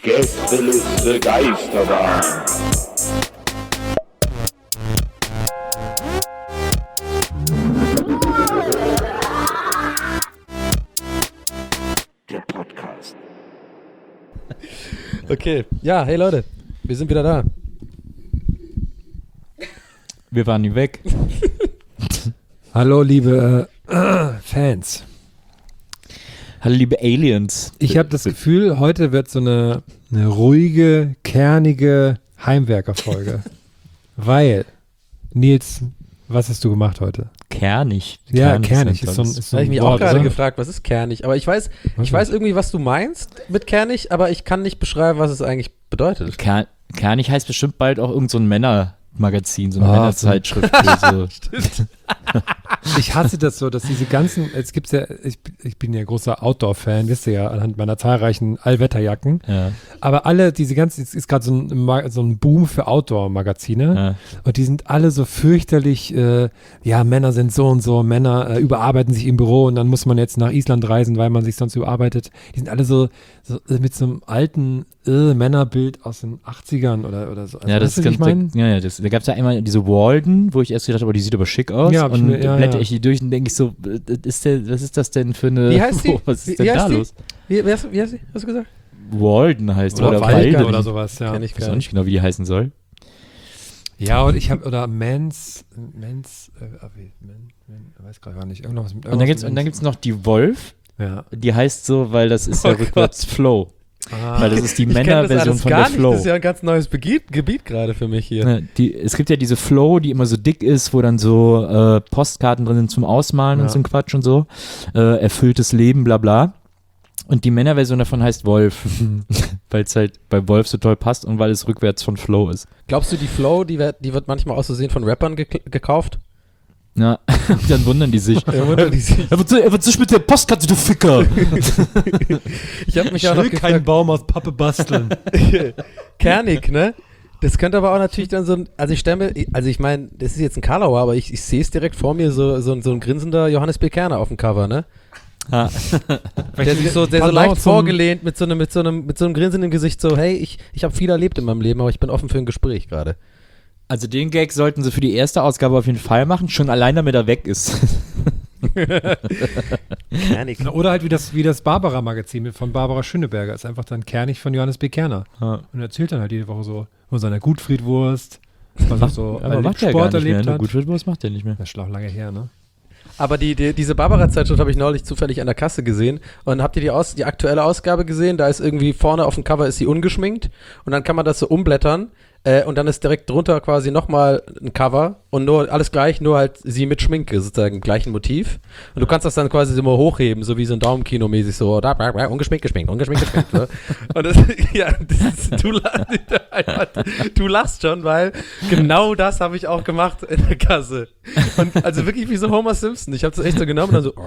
Gästeliste Geisterbahn. Der Podcast. Okay, ja, hey Leute, wir sind wieder da. Wir waren nie weg. Hallo, liebe Fans. Hallo, liebe Aliens. Ich habe das Gefühl, heute wird so eine ruhige, kernige Heimwerkerfolge. Weil, Nils, was hast du gemacht heute? Kernig. Ja, kernig ist so ein Da habe ich mich auch gerade gefragt, was ist kernig? Aber ich weiß irgendwie, was du meinst mit kernig, aber ich kann nicht beschreiben, was es eigentlich bedeutet. Kernig heißt bestimmt bald auch irgend so ein Männermagazin, so eine Männerzeitschrift. So. Ich hasse das so, dass diese ganzen, es gibt's ja, ich bin ja großer Outdoor-Fan, wisst ihr ja, anhand meiner zahlreichen Allwetterjacken. Ja. Aber alle, diese ganzen, es ist gerade so ein Boom für Outdoor-Magazine. Ja. Und die sind alle so fürchterlich, Männer sind so und so, Männer überarbeiten sich im Büro und dann muss man jetzt nach Island reisen, weil man sich sonst überarbeitet. Die sind alle so mit so einem alten Männerbild aus den 80ern oder so. Also, ja, das ist ganz, da gab es ja einmal diese Walden, wo ich erst gedacht habe, die sieht aber schick aus. Ja, und blätter ich die durch und denke ich so, was ist das denn für eine... Wie heißt die? Was ist denn da los? Wie heißt sie? Hast du gesagt? Walden heißt oder Walden oder sowas, ja. Kenn ich weiß auch nicht genau, wie die heißen soll. Ja, und ich habe, oder Mans, weiß gar nicht, irgendwas mit Und dann gibt's noch die Wolf, ja. Die heißt so, weil das ist ja rückwärts Flow. Weil das ist die Männerversion von der Flow. Das ist ja ein ganz neues Gebiet gerade für mich hier. Ja, es gibt ja diese Flow, die immer so dick ist, wo dann so Postkarten drin sind zum Ausmalen und so ein Quatsch und so. Erfülltes Leben, bla bla. Und die Männerversion davon heißt Wolf, weil es halt bei Wolf so toll passt und weil es rückwärts von Flow ist. Glaubst du, die Flow, die wird manchmal aus Versehen von Rappern gekauft? Ja, dann wundern die sich. Er wird sich mit der Postkarte, du Ficker. Ich habe mich auch noch keinen Baum aus Pappe basteln. Kernig, ne? Das könnte aber auch natürlich dann so ein, ich meine, das ist jetzt ein Karlauer, aber ich sehe es direkt vor mir, so ein grinsender Johannes B. Kerner auf dem Cover, ne? Ah. Der so leicht vorgelehnt mit so einem Grinsen im Gesicht, so, hey, ich habe viel erlebt in meinem Leben, aber ich bin offen für ein Gespräch gerade. Also den Gag sollten sie für die erste Ausgabe auf jeden Fall machen, schon allein damit er weg ist. Oder halt wie das Barbara-Magazin von Barbara Schöneberger. Ist einfach dann kernig von Johannes B. Kerner. Ja. Und erzählt dann halt jede Woche so von seiner Gutfriedwurst, was er so aber macht Sport ja gar nicht erlebt mehr, hat. Gutfriedwurst macht er nicht mehr. Das ist schon auch lange her, ne? Aber diese Barbara-Zeitschrift habe ich neulich zufällig an der Kasse gesehen. Und habt ihr die aktuelle Ausgabe gesehen? Da ist irgendwie vorne auf dem Cover ist sie ungeschminkt. Und dann kann man das so umblättern. Und dann ist direkt drunter quasi nochmal ein Cover. Und nur alles gleich, nur halt sie mit Schminke, sozusagen, gleichen Motiv. Und du kannst das dann quasi immer hochheben, so wie so ein Daumenkino-mäßig, so ungeschminkt, geschminkt. So. Und du lachst schon, weil genau das habe ich auch gemacht in der Kasse. Und also wirklich wie so Homer Simpson. Ich habe das echt so genommen und dann so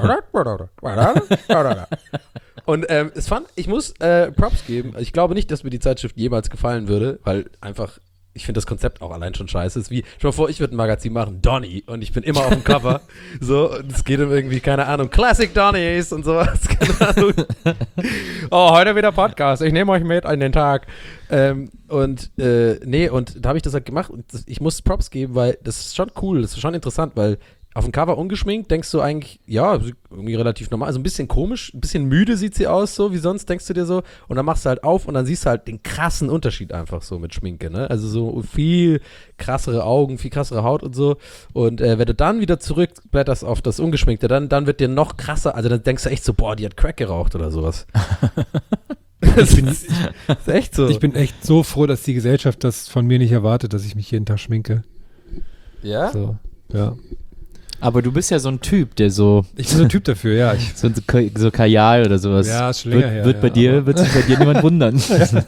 und ich muss Props geben. Ich glaube nicht, dass mir die Zeitschrift jemals gefallen würde, weil einfach, ich finde das Konzept auch allein schon scheiße. Ist wie, stell mal vor, ich würde ein Magazin machen, Donny, und ich bin immer auf dem Cover. So, und es geht um irgendwie, keine Ahnung, Classic Donnies und sowas, keine Ahnung. Oh, heute wieder Podcast, ich nehme euch mit an den Tag. Und da habe ich das halt gemacht und ich muss Props geben, weil das ist schon cool, das ist schon interessant, weil auf dem Cover ungeschminkt denkst du eigentlich, ja, irgendwie relativ normal, also ein bisschen komisch, ein bisschen müde sieht sie aus, so wie sonst, denkst du dir so, und dann machst du halt auf und dann siehst du halt den krassen Unterschied einfach so mit Schminke, ne, also so viel krassere Augen, viel krassere Haut und so, und wenn du dann wieder zurückblätterst auf das Ungeschminkte, dann wird dir noch krasser, also dann denkst du echt so, boah, die hat Crack geraucht oder sowas. Das ist echt so. Ich bin echt so froh, dass die Gesellschaft das von mir nicht erwartet, dass ich mich jeden Tag schminke. Ja? So, ja. Aber du bist ja so ein Typ, der so... Ich bin so ein Typ dafür, ja. So Kajal oder sowas. Ja, ist schon länger her. Wird sich bei dir niemand wundern.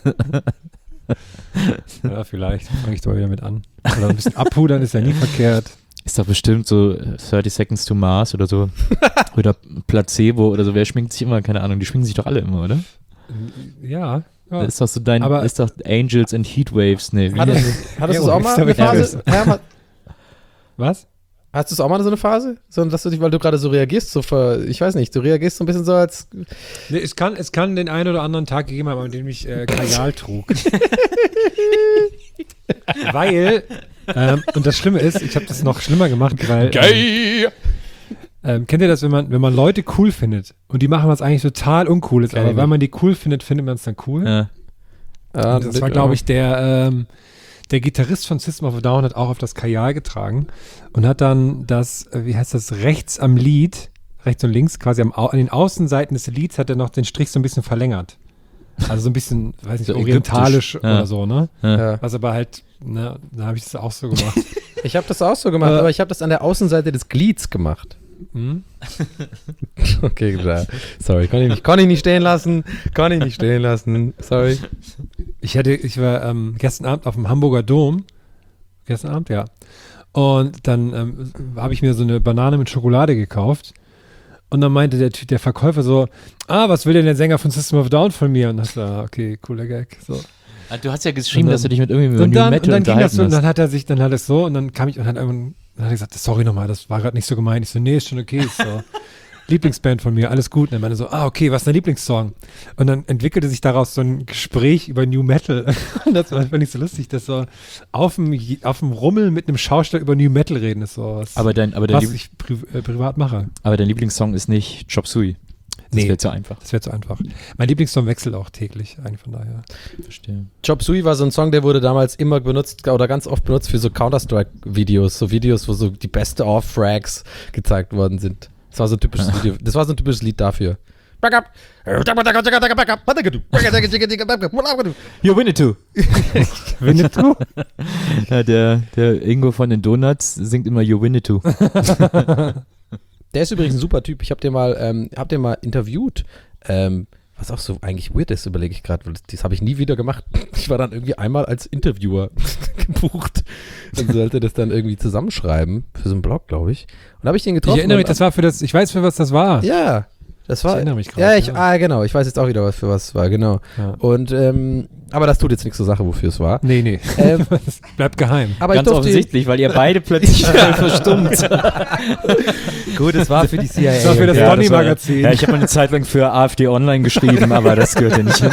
Ja, vielleicht fange ich doch wieder mit an. Oder ein bisschen abpudern ist ja nie verkehrt. Ist doch bestimmt so 30 Seconds to Mars oder so. Oder Placebo oder so. Wer schminkt sich immer? Keine Ahnung. Die schminken sich doch alle immer, oder? Ja. Das ist doch so ist doch Angels and Heatwaves. Nee, hattest du es auch mal eine Phase? Was? Hast du es auch mal so eine Phase? So, dass du dich, weil du gerade so reagierst, ich weiß nicht, du reagierst so ein bisschen so als. Nee, es kann den einen oder anderen Tag gegeben haben, an dem ich Kajal trug. Weil, und das Schlimme ist, ich habe das noch schlimmer gemacht, weil. Kennt ihr das, wenn man Leute cool findet und die machen was eigentlich total Uncooles, aber weil man die cool findet, findet man es dann cool? Ja. Und das war, glaube ich, der Gitarrist von System of a Down hat auch auf das Kajal getragen und hat dann rechts am Lied, rechts und links, quasi an den Außenseiten des Lieds hat er noch den Strich so ein bisschen verlängert. Also so ein bisschen, weiß nicht, So orientalisch ägyptisch. oder so, ne? Ja. Was aber halt, da habe ich das auch so gemacht. Ich habe das auch so gemacht, aber ich habe das an der Außenseite des Glieds gemacht. Hm? Okay, klar. Sorry, kann ich nicht stehen lassen. Sorry. Ich war gestern Abend auf dem Hamburger Dom. Gestern Abend, ja. Und dann habe ich mir so eine Banane mit Schokolade gekauft. Und dann meinte der Verkäufer so, was will denn der Sänger von System of a Down von mir? Und das war, okay, cooler Gag. So. Du hast ja geschrieben, dass du dich mit irgendwie und New dann, Metal und dann ging das so, und unterhalten dann hat es so, und dann kam ich und dann hat er gesagt, sorry nochmal, das war gerade nicht so gemeint. Ich so, nee, ist schon okay, ist so. Lieblingsband von mir, alles gut. Und dann meinte so, okay, was ist dein Lieblingssong? Und dann entwickelte sich daraus so ein Gespräch über New Metal. Und das fand ich so lustig, dass so auf dem Rummel mit einem Schauspieler über New Metal reden ist so was, was ich privat mache. Aber dein Lieblingssong ist nicht Chop Suey. Das wäre zu einfach. Das wäre zu einfach. Mein Lieblingssong wechselt auch täglich, eigentlich von daher. Verstehe. Chop Suey war so ein Song, der wurde damals immer benutzt oder ganz oft benutzt für so Counter-Strike-Videos. So Videos, wo so die beste Off-Frags gezeigt worden sind. Das war so ein typisches Video. Das war so ein typisches Lied dafür. Yo, Winnetou. Winnetou? Ja, der Ingo von den Donuts singt immer Yo, Winnetou. Der ist übrigens ein super Typ. Ich hab den mal interviewt. Was auch so eigentlich weird ist, überlege ich gerade, weil das habe ich nie wieder gemacht. Ich war dann irgendwie einmal als Interviewer gebucht und sollte das dann irgendwie zusammenschreiben für so einen Blog, glaube ich. Und habe ich den getroffen. Ich erinnere mich, ich weiß, für was das war. Ja, das war. Ich erinnere mich gerade. Genau. Ich weiß jetzt auch wieder, für was es war, genau. Ja. Und, aber das tut jetzt nichts zur Sache, wofür es war. Nee. Das bleibt geheim. Aber Ganz offensichtlich, weil ihr beide plötzlich verstummt. Gut, es war für die CIA. Das war für das Donny-Magazin. Ja, ich habe mal eine Zeit lang für AfD Online geschrieben, aber das gehört ja nicht hin.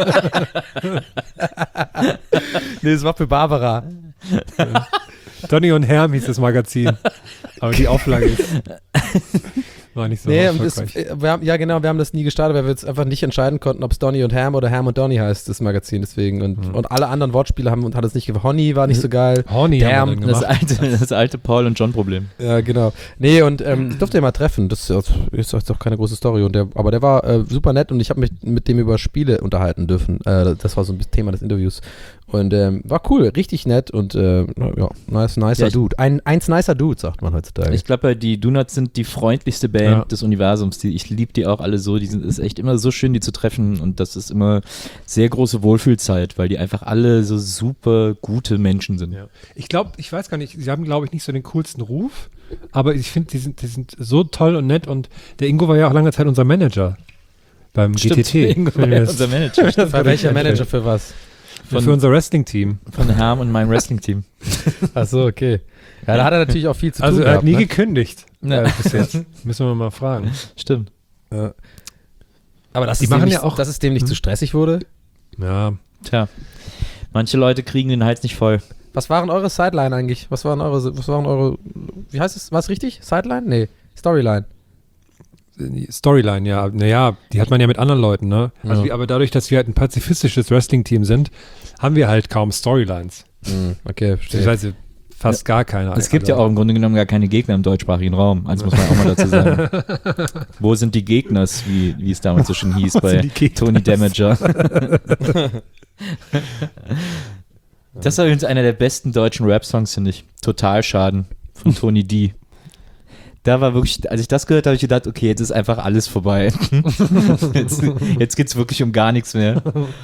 Nee, es war für Barbara. Donny und Herm hieß das Magazin. Aber die Auflage war nicht so erfolgreich. Wir haben das nie gestartet, weil wir jetzt einfach nicht entscheiden konnten, ob es Donny und Herm oder Herm und Donny heißt, das Magazin deswegen. Und alle anderen Wortspiele hat es nicht gefallen. Honey war nicht so geil. Honey haben wir dann gemacht. Das alte Paul und John Problem. Ja, genau. Nee, und ich durfte ihn mal treffen. Das ist jetzt auch keine große Story. Aber der war super nett und ich habe mich mit dem über Spiele unterhalten dürfen. Das war so ein Thema des Interviews. Und war cool, richtig nett und nicer Dude. Eins nicer Dude, sagt man heutzutage. Ich glaube, die Donuts sind die freundlichste Band des Universums. Ich liebe die auch alle so. Ist echt immer so schön, die zu treffen. Und das ist immer sehr große Wohlfühlzeit, weil die einfach alle so super gute Menschen sind. Ja. Ich weiß gar nicht, sie haben, glaube ich, nicht so den coolsten Ruf, aber ich finde, die sind so toll und nett. Und der Ingo war ja auch lange Zeit unser Manager beim GTT. Ingo war ja unser Manager. War welcher Manager für was? Für unser Wrestling-Team. Von Herm und meinem Wrestling-Team. Achso, okay. Ja, da hat er natürlich auch viel zu tun. Also er hat nie ne? gekündigt. Bis jetzt. Müssen wir mal fragen. Stimmt. Ja. Aber dass es dem nicht zu stressig wurde? Ja. Tja. Manche Leute kriegen den Hals nicht voll. Was waren eure Sideline eigentlich? Was waren eure, wie heißt es, was richtig? Sideline? Nee, Storyline. Storyline, ja. Naja, die hat man ja mit anderen Leuten, ne? Also aber dadurch, dass wir halt ein pazifistisches Wrestling-Team sind, haben wir halt kaum Storylines. Okay, verstehe. Das heißt, fast gar keine. Es gibt ja auch im Grunde genommen gar keine Gegner im deutschsprachigen Raum. Also muss man auch mal dazu sagen. Wo sind die Gegners, wie es damals so schon hieß bei Tony Damager? Das war übrigens einer der besten deutschen Rap-Songs, finde ich. Total Schaden von Tony D. Da war wirklich, als ich das gehört habe, habe ich gedacht, okay, jetzt ist einfach alles vorbei. Jetzt geht es wirklich um gar nichts mehr.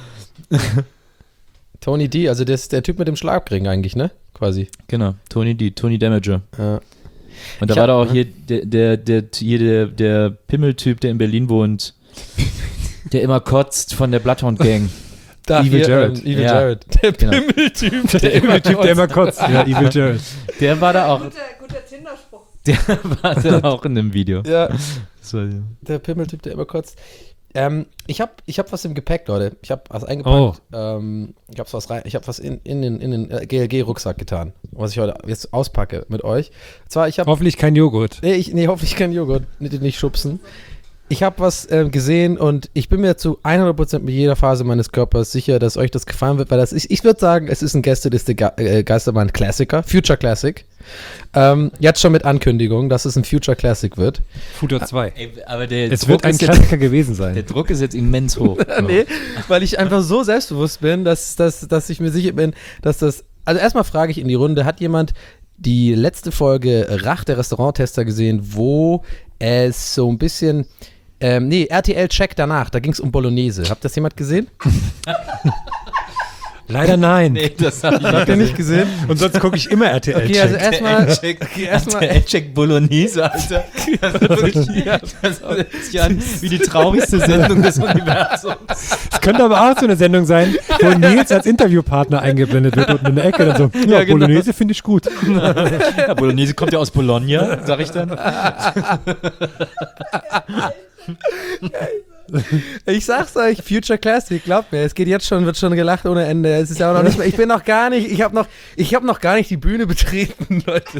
Tony D, also der ist der Typ mit dem Schlagring eigentlich, ne? Quasi. Genau, Tony D, Tony Damager. Ja. Und da war da auch hier der Pimmeltyp, der in Berlin wohnt, der immer kotzt von der Bloodhound Gang. Evil Jared. Der genau. Pimmeltyp. Der Pimmeltyp, der immer kotzt. Ja, Evil Jared. Der war da auch. Guter Der war da auch in dem Video. Ja, Das war, der Pimmeltyp, der immer kotzt. Ich hab was im Gepäck, Leute. Ich hab was eingepackt. Ich hab was in den GLG-Rucksack getan, was ich heute jetzt auspacke mit euch. Und zwar, Hoffentlich kein Joghurt. Nee, hoffentlich kein Joghurt. Nicht schubsen. Ich habe was gesehen und ich bin mir zu 100% mit jeder Phase meines Körpers sicher, dass euch das gefallen wird, weil ich würde sagen, es ist ein Gästeliste Geisterbahn Klassiker, Future Classic. Jetzt schon mit Ankündigung, dass es ein Future Classic wird. Futter 2. aber der Es Druck wird ein ist jetzt, Klassiker gewesen sein. der Druck ist jetzt immens hoch. Nee, weil ich einfach so selbstbewusst bin, dass ich mir sicher bin, dass das. Also erstmal frage ich in die Runde, hat jemand die letzte Folge Rach der Restauranttester gesehen, wo es so ein bisschen. RTL-Check danach, da ging es um Bolognese. Habt das jemand gesehen? Leider nein. Nee, das habe ich Habt ihr nicht gesehen? Und sonst gucke ich immer RTL. Okay, also erstmal. Check Bolognese, Alter. Das hört sich an wie die traurigste Sendung des Universums. Es könnte aber auch so eine Sendung sein, wo Nils als Interviewpartner eingeblendet wird und in der Ecke dann so, ja, genau. Bolognese finde ich gut. Ja, Bolognese kommt ja aus Bologna, sag ich dann. Ich sag's euch, Future Classic, glaubt mir, es geht jetzt schon, wird schon gelacht ohne Ende. Es ist ja auch noch nicht mehr, ich habe noch gar nicht die Bühne betreten, Leute.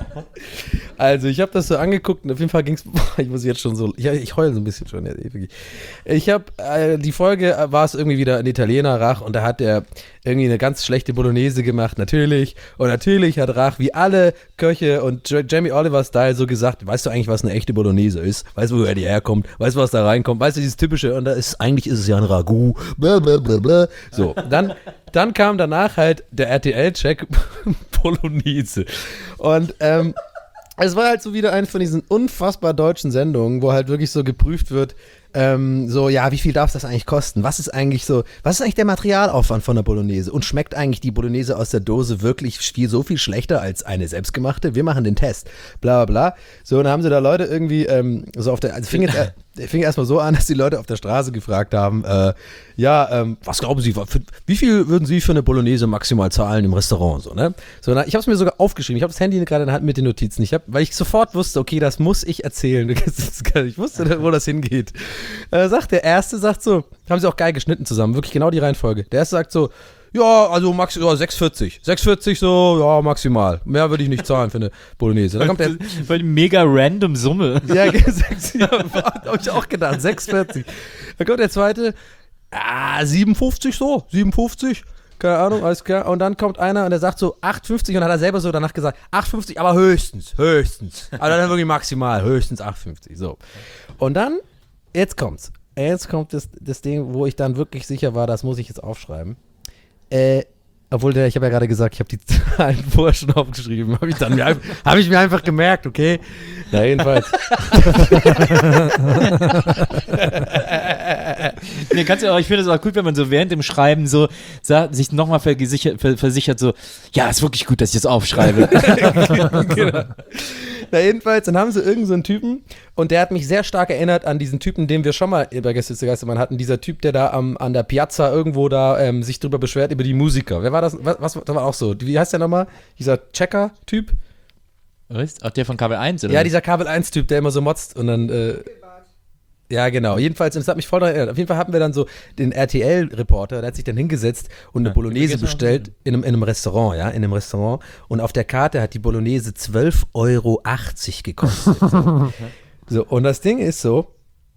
Also, ich habe das so angeguckt und auf jeden Fall ging's, ich muss jetzt schon so, ich heule so ein bisschen schon. Ich habe, die Folge war es irgendwie wieder ein Italiener, Rach, und da hat er irgendwie eine ganz schlechte Bolognese gemacht, natürlich. Und natürlich hat Rach, wie alle Köche und Jamie Oliver-Style so gesagt, weißt du eigentlich, was eine echte Bolognese ist? Weißt du, woher die herkommt? Weißt du, was da reinkommt? Weißt du, dieses typische, und eigentlich ist es ja ein Ragout, blablabla. So, dann kam danach halt der RTL-Check Bolognese. Und, es war halt so wieder eine von diesen unfassbar deutschen Sendungen, wo halt wirklich so geprüft wird, wie viel darf das eigentlich kosten? Was ist eigentlich der Materialaufwand von der Bolognese? Und schmeckt eigentlich die Bolognese aus der Dose wirklich so viel schlechter als eine selbstgemachte? Wir machen den Test. Bla, bla, bla. So, und dann haben sie da Leute irgendwie, fing erstmal so an, dass die Leute auf der Straße gefragt haben, was glauben Sie, wie viel würden Sie für eine Bolognese maximal zahlen im Restaurant? So, ne? So, ich habe es mir sogar aufgeschrieben. Ich habe das Handy gerade in der Hand mit den Notizen. Weil ich sofort wusste, okay, das muss ich erzählen. Ich wusste, wo das hingeht. Der Erste sagt so, haben sie auch geil geschnitten zusammen, wirklich genau die Reihenfolge. Der Erste sagt so, ja, also maximal 6,40. 6,40 so, ja, maximal. Mehr würde ich nicht zahlen für eine Bolognese. Dann kommt der. Voll die mega random Summe. Ja, hab ich auch gedacht, 6,40. Dann kommt der Zweite, 57 so, 57. Keine Ahnung, alles klar. Und dann kommt einer und der sagt so 8,50 und dann hat er selber so danach gesagt, 8,50, aber höchstens. Aber dann wirklich maximal, höchstens 8,50. So. Und dann, jetzt kommt's. Jetzt kommt das Ding, wo ich dann wirklich sicher war, das muss ich jetzt aufschreiben. Obwohl, ich habe ja gerade gesagt, ich habe die Zahlen vorher schon aufgeschrieben. Habe ich mir einfach gemerkt, okay? Na, jedenfalls. Nee, ich finde es auch gut, wenn man so während dem Schreiben so sich nochmal versichert, so, ja, ist wirklich gut, dass ich das aufschreibe. Genau. Na, jedenfalls, dann haben sie irgend so einen Typen und der hat mich sehr stark erinnert an diesen Typen, den wir schon mal bei Gästeliste Geisterbahn hatten. Dieser Typ, der da an der Piazza irgendwo da sich drüber beschwert über die Musiker. Wer war das? Was war auch so? Wie heißt der nochmal? Dieser Checker-Typ? Was? Ach, der von Kabel 1, oder? Ja, dieser Kabel 1-Typ, der immer so motzt und dann. Ja, genau. Jedenfalls, und das hat mich voll daran erinnert. Auf jeden Fall hatten wir dann so den RTL-Reporter, der hat sich dann hingesetzt und eine Bolognese bestellt in einem Restaurant, ja, in einem Restaurant. Und auf der Karte hat die Bolognese 12,80 Euro gekostet. So, und das Ding ist so,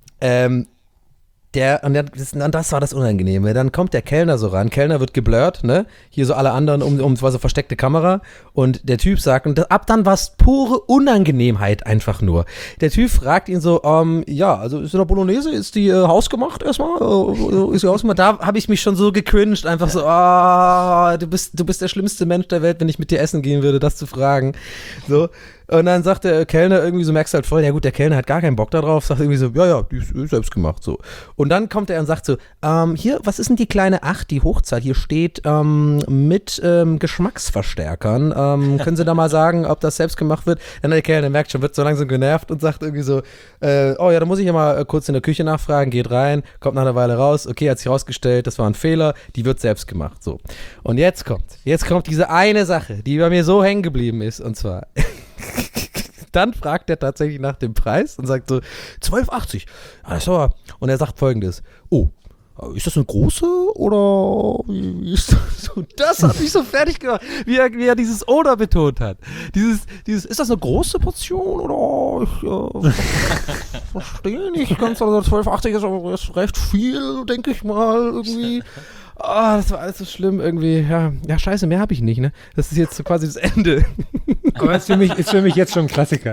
das war das Unangenehme. Dann kommt der Kellner so ran. Kellner wird geblurrt, ne? Hier so alle anderen war so versteckte Kamera. Und der Typ sagt, und ab dann war es pure Unangenehmheit einfach nur. Der Typ fragt ihn so, also ist in der Bolognese, ist die hausgemacht erstmal? Ist die hausgemacht? Da habe ich mich schon so gecringed, einfach so, du bist der schlimmste Mensch der Welt, wenn ich mit dir essen gehen würde, das zu fragen. So. Und dann sagt der Kellner irgendwie so, merkst du halt voll, ja gut, der Kellner hat gar keinen Bock da drauf, sagt irgendwie so, ja, die ist selbst gemacht, so. Und dann kommt er und sagt so, hier, was ist denn die kleine 8, die Hochzahl? Hier steht mit Geschmacksverstärkern. Können Sie da mal sagen, ob das selbst gemacht wird? Dann der Kellner merkt schon, wird so langsam genervt und sagt irgendwie so, da muss ich ja mal kurz in der Küche nachfragen, geht rein, kommt nach einer Weile raus, okay, hat sich rausgestellt, das war ein Fehler, die wird selbst gemacht, so. Und jetzt kommt diese eine Sache, die bei mir so hängen geblieben ist, und zwar dann fragt er tatsächlich nach dem Preis und sagt so, 12,80. Alles aber. Und er sagt Folgendes, oh, ist das eine große oder wie ist das so? Das hat mich so fertig gemacht, wie er dieses Oder betont hat. Dieses, ist das eine große Portion oder ich verstehe nicht ganz, also 12,80 ist recht viel, denke ich mal, irgendwie. Das war alles so schlimm irgendwie. Ja, scheiße, mehr habe ich nicht, ne? Das ist jetzt so quasi das Ende. Aber ist für mich jetzt schon ein Klassiker.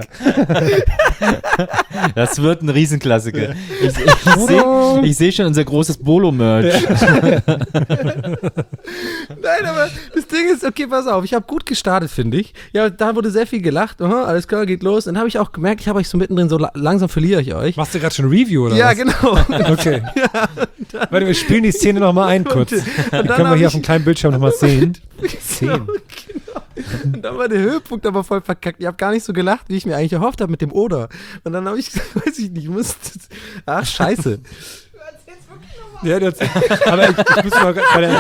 Das wird ein Riesenklassiker. Ich seh schon unser großes Bolo-Merch. Nein, aber das Ding ist, okay, pass auf, ich habe gut gestartet, finde ich. Ja, da wurde sehr viel gelacht. Aha, alles klar, geht los. Dann habe ich auch gemerkt, ich habe euch so mittendrin so langsam verliere ich euch. Machst du gerade schon ein Review oder was? Ja, genau. Okay. Warte, wir spielen die Szene nochmal ein kurz. Dann können wir hier auf dem kleinen Bildschirm nochmal sehen. Genau. Und dann war der Höhepunkt aber voll verkackt. Ich habe gar nicht so gelacht, wie ich mir eigentlich erhofft habe mit dem Oder. Und dann habe ich gesagt, weiß ich nicht, ach, scheiße. Ja, aber ich muss mal bei der...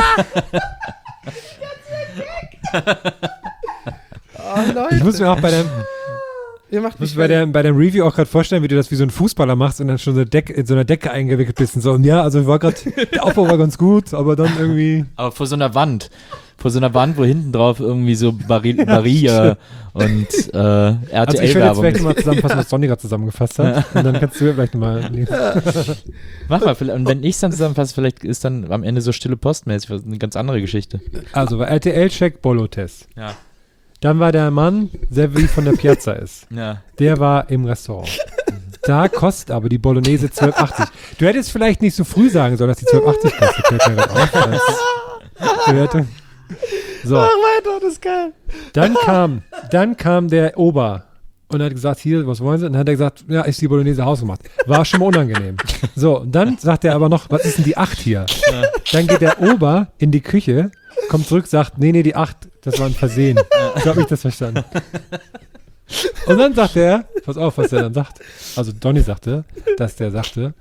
Leute. Ich muss mir auch bei der... Ihr macht mich bei dem Review auch gerade vorstellen, wie du das wie so ein Fußballer machst und dann schon so in so einer Decke eingewickelt bist und so. Und ja, also der Aufbau war ganz gut, aber dann irgendwie... Aber vor so einer Wand, wo hinten drauf irgendwie so Barilla und RTL-Werbung. Also ich würde jetzt vielleicht mal zusammenfassen, was Sonny gerade zusammengefasst hat. Und dann kannst du vielleicht nochmal... Mach mal, und wenn ich es dann zusammenfasse, vielleicht ist dann am Ende so stille postmäßig eine ganz andere Geschichte. Also bei RTL-Check Bolo-Test. Ja. Dann war der Mann, der wie von der Piazza ist. Ja. Der war im Restaurant. Da kostet aber die Bolognese 12,80. Du hättest vielleicht nicht so früh sagen sollen, dass die 12,80 kostet. Fällt mir gerade auf. So. Mach weiter, das ist geil. Dann kam der Ober und hat gesagt, hier, was wollen Sie? Und dann hat er gesagt, ja, ist die Bolognese hausgemacht. War schon mal unangenehm. So, und dann sagt er aber noch, was ist denn die 8 hier? Ja. Dann geht der Ober in die Küche, kommt zurück, sagt, nee, die 8, das war ein Versehen. So habe ich das verstanden. Und dann sagt er, pass auf, was er dann sagt. Also Donny sagte, dass der sagte,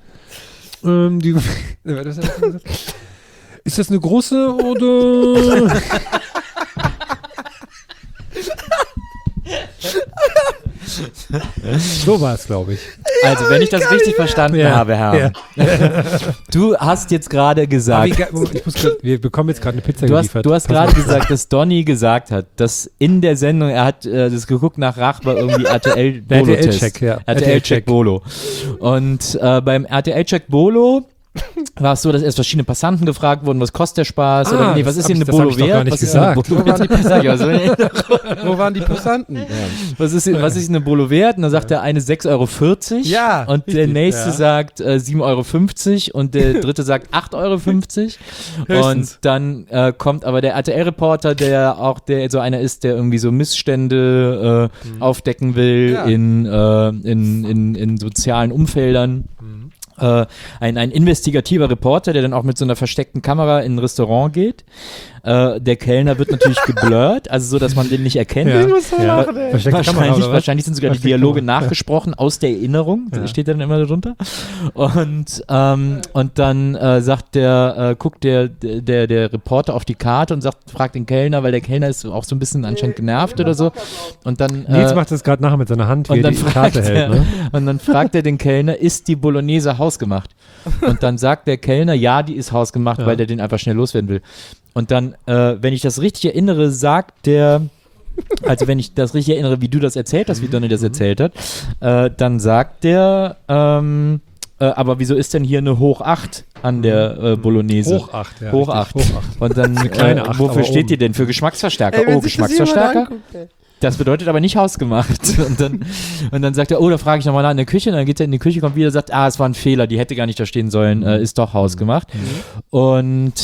ist das eine große oder... So war es, glaube ich. Also, wenn ich das richtig verstanden habe, Herr. Ja. Du hast jetzt gerade gesagt... wir bekommen jetzt gerade eine Pizza geliefert. Du hast gerade gesagt, dass Donny gesagt hat, dass in der Sendung, er hat das geguckt nach Rachbar irgendwie RTL-Bolo-Test. RTL-Check, ja. RTL-Check Bolo. Und beim RTL-Check Bolo war es so, dass erst verschiedene Passanten gefragt wurden, was kostet der Spaß? Oder nee, was ist hier eine Bolo wert? Wo waren die Passanten? Ja. Was ist eine Bolo wert? Und dann sagt der eine 6,40 Euro. Ja. Und der nächste sagt 7,50 Euro und der dritte sagt 8,50 Euro. Und dann kommt aber der RTL-Reporter, der so einer ist, der irgendwie so Missstände aufdecken will in sozialen Umfeldern. Ein investigativer Reporter, der dann auch mit so einer versteckten Kamera in ein Restaurant geht. Der Kellner wird natürlich geblurrt, also so, dass man den nicht erkennt. Wahrscheinlich sind sogar die Dialoge nachgesprochen aus der Erinnerung, steht dann immer darunter. Und dann guckt der Reporter auf die Karte und fragt den Kellner, weil der Kellner ist auch so ein bisschen anscheinend genervt oder so. Und dann Nils macht das gerade nachher mit seiner Hand, wie er die Karte hält. Ne? Und dann fragt er den Kellner, ist die Bolognese hausgemacht? Und dann sagt der Kellner, ja, die ist hausgemacht, weil der den einfach schnell loswerden will. Und dann, wenn ich das richtig erinnere, sagt der, also wenn ich das richtig erinnere, wie du das erzählt hast, wie Donny das erzählt hat, dann sagt der, aber wieso ist denn hier eine Hoch 8 an der Bolognese? Hoch 8, ja. Hoch 8. Und dann, eine kleine 8, wofür steht die denn? Für Geschmacksverstärker? Ey, Geschmacksverstärker? Das bedeutet aber nicht hausgemacht. Und dann sagt er, da frage ich nochmal nach in der Küche. Und dann geht er in die Küche, kommt wieder und sagt, es war ein Fehler, die hätte gar nicht da stehen sollen, ist doch hausgemacht. Und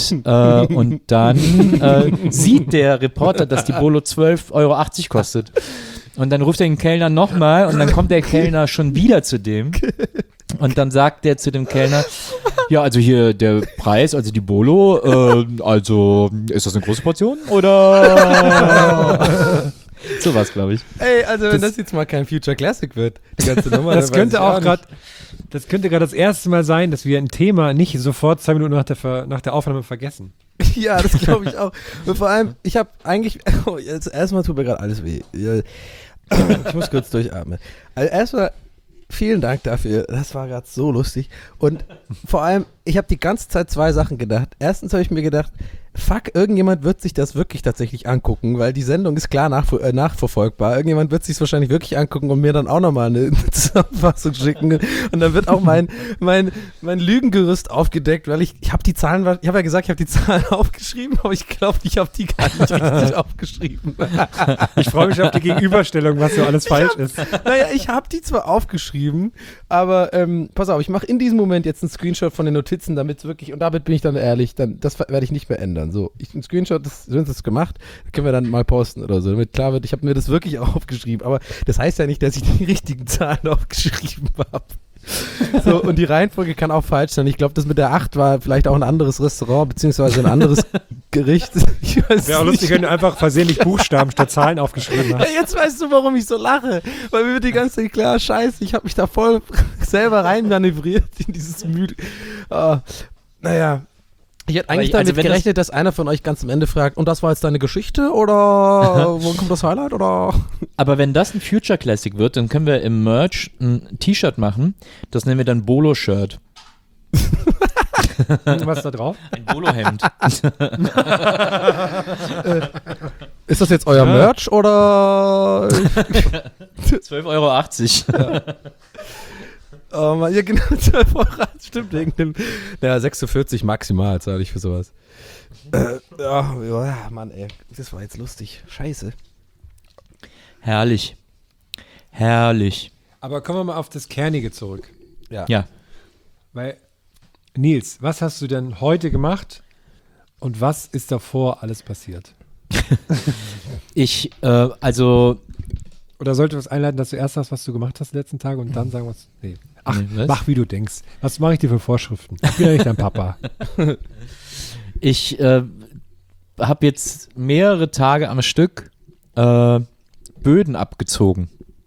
dann sieht der Reporter, dass die Bolo 12,80 Euro kostet. Und dann ruft er den Kellner nochmal und dann kommt der Kellner schon wieder zu dem. Und dann sagt der zu dem Kellner, ja, also hier der Preis, also die Bolo, also ist das eine große Portion oder... So was, glaube ich. Ey, also wenn das jetzt mal kein Future Classic wird, die ganze Nummer. Das könnte gerade das erste Mal sein, dass wir ein Thema nicht sofort 2 Minuten nach der Aufnahme vergessen. Ja, das glaube ich auch. Und vor allem, ich habe eigentlich, erstmal tut mir gerade alles weh. Ich muss kurz durchatmen. Also erstmal vielen Dank dafür. Das war gerade so lustig. Und vor allem, ich habe die ganze Zeit 2 Sachen gedacht. Erstens habe ich mir gedacht, fuck, irgendjemand wird sich das wirklich tatsächlich angucken, weil die Sendung ist klar nachverfolgbar. Irgendjemand wird sich es wahrscheinlich wirklich angucken und mir dann auch nochmal eine Zusammenfassung schicken. Und dann wird auch mein Lügengerüst aufgedeckt, weil ich habe die Zahlen, ich habe ja gesagt, ich habe die Zahlen aufgeschrieben, aber ich glaube, ich habe die gar nicht richtig aufgeschrieben. Ich freue mich auf die Gegenüberstellung, was so alles falsch ist. Naja, ich habe die zwar aufgeschrieben, aber pass auf, ich mache in diesem Moment jetzt einen Screenshot von den Notizen, damit wirklich, und damit bin ich dann ehrlich, das werde ich nicht mehr ändern. So, einen Screenshot, sind das gemacht, können wir dann mal posten oder so, damit klar wird, ich habe mir das wirklich aufgeschrieben, aber das heißt ja nicht, dass ich die richtigen Zahlen aufgeschrieben habe. So, und die Reihenfolge kann auch falsch sein. Ich glaube, das mit der 8 war vielleicht auch ein anderes Restaurant, beziehungsweise ein anderes Gericht. Wäre auch lustig, wenn du einfach versehentlich Buchstaben statt Zahlen aufgeschrieben hast. Ja, jetzt weißt du, warum ich so lache. Weil mir wird die ganze Zeit klar, scheiße, ich habe mich da voll selber reinmanövriert in dieses müde. Naja. Ich hätte eigentlich damit gerechnet, dass einer von euch ganz am Ende fragt, und das war jetzt deine Geschichte oder wo kommt das Highlight oder? Aber wenn das ein Future Classic wird, dann können wir im Merch ein T-Shirt machen. Das nennen wir dann Bolo-Shirt. Was ist da drauf? Ein Bolo-Hemd. Ist das jetzt euer Merch oder? 12,80 €. Ja. Oh Mann, ja genau, 12 €, stimmt, wegen dem, 46 maximal zahle ich für sowas. Ja, Mann, ey, das war jetzt lustig, scheiße. Herrlich. Herrlich. Aber kommen wir mal auf das Kernige zurück. Ja. Weil, Nils, was hast du denn heute gemacht und was ist davor alles passiert? Oder sollte was einleiten, dass du erst sagst, was du gemacht hast die letzten Tage und dann sagen was? Nee. Ach, was? Mach wie du denkst. Was mache ich dir für Vorschriften? Ich bin ja nicht dein Papa. Ich habe jetzt mehrere Tage am Stück Böden abgezogen.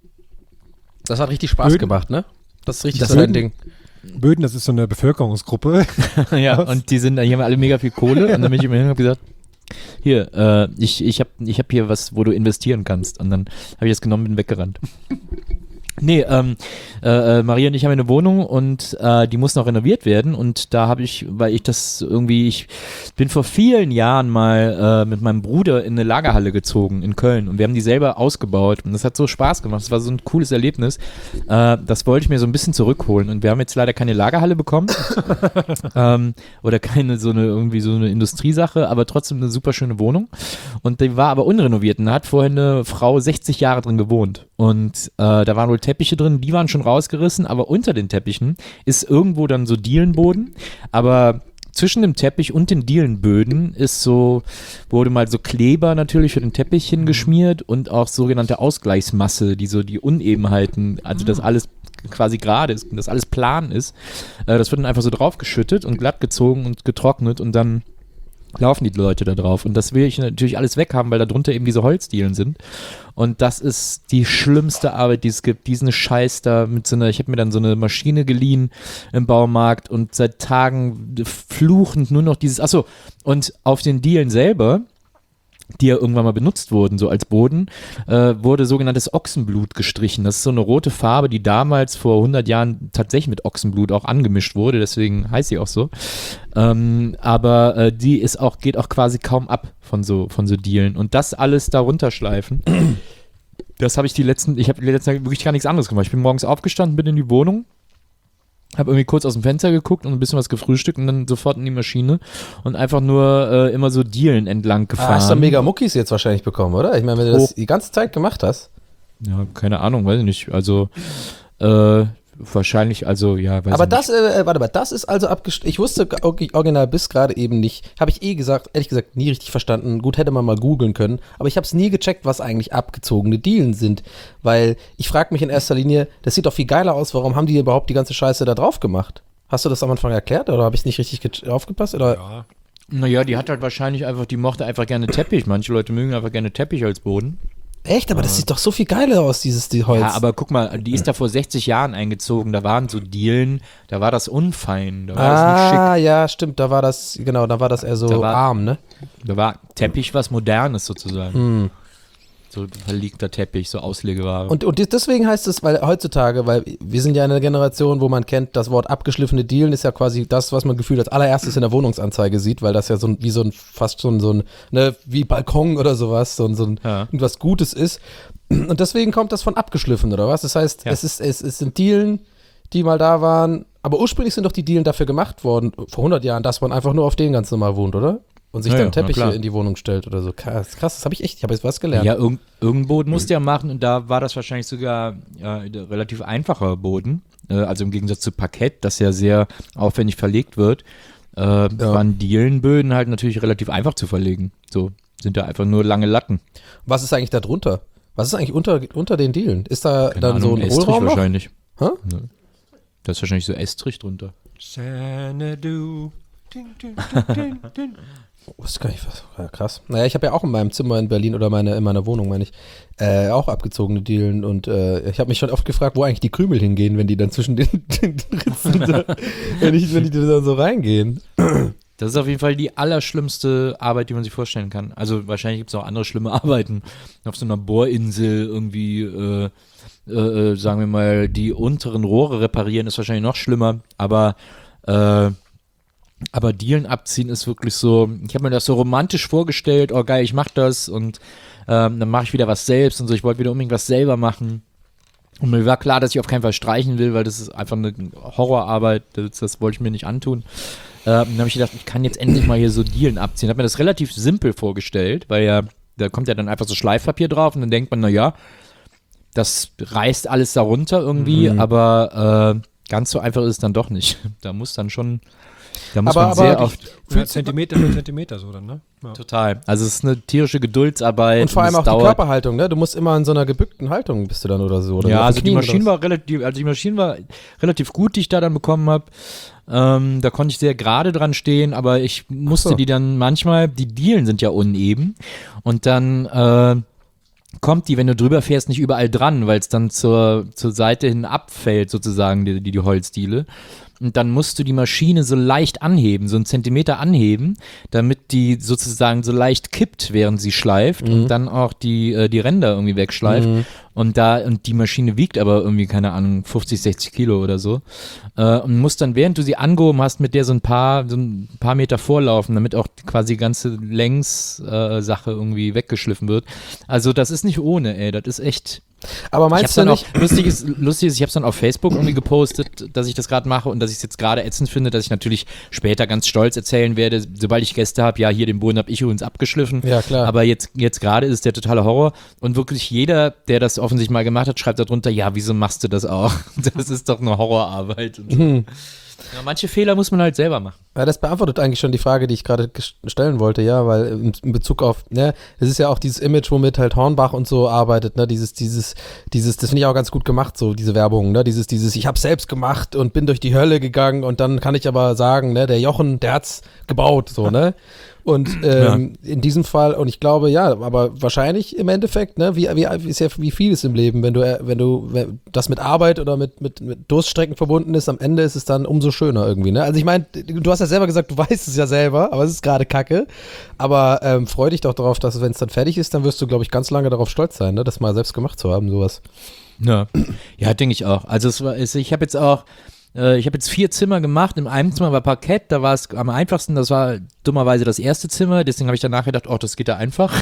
Das hat richtig Spaß gemacht, ne? Das ist richtig so dein Ding. Böden, das ist so eine Bevölkerungsgruppe. Ja, und die haben alle mega viel Kohle und dann bin ich immer hin und habe gesagt, hier, ich hab hier was, wo du investieren kannst. Und dann habe ich das genommen und bin weggerannt. Nee, Maria und ich haben eine Wohnung und die muss noch renoviert werden und da habe ich, ich bin vor vielen Jahren mal mit meinem Bruder in eine Lagerhalle gezogen in Köln und wir haben die selber ausgebaut und das hat so Spaß gemacht, das war so ein cooles Erlebnis. Das wollte ich mir so ein bisschen zurückholen und wir haben jetzt leider keine Lagerhalle bekommen oder keine so eine Industriesache, aber trotzdem eine super schöne Wohnung und die war aber unrenoviert und da hat vorher eine Frau 60 Jahre drin gewohnt und da waren wohl Teppiche drin, die waren schon rausgerissen, aber unter den Teppichen ist irgendwo dann so Dielenboden, aber zwischen dem Teppich und den Dielenböden wurde mal so Kleber natürlich für den Teppich hingeschmiert und auch sogenannte Ausgleichsmasse, die Unebenheiten, also dass alles quasi gerade ist, dass alles plan ist, das wird dann einfach so draufgeschüttet und glatt gezogen und getrocknet und dann laufen die Leute da drauf. Und das will ich natürlich alles weghaben, weil da drunter eben diese Holzdielen sind. Und das ist die schlimmste Arbeit, die es gibt. Diesen Scheiß da ich habe mir dann so eine Maschine geliehen im Baumarkt und seit Tagen fluchend nur noch und auf den Dielen selber, die ja irgendwann mal benutzt wurden, so als Boden, wurde sogenanntes Ochsenblut gestrichen. Das ist so eine rote Farbe, die damals vor 100 Jahren tatsächlich mit Ochsenblut auch angemischt wurde, deswegen heißt sie auch so. Aber die geht auch quasi kaum ab von so Dielen. Und das alles da runterschleifen, ich habe die letzten Tage wirklich gar nichts anderes gemacht. Ich bin morgens aufgestanden, bin in die Wohnung, habe irgendwie kurz aus dem Fenster geguckt und ein bisschen was gefrühstückt und dann sofort in die Maschine und einfach nur immer so Dielen entlang gefahren. Hast du mega Muckis jetzt wahrscheinlich bekommen, oder? Ich meine, wenn du das die ganze Zeit gemacht hast. Ja, keine Ahnung, weiß ich nicht. Also, wahrscheinlich, weiß aber ich das, warte mal, das ist also abgestrichen. Ich wusste original bis gerade eben nicht, habe ich ehrlich gesagt, nie richtig verstanden. Gut, hätte man mal googeln können, aber ich habe es nie gecheckt, was eigentlich abgezogene Dielen sind, weil ich frage mich in erster Linie, das sieht doch viel geiler aus, warum haben die überhaupt die ganze Scheiße da drauf gemacht? Hast du das am Anfang erklärt oder habe ich nicht richtig aufgepasst? Oder? Ja. Naja, die hat halt wahrscheinlich die mochte einfach gerne Teppich. Manche Leute mögen einfach gerne Teppich als Boden. Echt? Aber das sieht doch so viel geiler aus, die Holz. Ja, aber guck mal, die ist da vor 60 Jahren eingezogen, da waren so Dielen, da war das unfein, da war das nicht schick. Ja, stimmt, da war das eher so arm, ne? Da war Teppich was Modernes sozusagen. So verlegter Teppich, so Auslegeware. Und deswegen heißt es, weil heutzutage, weil wir sind ja eine Generation, wo man kennt, das Wort abgeschliffene Dielen ist ja quasi das, was man gefühlt als allererstes in der Wohnungsanzeige sieht, weil das ja fast so ein, ne, wie Balkon oder sowas, irgendwas Gutes ist. Und deswegen kommt das von abgeschliffen, oder was? Das heißt, es sind Dielen, die mal da waren, aber ursprünglich sind doch die Dielen dafür gemacht worden, vor 100 Jahren, dass man einfach nur auf denen ganz normal wohnt, oder? Und sich dann Teppiche in die Wohnung stellt oder so. Krass, das habe ich jetzt was gelernt. Ja, irgendein Boden musste ja machen und da war das wahrscheinlich sogar relativ einfacher Boden. Also im Gegensatz zu Parkett, das ja sehr aufwendig verlegt wird, waren Dielenböden halt natürlich relativ einfach zu verlegen. So sind da einfach nur lange Latten. Was ist eigentlich da drunter? Was ist eigentlich unter den Dielen? Ist da Keine dann Ahnung, so ein Estrich Hohlraum noch? wahrscheinlich. Hä? Ne. Da ist wahrscheinlich so Estrich drunter. Xanadu. Wusste gar nicht, was. Ja, krass. Naja, ich habe ja auch in meinem Zimmer in Berlin oder in meiner Wohnung, meine ich, auch abgezogene Dielen und ich habe mich schon oft gefragt, wo eigentlich die Krümel hingehen, wenn die dann zwischen den Ritzen da, wenn die da so reingehen. Das ist auf jeden Fall die allerschlimmste Arbeit, die man sich vorstellen kann. Also wahrscheinlich gibt es auch andere schlimme Arbeiten. Auf so einer Bohrinsel irgendwie, sagen wir mal, die unteren Rohre reparieren ist wahrscheinlich noch schlimmer, aber Dielen abziehen ist wirklich so, ich habe mir das so romantisch vorgestellt, oh geil, ich mach das und dann mache ich wieder was selbst und so, ich wollte wieder unbedingt was selber machen. Und mir war klar, dass ich auf keinen Fall streichen will, weil das ist einfach eine Horrorarbeit, das wollte ich mir nicht antun. Dann habe ich gedacht, ich kann jetzt endlich mal hier so Dielen abziehen. Habe mir das relativ simpel vorgestellt, weil ja, da kommt ja dann einfach so Schleifpapier drauf und dann denkt man, naja, das reißt alles darunter irgendwie, aber ganz so einfach ist es dann doch nicht. Da muss man sehr oft. Zentimeter für Zentimeter so dann, ne? Ja. Total. Also es ist eine tierische Geduldsarbeit. Und vor allem es auch die dauert. Körperhaltung, ne? Du musst immer in so einer gebückten Haltung bist du dann oder so. Oder Ja, auf also den die Knien Maschine oder war relativ gut, die ich da dann bekommen habe. Da konnte ich sehr gerade dran stehen, aber ich musste die dann manchmal, die Dielen sind ja uneben und dann kommt die, wenn du drüber fährst, nicht überall dran, weil es dann zur Seite hin abfällt sozusagen, die Holzdiele. Und dann musst du die Maschine so leicht anheben, so einen Zentimeter anheben, damit die sozusagen so leicht kippt, während sie schleift und dann auch die Ränder irgendwie wegschleift. Und die Maschine wiegt aber irgendwie, keine Ahnung, 50, 60 Kilo oder so. Und musst dann, während du sie angehoben hast, mit der so ein paar Meter vorlaufen, damit auch quasi die ganze Längssache irgendwie weggeschliffen wird. Also das ist nicht ohne, ey, das ist echt. Aber meinst du nicht? Lustig ist, ich habe es dann auf Facebook irgendwie gepostet, dass ich das gerade mache und dass ich es jetzt gerade ätzend finde, dass ich natürlich später ganz stolz erzählen werde, sobald ich Gäste habe, ja, hier den Boden habe ich übrigens abgeschliffen. Ja, klar. Aber jetzt gerade ist es der totale Horror und wirklich jeder, der das offensichtlich mal gemacht hat, schreibt da drunter, ja, wieso machst du das auch? Das ist doch eine Horrorarbeit. Und so. Ja, manche Fehler muss man halt selber machen. Ja, das beantwortet eigentlich schon die Frage, die ich gerade stellen wollte, ja, weil in Bezug auf, ne, es ist ja auch dieses Image, womit halt Hornbach und so arbeitet, ne, dieses, das finde ich auch ganz gut gemacht, so diese Werbung, ne, dieses, ich hab's selbst gemacht und bin durch die Hölle gegangen und dann kann ich aber sagen, ne, der Jochen, der hat's gebaut, so, ne. Und in diesem Fall, und ich glaube, ja, aber wahrscheinlich im Endeffekt, ne, wie viel ist im Leben, wenn du das mit Arbeit oder mit Durststrecken verbunden ist, am Ende ist es dann umso schöner irgendwie, ne? Also ich meine, du hast ja selber gesagt, du weißt es ja selber, aber es ist gerade Kacke. Aber freu dich doch darauf, dass wenn es dann fertig ist, dann wirst du, glaube ich, ganz lange darauf stolz sein, ne, das mal selbst gemacht zu haben, sowas. Ja, denke ich auch. Also ich habe jetzt 4 Zimmer gemacht. In einem Zimmer war Parkett, da war es am einfachsten. Das war dummerweise das erste Zimmer. Deswegen habe ich danach gedacht, oh, das geht ja einfach.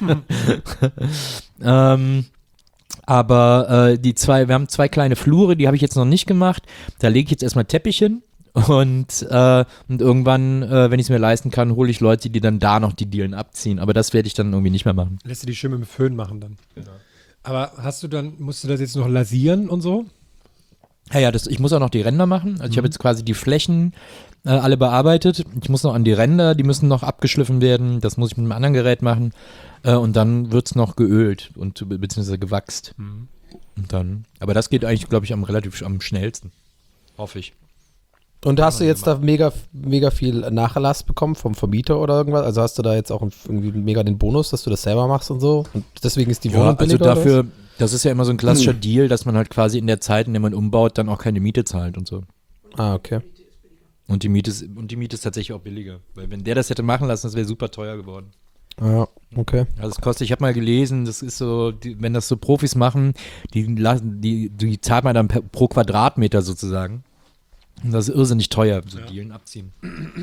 Aber wir haben 2 kleine Flure, die habe ich jetzt noch nicht gemacht. Da lege ich jetzt erstmal Teppich hin. Und irgendwann, wenn ich es mir leisten kann, hole ich Leute, die dann da noch die Dielen abziehen. Aber das werde ich dann irgendwie nicht mehr machen. Lässt du die schön mit dem Föhn machen dann. Genau. Aber musst du das jetzt noch lasieren und so? Ja, ich muss auch noch die Ränder machen. Also ich habe jetzt quasi die Flächen alle bearbeitet. Ich muss noch an die Ränder, die müssen noch abgeschliffen werden. Das muss ich mit einem anderen Gerät machen. Und dann wird es noch geölt und beziehungsweise gewachst. Und dann, aber das geht eigentlich, glaube ich, am schnellsten. Hoffe ich. Und hast du jetzt da mega viel Nachlass bekommen vom Vermieter oder irgendwas? Also hast du da jetzt auch irgendwie mega den Bonus, dass du das selber machst und so? Und deswegen ist die Wohnung billiger, also dafür, das ist ja immer so ein klassischer Deal, dass man halt quasi in der Zeit, in der man umbaut, dann auch keine Miete zahlt und so. Ah, okay. Und die Miete ist tatsächlich auch billiger. Weil wenn der das hätte machen lassen, das wäre super teuer geworden. Ja, okay. Also es kostet, ich habe mal gelesen, das ist so, wenn das so Profis machen, die zahlt man dann pro Quadratmeter sozusagen. Und das ist irrsinnig teuer, so Dielen abziehen.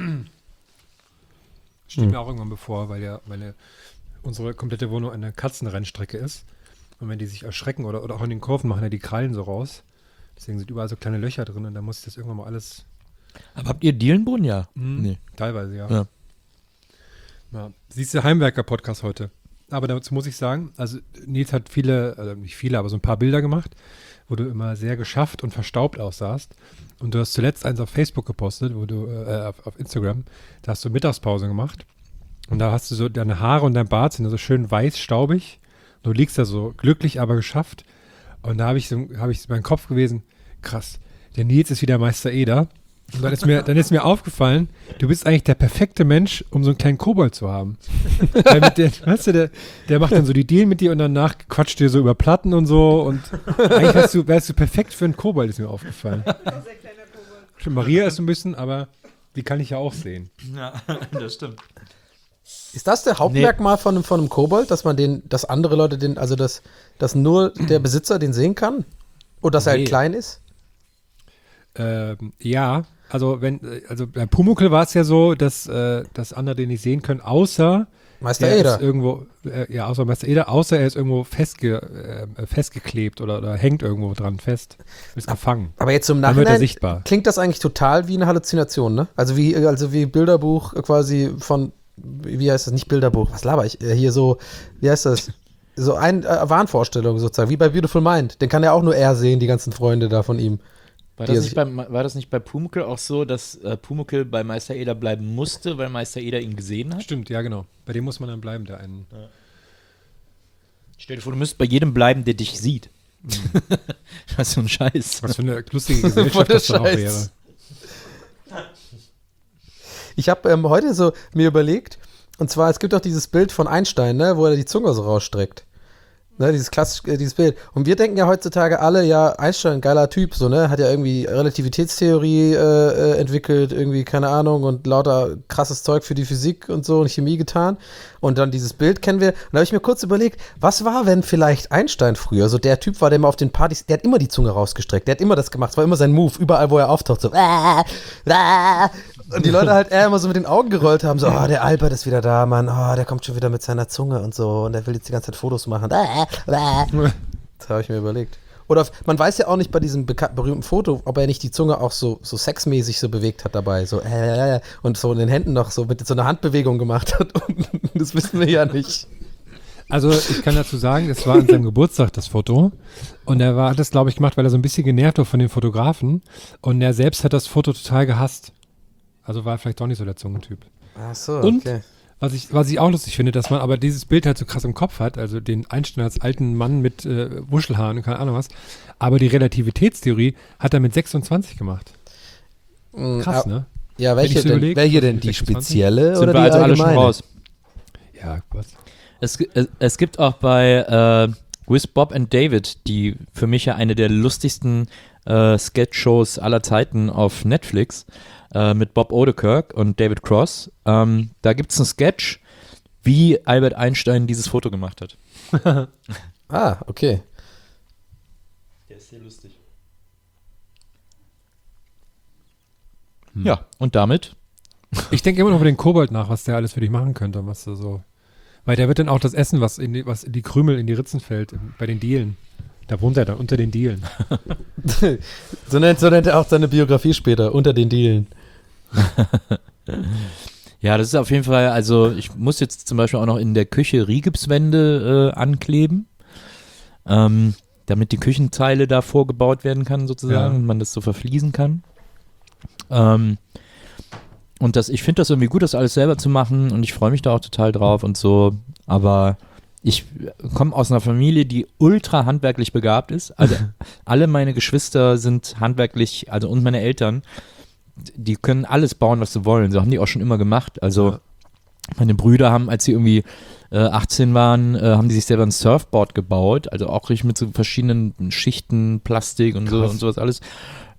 Steht mir auch irgendwann bevor, weil unsere komplette Wohnung eine Katzenrennstrecke ist. Und wenn die sich erschrecken oder auch in den Kurven machen ja die Krallen so raus. Deswegen sind überall so kleine Löcher drin und da muss ich das irgendwann mal alles. Aber habt ihr Dielenboden? Ja. Nee. Teilweise, ja. Ja. Ja. Siehst du, Heimwerker-Podcast heute. Aber dazu muss ich sagen, also Nils hat nicht viele, aber so ein paar Bilder gemacht, wo du immer sehr geschafft und verstaubt aussahst. Und du hast zuletzt eins auf Facebook gepostet, wo du, auf Instagram, da hast du Mittagspause gemacht. Und da hast du so, deine Haare und dein Bart sind so schön weiß, staubig. Du liegst da so glücklich, aber geschafft. Und da habe ich meinen Kopf gewesen, krass, der Nils ist wieder Meister Eder. Und dann ist mir aufgefallen, du bist eigentlich der perfekte Mensch, um so einen kleinen Kobold zu haben. Der macht dann so die Deal mit dir und danach quatscht dir so über Platten und so. Und eigentlich wärst du perfekt für einen Kobold, ist mir aufgefallen. Stimmt, Maria ist ein bisschen, aber die kann ich ja auch sehen. Ja, das stimmt. Ist das der Hauptmerkmal von einem Kobold, dass dass andere Leute dass nur der Besitzer den sehen kann? Und dass er halt klein ist? Ja, also bei Pumuckl war es ja so, dass andere den nicht sehen können, außer Meister Eder. Ist irgendwo, außer Meister Eder, außer er ist irgendwo festgeklebt oder hängt irgendwo dran fest, ist gefangen. Aber jetzt zum Dann wird er Nachhinein sichtbar. klingt das eigentlich total wie eine Halluzination, ne? Also wie Bilderbuch quasi von, wie heißt das, nicht Bilderbuch, was laber ich, hier so, wie heißt das? So eine Wahnvorstellung sozusagen, wie bei Beautiful Mind. Den kann ja auch nur er sehen, die ganzen Freunde da von ihm. War das nicht bei Pumuckl auch so, dass Pumuckl bei Meister Eder bleiben musste, weil Meister Eder ihn gesehen hat? Stimmt, ja genau. Bei dem muss man dann bleiben, der einen. Ja. Stell dir vor, du müsstest bei jedem bleiben, der dich sieht. Was für ein Scheiß. Was für eine lustige Gesellschaft das dann auch wäre. Ich habe heute so mir überlegt, und zwar, es gibt auch dieses Bild von Einstein, ne, wo er die Zunge so rausstreckt. Ne, dieses Bild. Und wir denken ja heutzutage alle, ja, Einstein, geiler Typ, so, ne, hat ja irgendwie Relativitätstheorie entwickelt, irgendwie, keine Ahnung, und lauter krasses Zeug für die Physik und so und Chemie getan. Und dann dieses Bild kennen wir. Und da habe ich mir kurz überlegt, was war, wenn vielleicht Einstein früher so der Typ war, der immer auf den Partys, der hat immer die Zunge rausgestreckt, der hat immer das gemacht, es war immer sein Move, überall, wo er auftaucht, so, und die Leute halt immer so mit den Augen gerollt haben, so, oh, der Albert ist wieder da, Mann, oh, der kommt schon wieder mit seiner Zunge und so und der will jetzt die ganze Zeit Fotos machen. Das habe ich mir überlegt. Oder man weiß ja auch nicht bei diesem berühmten Foto, ob er nicht die Zunge auch so sexmäßig so bewegt hat dabei, so und so in den Händen noch so mit so einer Handbewegung gemacht hat. Und das wissen wir ja nicht. Also ich kann dazu sagen, es war an seinem Geburtstag das Foto und er hat das, glaube ich, gemacht, weil er so ein bisschen genervt war von den Fotografen und er selbst hat das Foto total gehasst. Also war er vielleicht doch nicht so der Zungentyp. Ach so, und okay. Was ich auch lustig finde, dass man aber dieses Bild halt so krass im Kopf hat, also den Einstein als alten Mann mit Wuschelhaaren und keine Ahnung was, aber die Relativitätstheorie hat er mit 26 gemacht. Krass, ne? Ja, welche denn? Die 26? spezielle Sind oder wir die also alle schon allgemeine? raus? Ja, was? Es gibt auch bei With Bob and David, die für mich ja eine der lustigsten Sketch-Shows aller Zeiten auf Netflix, mit Bob Odenkirk und David Cross. Da gibt es einen Sketch, wie Albert Einstein dieses Foto gemacht hat. Ah, okay. Der ist sehr lustig. Ja, und damit? Ich denke immer noch über den Kobold nach, was der alles für dich machen könnte, was du so. Weil der wird dann auch das essen, was in die Krümel, in die Ritzen fällt, bei den Dielen. Da wohnt er dann unter den Dielen. so nennt er auch seine Biografie später, unter den Dielen. Ja, das ist auf jeden Fall, also ich muss jetzt zum Beispiel auch noch in der Küche Rigipswände ankleben, damit die Küchenzeile da vorgebaut werden kann sozusagen und man das so verfließen kann. Und ich finde das irgendwie gut, das alles selber zu machen und ich freue mich da auch total drauf und so, aber ich komme aus einer Familie, die ultra handwerklich begabt ist. Also alle meine Geschwister sind handwerklich, also und meine Eltern, die können alles bauen, was sie wollen. So haben die auch schon immer gemacht. Also Meine Brüder haben, als sie irgendwie 18 waren, haben die sich selber ein Surfboard gebaut, also auch richtig mit so verschiedenen Schichten, Plastik und so und sowas alles.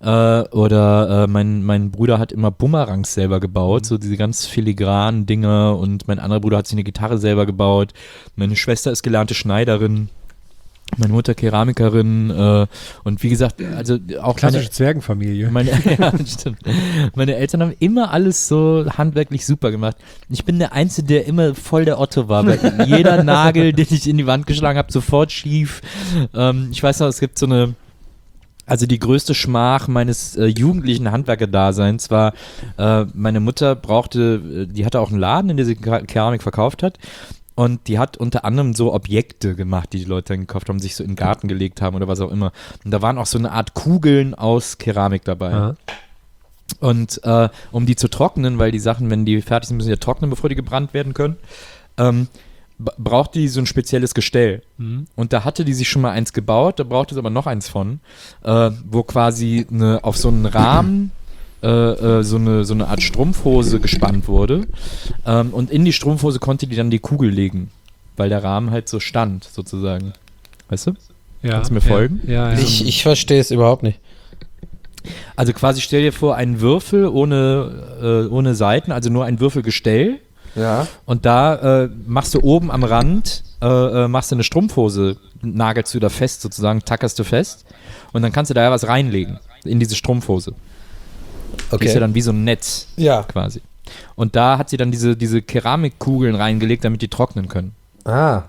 Oder mein Bruder hat immer Bumerangs selber gebaut, so diese ganz filigranen Dinge, und mein anderer Bruder hat sich eine Gitarre selber gebaut. Meine Schwester ist gelernte Schneiderin. Meine Mutter Keramikerin und wie gesagt, also auch klassische Zwergenfamilie. Ja, stimmt. Meine Eltern haben immer alles so handwerklich super gemacht. Ich bin der Einzige, der immer voll der Otto war, weil jeder Nagel, den ich in die Wand geschlagen habe, sofort schief. Ich weiß noch, es gibt so eine, also die größte Schmach meines jugendlichen Handwerkerdaseins war, meine Mutter die hatte auch einen Laden, in dem sie Keramik verkauft hat. Und die hat unter anderem so Objekte gemacht, die Leute dann gekauft haben, sich so in den Garten gelegt haben oder was auch immer. Und da waren auch so eine Art Kugeln aus Keramik dabei. Aha. Und um die zu trocknen, weil die Sachen, wenn die fertig sind, müssen ja trocknen, bevor die gebrannt werden können, brauchte die so ein spezielles Gestell. Und da hatte die sich schon mal eins gebaut, da brauchte es aber noch eins von, wo quasi auf so einen Rahmen so eine Art Strumpfhose gespannt wurde, und in die Strumpfhose konnte die dann die Kugel legen, weil der Rahmen halt so stand, sozusagen. Weißt du? Ja. Kannst du mir folgen? Ja. Ich verstehe es überhaupt nicht. Also quasi stell dir vor, einen Würfel ohne Seiten, also nur ein Würfelgestell, Ja. und da machst du oben am Rand machst du eine Strumpfhose, nagelst du da fest sozusagen, tackerst du fest, und dann kannst du da ja was reinlegen in diese Strumpfhose. Die ist ja dann wie so ein Netz quasi. Und da hat sie dann diese Keramikkugeln reingelegt, damit die trocknen können. Ah.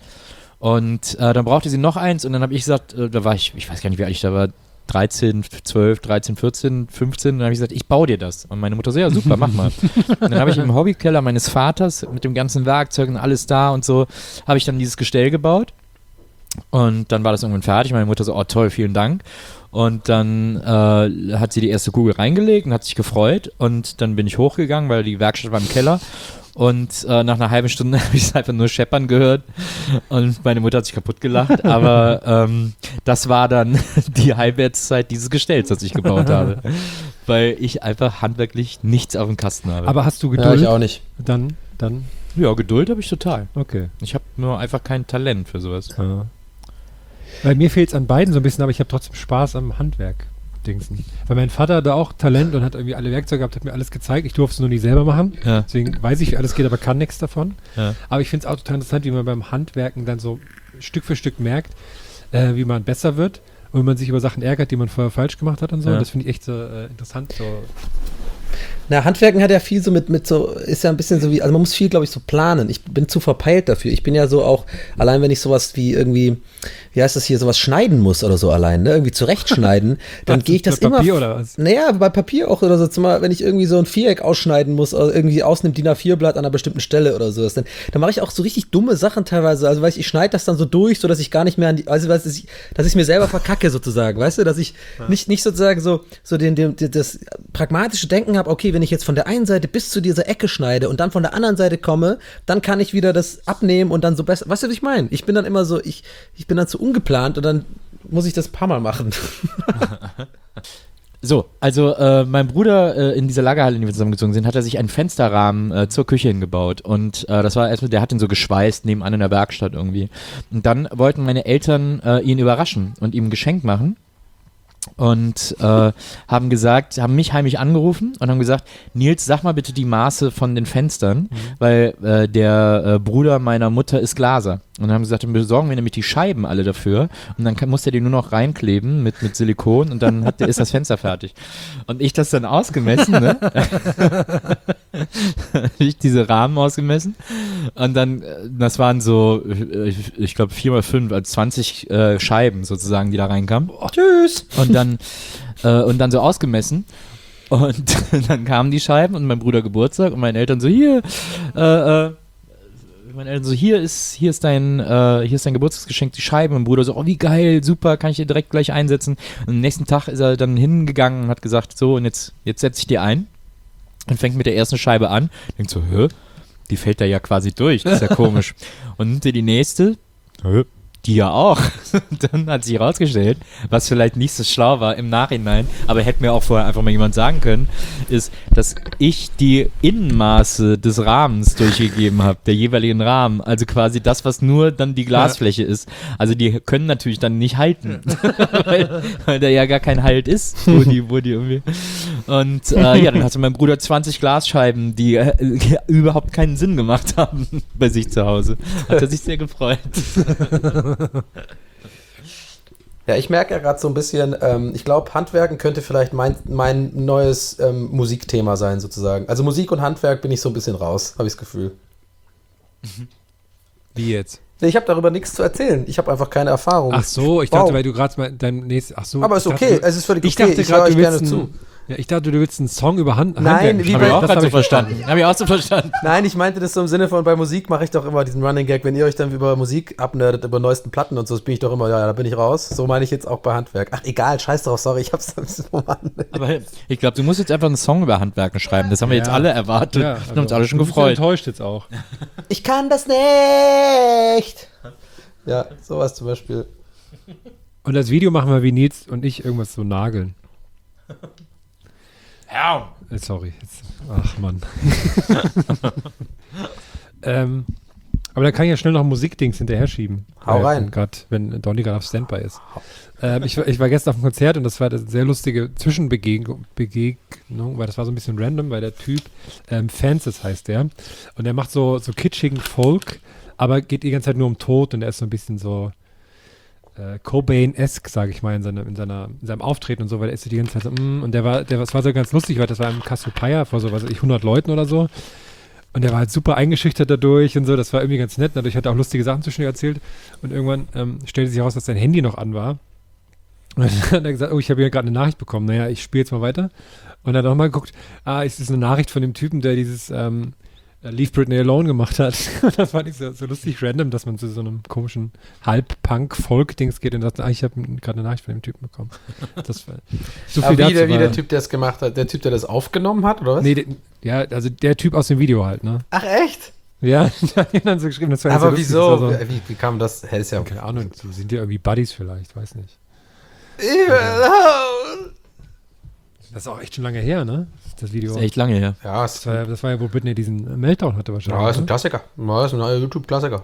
Und dann brauchte sie noch eins, und dann habe ich gesagt, da war ich weiß gar nicht, wie alt ich da war, 13, 12, 13, 14, 15, dann habe ich gesagt, ich baue dir das. Und meine Mutter so, ja super, mach mal. Und dann habe ich im Hobbykeller meines Vaters mit dem ganzen Werkzeug und alles da und so, habe ich dann dieses Gestell gebaut. Und dann war das irgendwann fertig. Meine Mutter so, oh toll, vielen Dank. Und dann hat sie die erste Kugel reingelegt und hat sich gefreut. Und dann bin ich hochgegangen, weil die Werkstatt war im Keller. Und nach einer halben Stunde habe ich es einfach nur scheppern gehört. Und meine Mutter hat sich kaputt gelacht. Aber das war dann die Halbwertszeit dieses Gestells, das ich gebaut habe. Weil ich einfach handwerklich nichts auf dem Kasten habe. Aber hast du Geduld? Ja, ich auch nicht. Dann. Ja, Geduld habe ich total. Okay. Ich habe nur einfach kein Talent für sowas. Ja. Weil mir fehlt es an beiden so ein bisschen, aber ich habe trotzdem Spaß am Handwerk-Dingsen. Weil mein Vater hatte auch Talent und hat irgendwie alle Werkzeuge gehabt, hat mir alles gezeigt. Ich durfte es nur nicht selber machen. Ja. Deswegen weiß ich, wie alles geht, aber kann nichts davon. Ja. Aber ich finde es auch total interessant, wie man beim Handwerken dann so Stück für Stück merkt, wie man besser wird und wenn man sich über Sachen ärgert, die man vorher falsch gemacht hat und so. Ja. Das finde ich echt so interessant. So. Na, Handwerken hat ja viel so mit so, ist ja ein bisschen so wie, also man muss viel, glaube ich, so planen. Ich bin zu verpeilt dafür. Ich bin ja so auch, allein wenn ich sowas wie irgendwie, wie heißt das hier, sowas schneiden muss oder so allein, ne, irgendwie zurechtschneiden, dann gehe ich das immer. Bei Papier oder was? Naja, bei Papier auch oder so, zumal wenn ich irgendwie so ein Viereck ausschneiden muss oder irgendwie aus einem DIN A4-Blatt an einer bestimmten Stelle oder so, dann mache ich auch so richtig dumme Sachen teilweise, also ich schneide das dann so durch, so dass ich gar nicht mehr an die, also dass ich mir selber verkacke sozusagen, weißt du, dass ich nicht sozusagen so das pragmatische Denken habe, okay, wenn ich jetzt von der einen Seite bis zu dieser Ecke schneide und dann von der anderen Seite komme, dann kann ich wieder das abnehmen und dann so besser. Weißt du, was ich meine? Ich bin dann immer so, ich bin dann zu ungeplant und dann muss ich das ein paar Mal machen. So, also mein Bruder in dieser Lagerhalle, in die wir zusammengezogen sind, hat er sich einen Fensterrahmen zur Küche hingebaut und das war erstmal, der hat ihn so geschweißt nebenan in der Werkstatt irgendwie. Und dann wollten meine Eltern ihn überraschen und ihm ein Geschenk machen. Und haben mich heimlich angerufen und haben gesagt, Nils, sag mal bitte die Maße von den Fenstern, weil der Bruder meiner Mutter ist Glaser. Und dann haben sie gesagt, dann besorgen wir nämlich die Scheiben alle dafür und dann muss der die nur noch reinkleben mit Silikon und dann ist das Fenster fertig. Und ich das dann ausgemessen, ne? Ich diese Rahmen ausgemessen und dann, das waren so, ich glaube 4x5, also 20 Scheiben sozusagen, die da reinkamen. Oh, tschüss! Und dann so ausgemessen. Und dann kamen die Scheiben und mein Bruder Geburtstag und meine Eltern so, hier ist dein Geburtstagsgeschenk, die Scheiben. Und mein Bruder so, oh wie geil, super, kann ich dir direkt gleich einsetzen. Und am nächsten Tag ist er dann hingegangen und hat gesagt, so und jetzt setze ich dir ein. Und fängt mit der ersten Scheibe an. Denkt so, die fällt da ja quasi durch, das ist ja komisch. Und nimmt dir die nächste, Die ja auch. Dann hat sich herausgestellt, was vielleicht nicht so schlau war im Nachhinein, aber hätte mir auch vorher einfach mal jemand sagen können, ist, dass ich die Innenmaße des Rahmens durchgegeben habe, der jeweiligen Rahmen. Also quasi das, was nur dann die Glasfläche ist. Also die können natürlich dann nicht halten, weil da ja gar kein Halt ist, wo die irgendwie. Und dann hatte mein Bruder 20 Glasscheiben, die überhaupt keinen Sinn gemacht haben bei sich zu Hause. Hat er sich sehr gefreut. Ja, ich merke ja gerade so ein bisschen, ich glaube, Handwerken könnte vielleicht mein neues Musikthema sein, sozusagen. Also Musik und Handwerk bin ich so ein bisschen raus, habe ich das Gefühl. Wie jetzt? Nee, ich habe darüber nichts zu erzählen. Ich habe einfach keine Erfahrung. Ach so, ich dachte, weil du gerade mal dein nächstes. Ach so. Aber ist okay, es ist völlig okay. Ich dachte höre gerade, euch du gerne willst zu. Ja, ich dachte, du willst einen Song über Nein, Handwerken wie Habe ich bei- auch Das gerade so hab ich verstanden. Habe ich auch so verstanden. Nein, ich meinte das so im Sinne von, bei Musik mache ich doch immer diesen Running Gag, wenn ihr euch dann über Musik abnerdet, über neuesten Platten und so, das bin ich doch immer, ja, da bin ich raus. So meine ich jetzt auch bei Handwerk. Ach, egal, scheiß drauf, sorry, ich hab's so, Mann. Aber ich glaube, du musst jetzt einfach einen Song über Handwerken schreiben. Das haben wir jetzt alle erwartet. Ja, Wir haben uns alle schon du bist gefreut. enttäuscht jetzt auch. Ich kann das nicht. Ja, sowas zum Beispiel. Und das Video machen wir wie Nils und ich irgendwas so nageln. Ja. Sorry. Jetzt, ach Mann. Aber dann kann ich ja schnell noch Musikdings hinterher schieben. Hau rein. Wenn Donny gerade auf Standby ist. Ich war gestern auf einem Konzert und das war eine sehr lustige Zwischenbegegnung, weil das war so ein bisschen random, weil der Typ Fences heißt der. Und der macht so kitschigen Folk, aber geht die ganze Zeit nur um Tod und er ist so ein bisschen so Cobain-esque, sage ich mal, in seinem Auftreten und so, weil er ist so die ganze Zeit so, und das war so ganz lustig, weil das war im Cassiopeia vor so, 100 Leuten oder so. Und der war halt super eingeschüchtert dadurch und so, das war irgendwie ganz nett. Dadurch hat er auch lustige Sachen zwischendurch erzählt. Und irgendwann stellte sich heraus, dass sein Handy noch an war. Und dann hat er gesagt, oh, ich habe hier gerade eine Nachricht bekommen. Naja, ich spiele jetzt mal weiter. Und dann hat er nochmal geguckt, es ist eine Nachricht von dem Typen, der dieses Leave Britney Alone gemacht hat. Das fand ich so lustig random, dass man zu so einem komischen Halb-Punk-Folk-Dings geht und sagt, ich habe gerade eine Nachricht von dem Typen bekommen. Das war so viel Aber dazu. wie der Typ, der es gemacht hat, der Typ, der das aufgenommen hat, oder was? Nee, also der Typ aus dem Video halt, ne? Ach, echt? Ja, der hat ihn dann so geschrieben, das war Aber so lustig, wieso? das war so, Wie kam das? Hä, ist ja keine Ahnung, so sind die irgendwie Buddies vielleicht, weiß nicht. Das ist auch echt schon lange her, ne? Das Video. Das ist echt lange her. Ja, Das war ja, wo Britney diesen Meltdown hatte wahrscheinlich. ist ein ne? Klassiker. Ja, ist ein YouTube-Klassiker.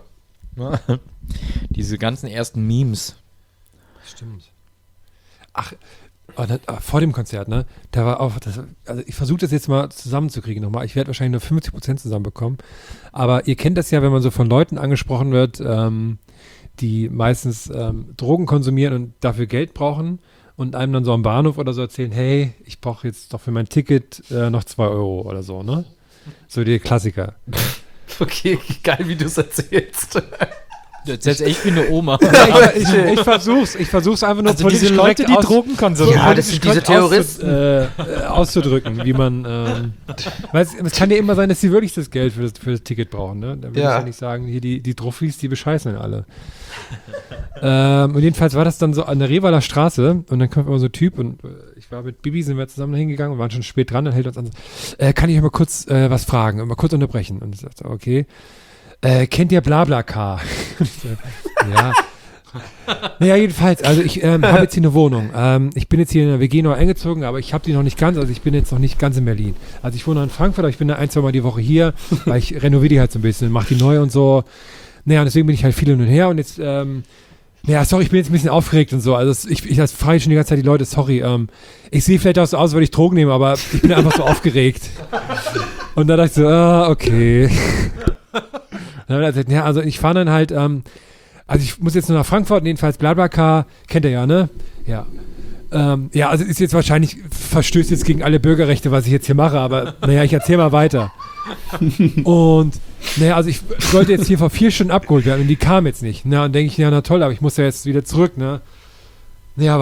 Diese ganzen ersten Memes. Stimmt. Ach, vor dem Konzert, ne? Da war auch, also ich versuche das jetzt mal zusammenzukriegen nochmal. Ich werde wahrscheinlich nur 50% zusammenbekommen. Aber ihr kennt das ja, wenn man so von Leuten angesprochen wird, die meistens Drogen konsumieren und dafür Geld brauchen und einem dann so am Bahnhof oder so erzählen, hey, ich brauche jetzt doch für mein Ticket noch 2 Euro oder so, ne? So die Klassiker. Okay, geil, wie du es erzählst. Das ist echt wie eine Oma. Ich versuch's einfach nur Also diese Leute, die Drogen konsumieren. Ja, das sind diese Terroristen. Auszudrücken, wie man, weil es kann ja immer sein, dass sie wirklich das Geld für das Ticket brauchen, ne? Da will ich ja nicht sagen, hier die Druffis, die bescheißen alle. Und jedenfalls war das dann so an der Revaler Straße und dann kommt immer so ein Typ und ich war mit Bibi, sind wir zusammen da hingegangen und waren schon spät dran, dann hält uns an, kann ich mal kurz was fragen und mal kurz unterbrechen? Und ich sagte, okay. Kennt ihr BlaBlaCar? Ja. Naja, jedenfalls, also ich habe jetzt hier eine Wohnung. Ich bin jetzt hier in der WG neu eingezogen, aber ich habe die noch nicht ganz, also ich bin jetzt noch nicht ganz in Berlin. Also ich wohne in Frankfurt, aber ich bin da 1-2 Mal die Woche hier, weil ich renoviere die halt so ein bisschen, mache die neu und so. Naja, und deswegen bin ich halt viel hin und her und jetzt, sorry, ich bin jetzt ein bisschen aufgeregt und so. Also ich frage schon die ganze Zeit die Leute, sorry, ich sehe vielleicht auch so aus, weil ich Drogen nehme, aber ich bin einfach so aufgeregt. Und dann dachte ich so, okay. Dann hat er gesagt, ja, also ich fahre dann halt, also ich muss jetzt nur nach Frankfurt, jedenfalls BlaBlaCar, kennt ihr ja, ne? Ja. Also ist jetzt wahrscheinlich, verstößt jetzt gegen alle Bürgerrechte, was ich jetzt hier mache, aber naja, ich erzähle mal weiter. Und, also ich sollte jetzt hier vor 4 Stunden abgeholt werden und die kam jetzt nicht. Na, und denke ich, ja, na toll, aber ich muss ja jetzt wieder zurück, ne? Ja,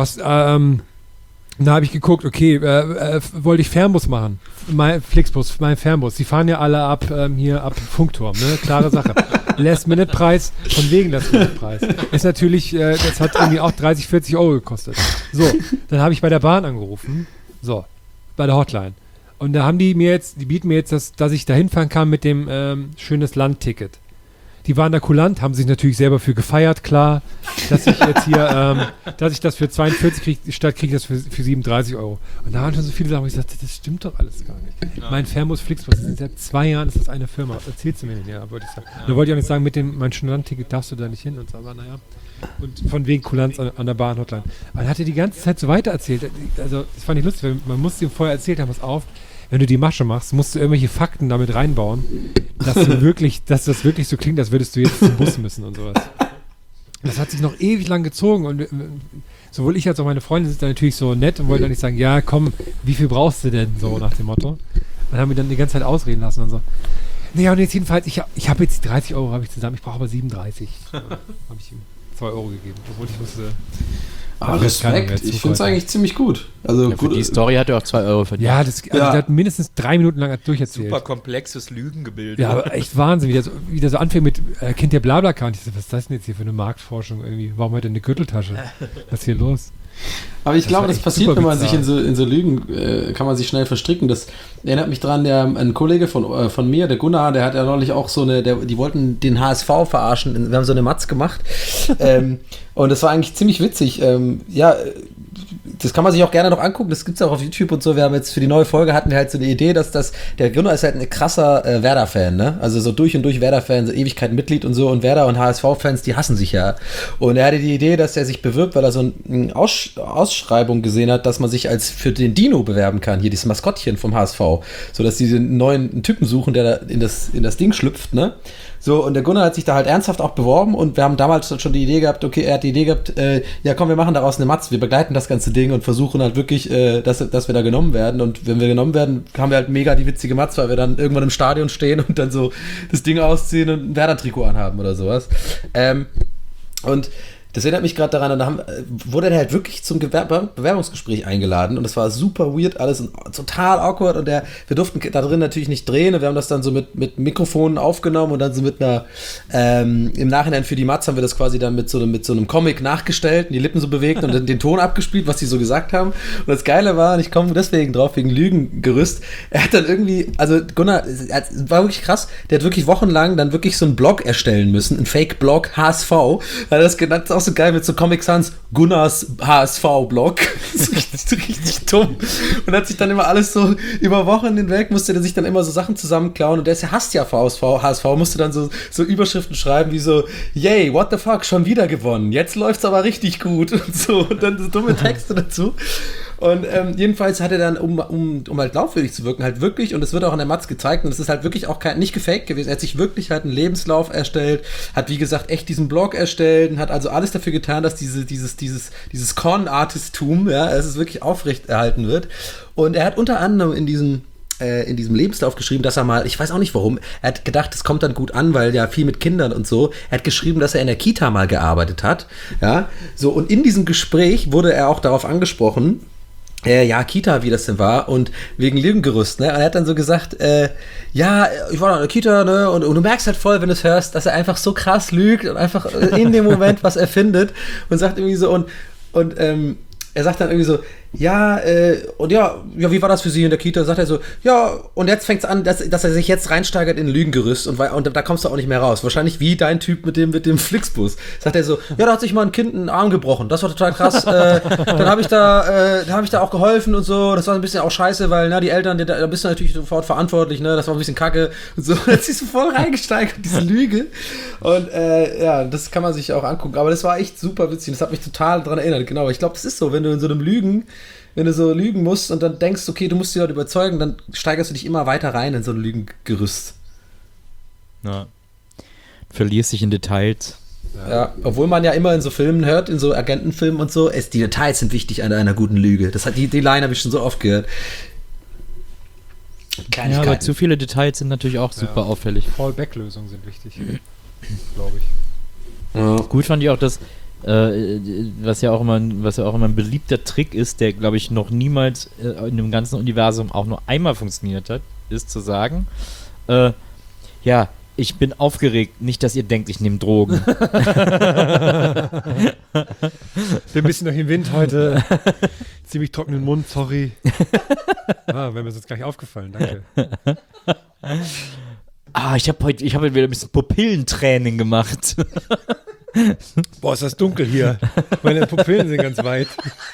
da habe ich geguckt, okay, wollte ich Fernbus machen. Flixbus, mein Fernbus. Die fahren ja alle ab Funkturm, ne? Klare Sache. Last-Minute-Preis, von wegen Last-Minute-Preis. Ist natürlich, das hat irgendwie auch 30, 40 Euro gekostet. So, dann habe ich bei der Bahn angerufen. So, bei der Hotline. Und da haben die bieten mir jetzt, dass ich da hinfahren kann mit dem schönes Landticket. die waren da kulant, haben sich natürlich selber für gefeiert, klar, dass ich jetzt hier, dass ich das für 42 kriege, statt kriege ich das für 37 Euro. Und da waren schon so viele Sachen, wo ich sagte, das stimmt doch alles gar nicht. Ja. Mein Fernbus Flixbus, seit 2 Jahren ist das eine Firma. Was erzählst du mir denn? Ja, wollte ich sagen. Da wollte ich auch nicht sagen, mein Studententicket darfst du da nicht hin und so, aber naja. Und von wegen Kulanz an der Bahnhotline. Aber er hatte die ganze Zeit so weiter erzählt. Also, das fand ich lustig, weil man musste ihm vorher erzählt haben, pass auf, wenn du die Masche machst, musst du irgendwelche Fakten damit reinbauen, dass das wirklich so klingt, als würdest du jetzt zum Bus müssen und sowas. Das hat sich noch ewig lang gezogen und sowohl ich als auch meine Freundin sind da natürlich so nett und wollten dann nicht sagen, ja komm, wie viel brauchst du denn, so nach dem Motto. Und haben wir dann die ganze Zeit ausreden lassen und so. Naja, und jetzt jedenfalls, ich hab jetzt die 30 Euro habe ich zusammen, ich brauche aber 37. Habe ich ihm 2 Euro gegeben, obwohl ich wusste... Respekt, ich finde es eigentlich ziemlich gut. Also ja, für die Story hat er auch 2 Euro verdient. Ja, der hat mindestens 3 Minuten lang durcherzählt. Super komplexes Lügengebilde. Ja, aber echt Wahnsinn, wie der so anfängt mit, kennt ihr Blablacar? Und ich so, was ist das denn jetzt hier für eine Marktforschung irgendwie? Warum hat er eine Gürteltasche? Was ist hier los? Aber ich glaube, das passiert, wenn man sich bizarr. in so Lügen, kann man sich schnell verstricken. Das erinnert mich dran, ein Kollege von mir, der Gunnar, der hat ja neulich auch die wollten den HSV verarschen. Wir haben so eine Matz gemacht. Und das war eigentlich ziemlich witzig. Das kann man sich auch gerne noch angucken. Das gibt es auch auf YouTube und so. Wir haben jetzt für die neue Folge hatten wir halt so eine Idee, dass der Gunnar ist halt ein krasser Werder-Fan, ne? Also so durch und durch Werder-Fan, so Ewigkeiten Mitglied und so. Und Werder und HSV-Fans, die hassen sich ja. Und er hatte die Idee, dass er sich bewirbt, weil er so eine Ausschreibung gesehen hat, dass man sich als für den Dino bewerben kann. Hier dieses Maskottchen vom HSV. So dass die den neuen Typen suchen, der da in das Ding schlüpft, ne? So, und der Gunnar hat sich da halt ernsthaft auch beworben und wir haben damals schon die Idee gehabt, ja komm, wir machen daraus eine Matz, wir begleiten das ganze Ding und versuchen halt wirklich, dass wir da genommen werden. Und wenn wir genommen werden, haben wir halt mega die witzige Matz, weil wir dann irgendwann im Stadion stehen und dann so das Ding ausziehen und ein Werder-Trikot anhaben oder sowas. Und das erinnert mich gerade daran, und da wurde er halt wirklich zum Bewerbungsgespräch eingeladen und das war super weird alles und total awkward und wir durften da drin natürlich nicht drehen und wir haben das dann so mit Mikrofonen aufgenommen und dann so mit einer, im Nachhinein für die Matz haben wir das quasi dann mit so einem Comic nachgestellt und die Lippen so bewegt und dann den Ton abgespielt, was die so gesagt haben. Und das Geile war, und ich komme deswegen drauf, wegen Lügengerüst, er hat dann irgendwie, also Gunnar, war wirklich krass, der hat wirklich wochenlang dann wirklich so einen Blog erstellen müssen, einen Fake-Blog HSV, weil das genannt auch so geil mit so Comic Sans, Gunnars HSV-Blog. richtig dumm. Und hat sich dann immer alles so, über Wochen hinweg musste der sich dann immer so Sachen zusammenklauen und der hasst ja HSV, musste dann so Überschriften schreiben wie so, yay, what the fuck, schon wieder gewonnen, jetzt läuft's aber richtig gut und so und dann so dumme Texte dazu. Und jedenfalls hat er dann, um halt glaubwürdig zu wirken, halt wirklich, und es wird auch an der Matz gezeigt, und es ist halt wirklich auch nicht gefaked gewesen, er hat sich wirklich halt einen Lebenslauf erstellt, hat wie gesagt echt diesen Blog erstellt und hat also alles dafür getan, dass dieses Con-Artistum, ja, dass es wirklich aufrechterhalten wird. Und er hat unter anderem in diesem Lebenslauf geschrieben, dass er mal, ich weiß auch nicht warum, er hat gedacht, es kommt dann gut an, weil ja viel mit Kindern und so, er hat geschrieben, dass er in der Kita mal gearbeitet hat, ja, so, und in diesem Gespräch wurde er auch darauf angesprochen, Kita, wie das denn war, und wegen Lügengerüst, ne? Und er hat dann so gesagt, ich war da in der Kita, ne? Und du merkst halt voll, wenn du es hörst, dass er einfach so krass lügt und einfach in dem Moment was erfindet und sagt irgendwie so, und er sagt dann irgendwie so, wie war das für Sie in der Kita? Sagt er so, ja, und jetzt fängt es an, dass er sich jetzt reinsteigert in ein Lügengerüst und da kommst du auch nicht mehr raus. Wahrscheinlich wie dein Typ mit dem Flixbus. Sagt er so, ja, da hat sich mal ein Kind einen Arm gebrochen. Das war total krass. Dann habe ich da auch geholfen und so. Das war ein bisschen auch scheiße, weil, die Eltern, da bist du natürlich sofort verantwortlich, ne? Das war ein bisschen kacke und so. Jetzt ist so voll reingesteigert, diese Lüge. Und das kann man sich auch angucken. Aber das war echt super witzig. Das hat mich total daran erinnert. Genau, ich glaube, das ist so, wenn du so lügen musst und dann denkst, okay, du musst die Leute überzeugen, dann steigerst du dich immer weiter rein in so ein Lügengerüst. Ja. Verlierst dich in Details. Ja, obwohl man ja immer in so Filmen hört, in so Agentenfilmen und so, die Details sind wichtig an einer guten Lüge. Die Line habe ich schon so oft gehört. Ja, aber zu viele Details sind natürlich auch super auffällig. Fallback-Lösungen sind wichtig, glaube ich. Ja. Gut fand ich auch, dass was ja auch immer ein beliebter Trick ist, der, glaube ich, noch niemals in dem ganzen Universum auch nur einmal funktioniert hat, ist zu sagen, ich bin aufgeregt, nicht, dass ihr denkt, ich nehme Drogen. Bin ein bisschen durch den Wind heute. Ziemlich trockenen Mund, sorry. Wäre mir sonst gar nicht aufgefallen, danke. Ich habe heute wieder ein bisschen Pupillentraining gemacht. Boah, ist das dunkel hier. Meine Pupillen sind ganz weit.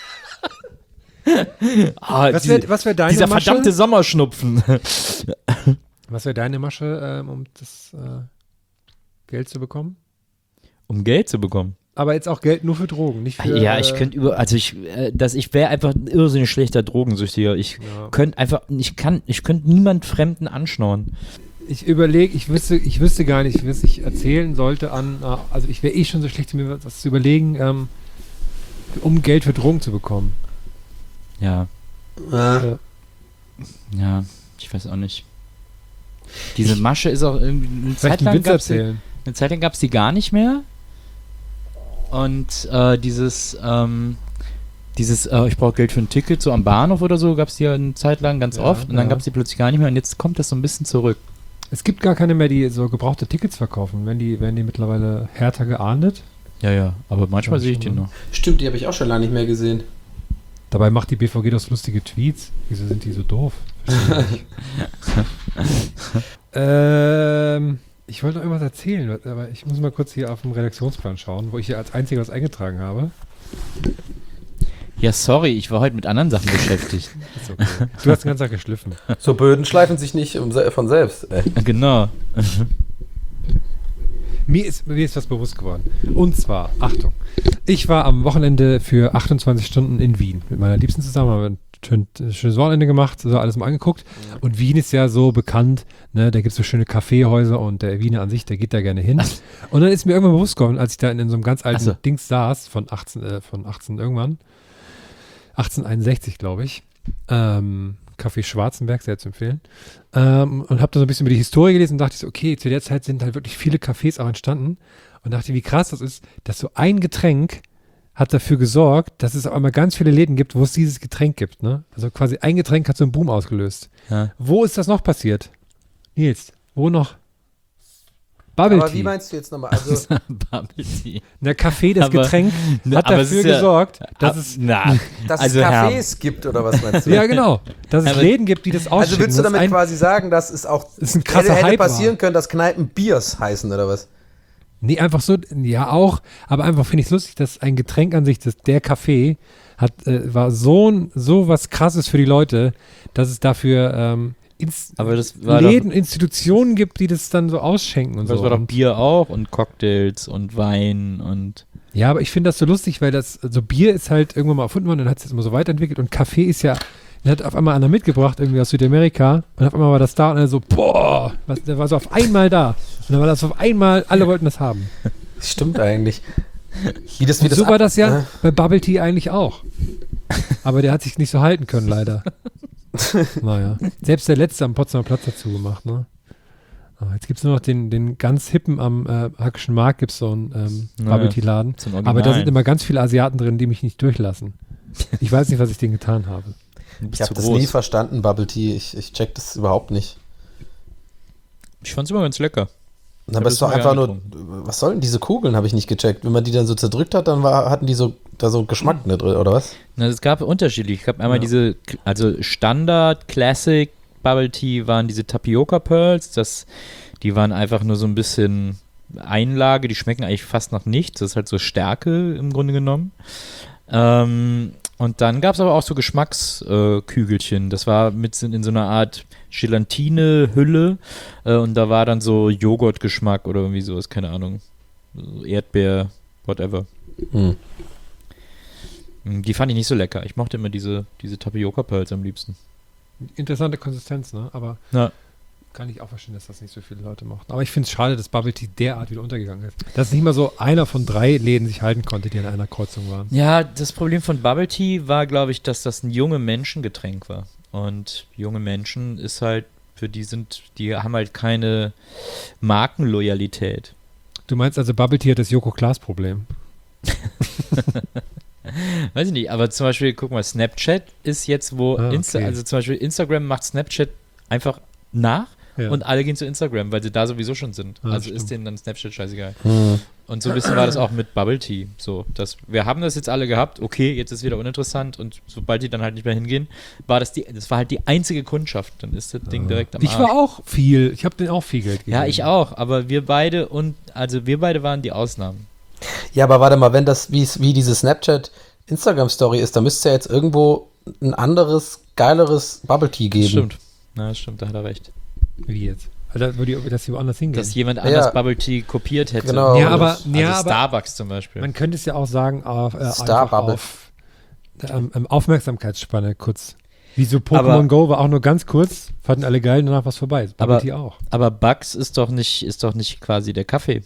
Was wär deine dieser Masche? verdammte Sommerschnupfen. Was wäre deine Masche, um das Geld zu bekommen? Um Geld zu bekommen? Aber jetzt auch Geld nur für Drogen, nicht für... Ja, ich könnte ich wäre einfach ein irrsinnig schlechter Drogensüchtiger. Ich könnte niemand Fremden anschnorren. Ich überlege, ich wüsste gar nicht, was ich erzählen sollte also ich wäre schon so schlecht, mir was zu überlegen, um Geld für Drogen zu bekommen. Ja. Ja, ich weiß auch nicht. Diese Masche ist auch irgendwie eine Zeit lang gab es die gar nicht mehr. Und ich brauche Geld für ein Ticket, so am Bahnhof oder so, gab es die ja eine Zeit lang ganz oft und dann gab es die plötzlich gar nicht mehr und jetzt kommt das so ein bisschen zurück. Es gibt gar keine mehr, die so gebrauchte Tickets verkaufen. Werden die mittlerweile härter geahndet? Ja, aber manchmal sehe ich die noch. Stimmt, die habe ich auch schon lange nicht mehr gesehen. Dabei macht die BVG doch lustige Tweets. Wieso sind die so doof? Verstehe nicht. Ich wollte noch irgendwas erzählen, aber ich muss mal kurz hier auf dem Redaktionsplan schauen, wo ich hier als Einziger was eingetragen habe. Ja, sorry, ich war heute mit anderen Sachen beschäftigt. Ist okay. Du hast den ganzen Tag geschliffen. So Böden schleifen sich nicht von selbst. Genau. Mir ist was bewusst geworden. Und zwar, Achtung, ich war am Wochenende für 28 Stunden in Wien mit meiner Liebsten zusammen, haben ein schönes Wochenende gemacht, so alles mal angeguckt. Und Wien ist ja so bekannt, ne, da gibt es so schöne Kaffeehäuser und der Wiener an sich, der geht da gerne hin. Und dann ist mir irgendwann bewusst geworden, als ich da in so einem ganz alten Dings saß, von 1861, glaube ich, Café Schwarzenberg, sehr zu empfehlen, und habe da so ein bisschen über die Historie gelesen und dachte so, okay, zu der Zeit sind halt wirklich viele Cafés auch entstanden und dachte, wie krass das ist, dass so ein Getränk hat dafür gesorgt, dass es auf einmal ganz viele Läden gibt, wo es dieses Getränk gibt, ne? Also quasi ein Getränk hat so einen Boom ausgelöst. Ja. Wo ist das noch passiert? Nils, wo noch? Bubble Aber Tea. wie meinst du jetzt nochmal? Also Bubble Tea. Der Kaffee, das Getränk, hat dafür gesorgt, dass es Cafés gibt, oder was meinst du? Ja, genau. Dass es Läden gibt, die das ausschicken. Also willst du damit quasi sagen, dass es auch ein krasser hätte Hype passieren können, dass Kneipen Biers heißen, oder was? Nee, einfach so, ja auch, aber einfach finde ich es lustig, dass ein Getränk an sich, der Kaffee, war so was Krasses für die Leute, dass es dafür aber das war Läden, Institutionen gibt, die das dann so ausschenken und so. Das war doch Bier auch und Cocktails und Wein und... Ja, aber ich finde das so lustig, weil Bier ist halt irgendwann mal erfunden worden und hat es jetzt immer so weiterentwickelt und Kaffee ist ja, der hat auf einmal einer mitgebracht, irgendwie aus Südamerika und auf einmal war das da und er so, boah, der war so auf einmal da. Und dann war das auf einmal, alle wollten das haben. Stimmt eigentlich. So war das ja bei Bubble Tea eigentlich auch. Aber der hat sich nicht so halten können, leider. Naja. Selbst der Letzte am Potsdamer Platz dazu gemacht, ne? Jetzt gibt es nur noch den ganz hippen am Hackischen Markt, gibt es so einen Bubble Tea Laden. Aber da sind immer ganz viele Asiaten drin, die mich nicht durchlassen. Ich weiß nicht, was ich denen getan habe. Ich habe das nie verstanden, Bubble Tea. Ich check das überhaupt nicht. Ich fand es immer ganz lecker. Aber es ist doch einfach nur, was sollen diese Kugeln, habe ich nicht gecheckt. Wenn man die dann so zerdrückt hat, dann hatten die da so Geschmack drin, oder was? Na, es gab unterschiedlich. Es gab einmal diese, also Standard, Classic Bubble Tea waren diese Tapioca Pearls. Die waren einfach nur so ein bisschen Einlage, die schmecken eigentlich fast nach nichts. Das ist halt so Stärke im Grunde genommen. Und dann gab es aber auch so Geschmackskügelchen. Das war in so einer Art Gelatine-Hülle und da war dann so Joghurtgeschmack oder irgendwie sowas, keine Ahnung. Erdbeer, whatever. Die fand ich nicht so lecker. Ich mochte immer diese Tapioca-Pearls am liebsten. Interessante Konsistenz, ne? Aber kann ich auch verstehen, dass das nicht so viele Leute mochten. Aber ich finde es schade, dass Bubble Tea derart wieder untergegangen ist. Dass nicht mal so einer von 3 Läden sich halten konnte, die an einer Kreuzung waren. Ja, das Problem von Bubble Tea war, glaube ich, dass das ein junge Menschengetränk war. Und junge Menschen ist halt, die haben halt keine Markenloyalität. Du meinst also, Bubble Tea hat das Joko Klaas-Problem? Weiß ich nicht, aber zum Beispiel, guck mal, Snapchat ist jetzt, also zum Beispiel Instagram macht Snapchat einfach nach und alle gehen zu Instagram, weil sie da sowieso schon sind. Also ist denen dann Snapchat scheißegal. Und so ein bisschen war das auch mit Bubble Tea. So, wir haben das jetzt alle gehabt, okay, jetzt ist wieder uninteressant und sobald die dann halt nicht mehr hingehen, das war halt die einzige Kundschaft. Dann ist das Ding direkt am Arsch. Ich war auch viel, ich habe denen auch viel Geld gegeben. Ja, ich auch, aber wir beide waren die Ausnahmen. Ja, aber warte mal, wenn das wie diese Snapchat-Instagram-Story ist, da müsste ja jetzt irgendwo ein anderes, geileres Bubble Tea geben. Stimmt. Na, das stimmt, da hat er recht. Wie jetzt? Dass sie woanders hingehen. Dass jemand anders Bubble Tea kopiert hätte. Genau. Ja, aber Starbucks zum Beispiel. Man könnte es ja auch sagen, Starbubble. auf Aufmerksamkeitsspanne kurz. Wie so Pokémon Go war auch nur ganz kurz, fanden alle geil, danach war es vorbei. Bubble Tea auch. Aber Bugs ist doch nicht quasi der Kaffee.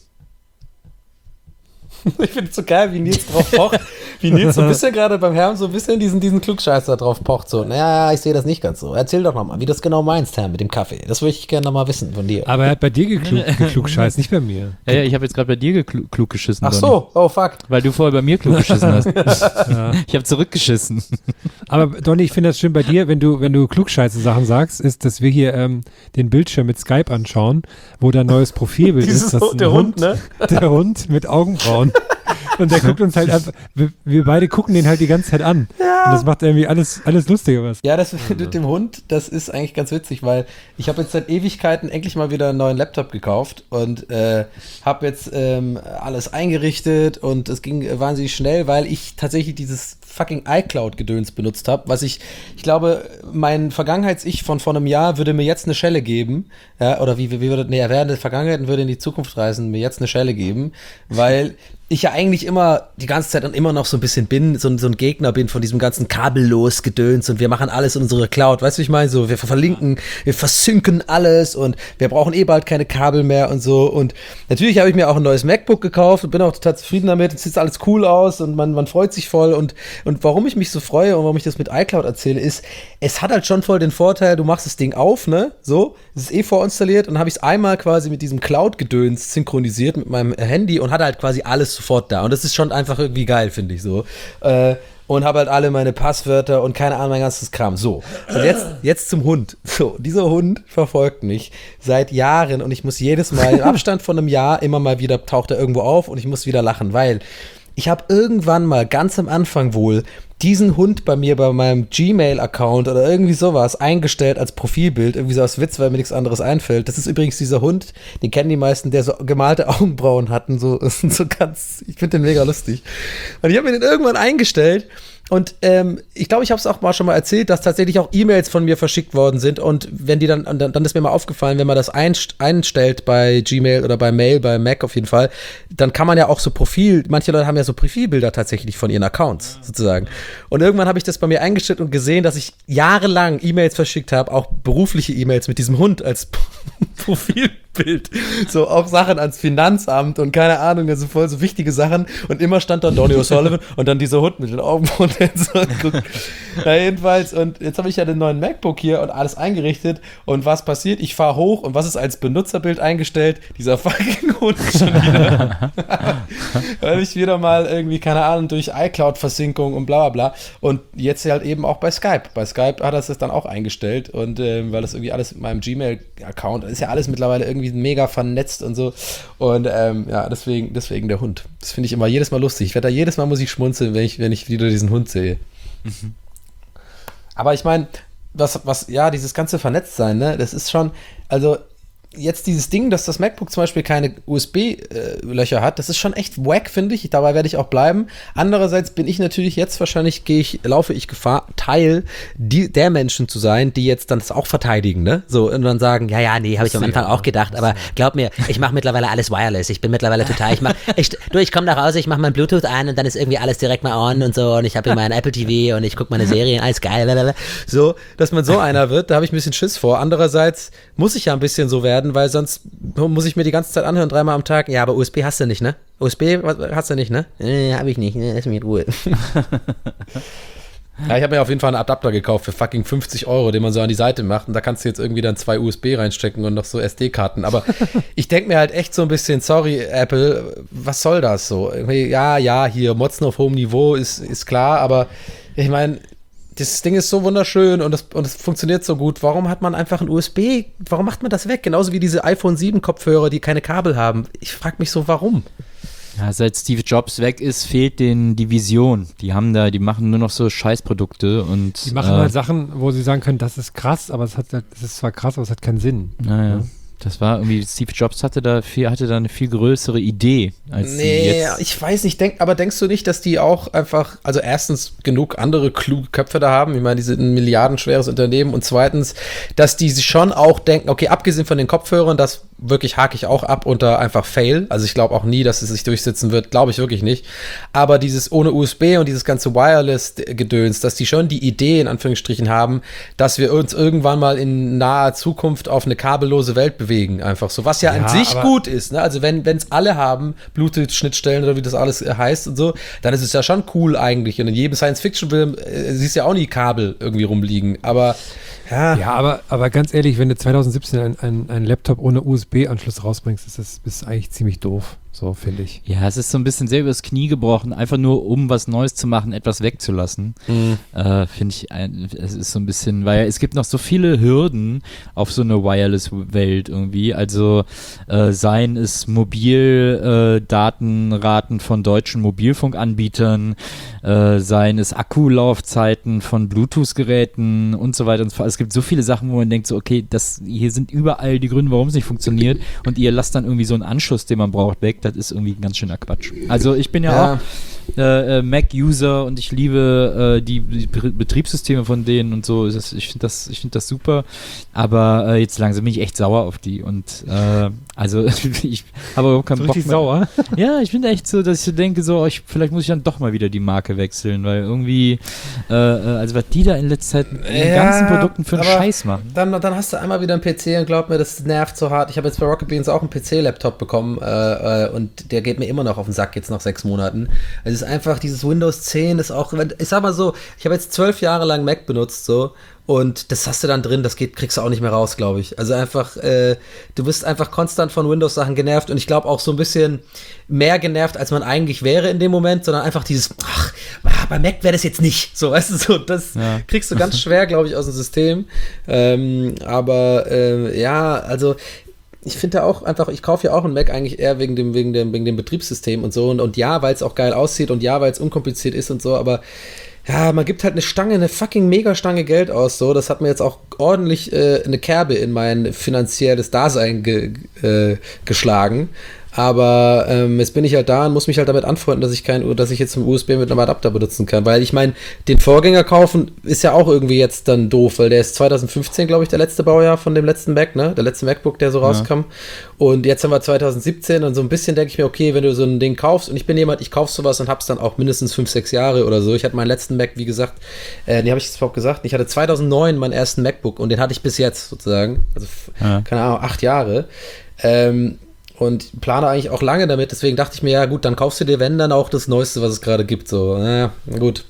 Ich finde es so geil, wie Nils drauf pocht. Wie Nils so ein bisschen gerade beim Herrn so ein bisschen diesen Klugscheißer drauf pocht. So, naja, ich sehe das nicht ganz so. Erzähl doch nochmal, wie du das genau meinst, Herr, mit dem Kaffee. Das würde ich gerne nochmal wissen von dir. Aber er hat bei dir geklugscheißt, nicht bei mir. Ja, ich habe jetzt gerade bei dir klug geschissen. Ach so, oh fuck. Weil du vorher bei mir klug geschissen hast. Ja. Ich habe zurückgeschissen. Aber Donny, ich finde das schön bei dir, wenn du klugscheiße Sachen sagst, ist, dass wir hier den Bildschirm mit Skype anschauen, wo da ein neues Profilbild ist. Das der Hund, ne? Der Hund mit Augenbrauen. Und der guckt uns halt ab, wir beide gucken den halt die ganze Zeit an. Ja. Und das macht irgendwie alles lustiger was. Ja, das mit dem Hund, das ist eigentlich ganz witzig, weil ich habe jetzt seit Ewigkeiten endlich mal wieder einen neuen Laptop gekauft und habe jetzt alles eingerichtet und es ging wahnsinnig schnell, weil ich tatsächlich dieses fucking iCloud-Gedöns benutzt habe, was ich glaube, mein Vergangenheits-Ich von vor einem Jahr würde mir jetzt eine Schelle geben, ja, oder wie würde, er wäre in der Vergangenheit und würde in die Zukunft reisen, mir jetzt eine Schelle geben, weil ich ja eigentlich immer die ganze Zeit und immer noch so ein bisschen bin, so ein Gegner bin von diesem ganzen kabellos Gedöns und wir machen alles in unsere Cloud, weißt du, wie ich meine? So, wir verlinken, wir versynken alles und wir brauchen bald keine Kabel mehr und so und natürlich habe ich mir auch ein neues MacBook gekauft und bin auch total zufrieden damit, es sieht alles cool aus und man freut sich voll und warum ich mich so freue und warum ich das mit iCloud erzähle, ist, es hat halt schon voll den Vorteil, du machst das Ding auf, ne, so, es ist vorinstalliert und dann habe ich es einmal quasi mit diesem Cloud-Gedöns synchronisiert mit meinem Handy und hatte halt quasi alles sofort da und das ist schon einfach irgendwie geil, finde ich so. Und habe halt alle meine Passwörter und keine Ahnung, mein ganzes Kram. So, und jetzt zum Hund. So, dieser Hund verfolgt mich seit Jahren und ich muss jedes Mal, im Abstand von einem Jahr, immer mal wieder taucht er irgendwo auf und ich muss wieder lachen, weil ich habe irgendwann mal ganz am Anfang wohl diesen Hund bei mir bei meinem Gmail-Account oder irgendwie sowas eingestellt als Profilbild, irgendwie so aus Witz, weil mir nichts anderes einfällt. Das ist übrigens dieser Hund, den kennen die meisten, der so gemalte Augenbrauen hat und so ganz, ich finde den mega lustig. Und ich habe mir den irgendwann eingestellt und ich glaube, ich habe es auch mal schon mal erzählt, dass tatsächlich auch E-Mails von mir verschickt worden sind und wenn die dann ist mir mal aufgefallen, wenn man das einstellt bei Gmail oder bei Mail, bei Mac auf jeden Fall, dann kann man ja auch so manche Leute haben ja so Profilbilder tatsächlich von ihren Accounts sozusagen. Und irgendwann habe ich das bei mir eingestellt und gesehen, dass ich jahrelang E-Mails verschickt habe, auch berufliche E-Mails mit diesem Hund als Profilbild. So auch Sachen ans Finanzamt und keine Ahnung, also voll so wichtige Sachen. Und immer stand dann Donny O'Sullivan und dann dieser Hund mit den Augen und so guckt. Na jedenfalls, und jetzt habe ich ja den neuen MacBook hier und alles eingerichtet. Und was passiert? Ich fahre hoch und was ist als Benutzerbild eingestellt? Dieser fucking Hund schon wieder. Weil ich wieder mal irgendwie, keine Ahnung, durch iCloud-Versinkung und bla bla bla. Und jetzt halt eben auch bei Skype. Bei Skype hat er es dann auch eingestellt und weil das irgendwie alles mit meinem Gmail-Account ist ja alles mittlerweile irgendwie mega vernetzt und so. Und ja, deswegen der Hund. Das finde ich immer jedes Mal lustig. Ich werde da jedes Mal muss ich schmunzeln, wenn ich wieder diesen Hund sehe. Mhm. Aber ich meine, ja, dieses ganze Vernetztsein, ne, das ist schon, also jetzt dieses Ding, dass das MacBook zum Beispiel keine USB-Löcher hat, das ist schon echt wack, finde ich. Dabei werde ich auch bleiben. Andererseits bin ich natürlich jetzt wahrscheinlich, laufe ich Gefahr, Teil der Menschen zu sein, die jetzt dann das auch verteidigen, ne? So, und dann sagen, ja, nee, habe ich am Anfang auch gedacht, aber glaub mir, ich mache mittlerweile alles wireless. Ich bin mittlerweile total, ich komme nach Hause, ich mache mein Bluetooth ein und dann ist irgendwie alles direkt mal on und so und ich habe hier meinen Apple TV und ich gucke meine Serien, alles geil, blablabla. So, dass man so einer wird, da habe ich ein bisschen Schiss vor. Andererseits muss ich ja ein bisschen so werden, weil sonst muss ich mir die ganze Zeit anhören, 3-mal am Tag. Ja, aber USB hast du nicht, ne? USB hast du nicht, ne? Hab ich nicht, ne? Lass mich in Ruhe. Ja, ich habe mir auf jeden Fall einen Adapter gekauft für fucking 50 €, den man so an die Seite macht und da kannst du jetzt irgendwie dann 2 USB reinstecken und noch so SD-Karten. Aber ich denke mir halt echt so ein bisschen, sorry Apple, was soll das so? Irgendwie, ja, hier Motzen auf hohem Niveau ist klar, aber ich meine, das Ding ist so wunderschön und es funktioniert so gut. Warum hat man einfach ein USB? Warum macht man das weg? Genauso wie diese iPhone 7 Kopfhörer, die keine Kabel haben. Ich frage mich so, warum? Ja, seit Steve Jobs weg ist, fehlt denen die Vision. Die machen nur noch so Scheißprodukte und die machen halt Sachen, wo sie sagen können, das ist krass, aber es ist zwar krass, aber es hat keinen Sinn. Naja. Ja. Das war irgendwie, Steve Jobs hatte da eine viel größere Idee als jetzt. Ich weiß nicht, aber denkst du nicht, dass die auch einfach, also erstens genug andere kluge Köpfe da haben, ich meine, die sind ein milliardenschweres Unternehmen und zweitens, dass die sich schon auch denken, okay, abgesehen von den Kopfhörern, das wirklich hake ich auch ab unter einfach Fail, also ich glaube auch nie, dass es sich durchsetzen wird, glaube ich wirklich nicht, aber dieses ohne USB und dieses ganze Wireless-Gedöns, dass die schon die Idee in Anführungsstrichen haben, dass wir uns irgendwann mal in naher Zukunft auf eine kabellose Welt bewegen, einfach so, was ja an sich gut ist, ne? Also wenn es alle haben, Bluetooth-Schnittstellen oder wie das alles heißt und so, dann ist es ja schon cool eigentlich und in jedem Science-Fiction-Film siehst du ja auch nie Kabel irgendwie rumliegen, aber ja, aber ganz ehrlich, wenn du 2017 einen Laptop ohne USB-Anschluss rausbringst, ist das eigentlich ziemlich doof. So, finde ich. Ja, es ist so ein bisschen sehr übers Knie gebrochen, einfach nur um was Neues zu machen, etwas wegzulassen. Finde ich, es ist so ein bisschen, weil es gibt noch so viele Hürden auf so eine Wireless-Welt irgendwie. Also seien es Mobildatenraten von deutschen Mobilfunkanbietern, seien es Akkulaufzeiten von Bluetooth-Geräten und so weiter und so fort. Es gibt so viele Sachen, wo man denkt so, okay, hier sind überall die Gründe, warum es nicht funktioniert und ihr lasst dann irgendwie so einen Anschluss, den man braucht, weg. Das ist irgendwie ein ganz schöner Quatsch. Also ich bin ja auch Mac-User und ich liebe die Betriebssysteme von denen und so. Ich finde das super. Aber jetzt langsam bin ich echt sauer auf die und also ich habe überhaupt keinen Bock mehr. Sauer? Ja, ich bin echt so, dass ich so denke, vielleicht muss ich dann doch mal wieder die Marke wechseln, weil irgendwie also was die da in letzter Zeit mit den ganzen Produkten für einen Scheiß machen. Dann hast du einmal wieder einen PC und glaub mir, das nervt so hart. Ich habe jetzt bei Rocket Beans auch einen PC-Laptop bekommen und der geht mir immer noch auf den Sack jetzt nach 6 Monaten. Es ist einfach, dieses Windows 10 ist auch, ich sag mal so, ich habe jetzt 12 Jahre lang Mac benutzt so und das hast du dann drin, kriegst du auch nicht mehr raus, glaube ich. Also einfach, du bist einfach konstant von Windows-Sachen genervt und ich glaube auch so ein bisschen mehr genervt, als man eigentlich wäre in dem Moment, sondern einfach dieses, bei Mac wäre das jetzt nicht, so, weißt du, so, das kriegst du ganz schwer, glaube ich, aus dem System. Also ich finde ja auch einfach, ich kaufe ja auch einen Mac eigentlich eher wegen dem Betriebssystem und so und ja, weil es auch geil aussieht und ja, weil es unkompliziert ist und so, aber ja, man gibt halt eine fucking Megastange Geld aus, so, das hat mir jetzt auch ordentlich eine Kerbe in mein finanzielles Dasein geschlagen. Aber jetzt bin ich halt da und muss mich halt damit anfreunden, dass ich jetzt einen USB mit einem Adapter benutzen kann. Weil ich meine, den Vorgänger kaufen ist ja auch irgendwie jetzt dann doof, weil der ist 2015, glaube ich, der letzte Baujahr von dem letzten Mac, ne? Der letzte MacBook, der so rauskam. Und jetzt haben wir 2017 und so ein bisschen denke ich mir, okay, wenn du so ein Ding kaufst und ich bin jemand, ich kaufe sowas und hab's dann auch mindestens 5, 6 Jahre oder so. Ich hatte meinen letzten Mac, wie gesagt, habe ich jetzt überhaupt gesagt, ich hatte 2009 meinen ersten MacBook und den hatte ich bis jetzt sozusagen, also keine Ahnung, 8 Jahre. Und plane eigentlich auch lange damit, deswegen dachte ich mir, ja gut, dann kaufst du dir, wenn, dann auch das Neueste, was es gerade gibt, so, gut.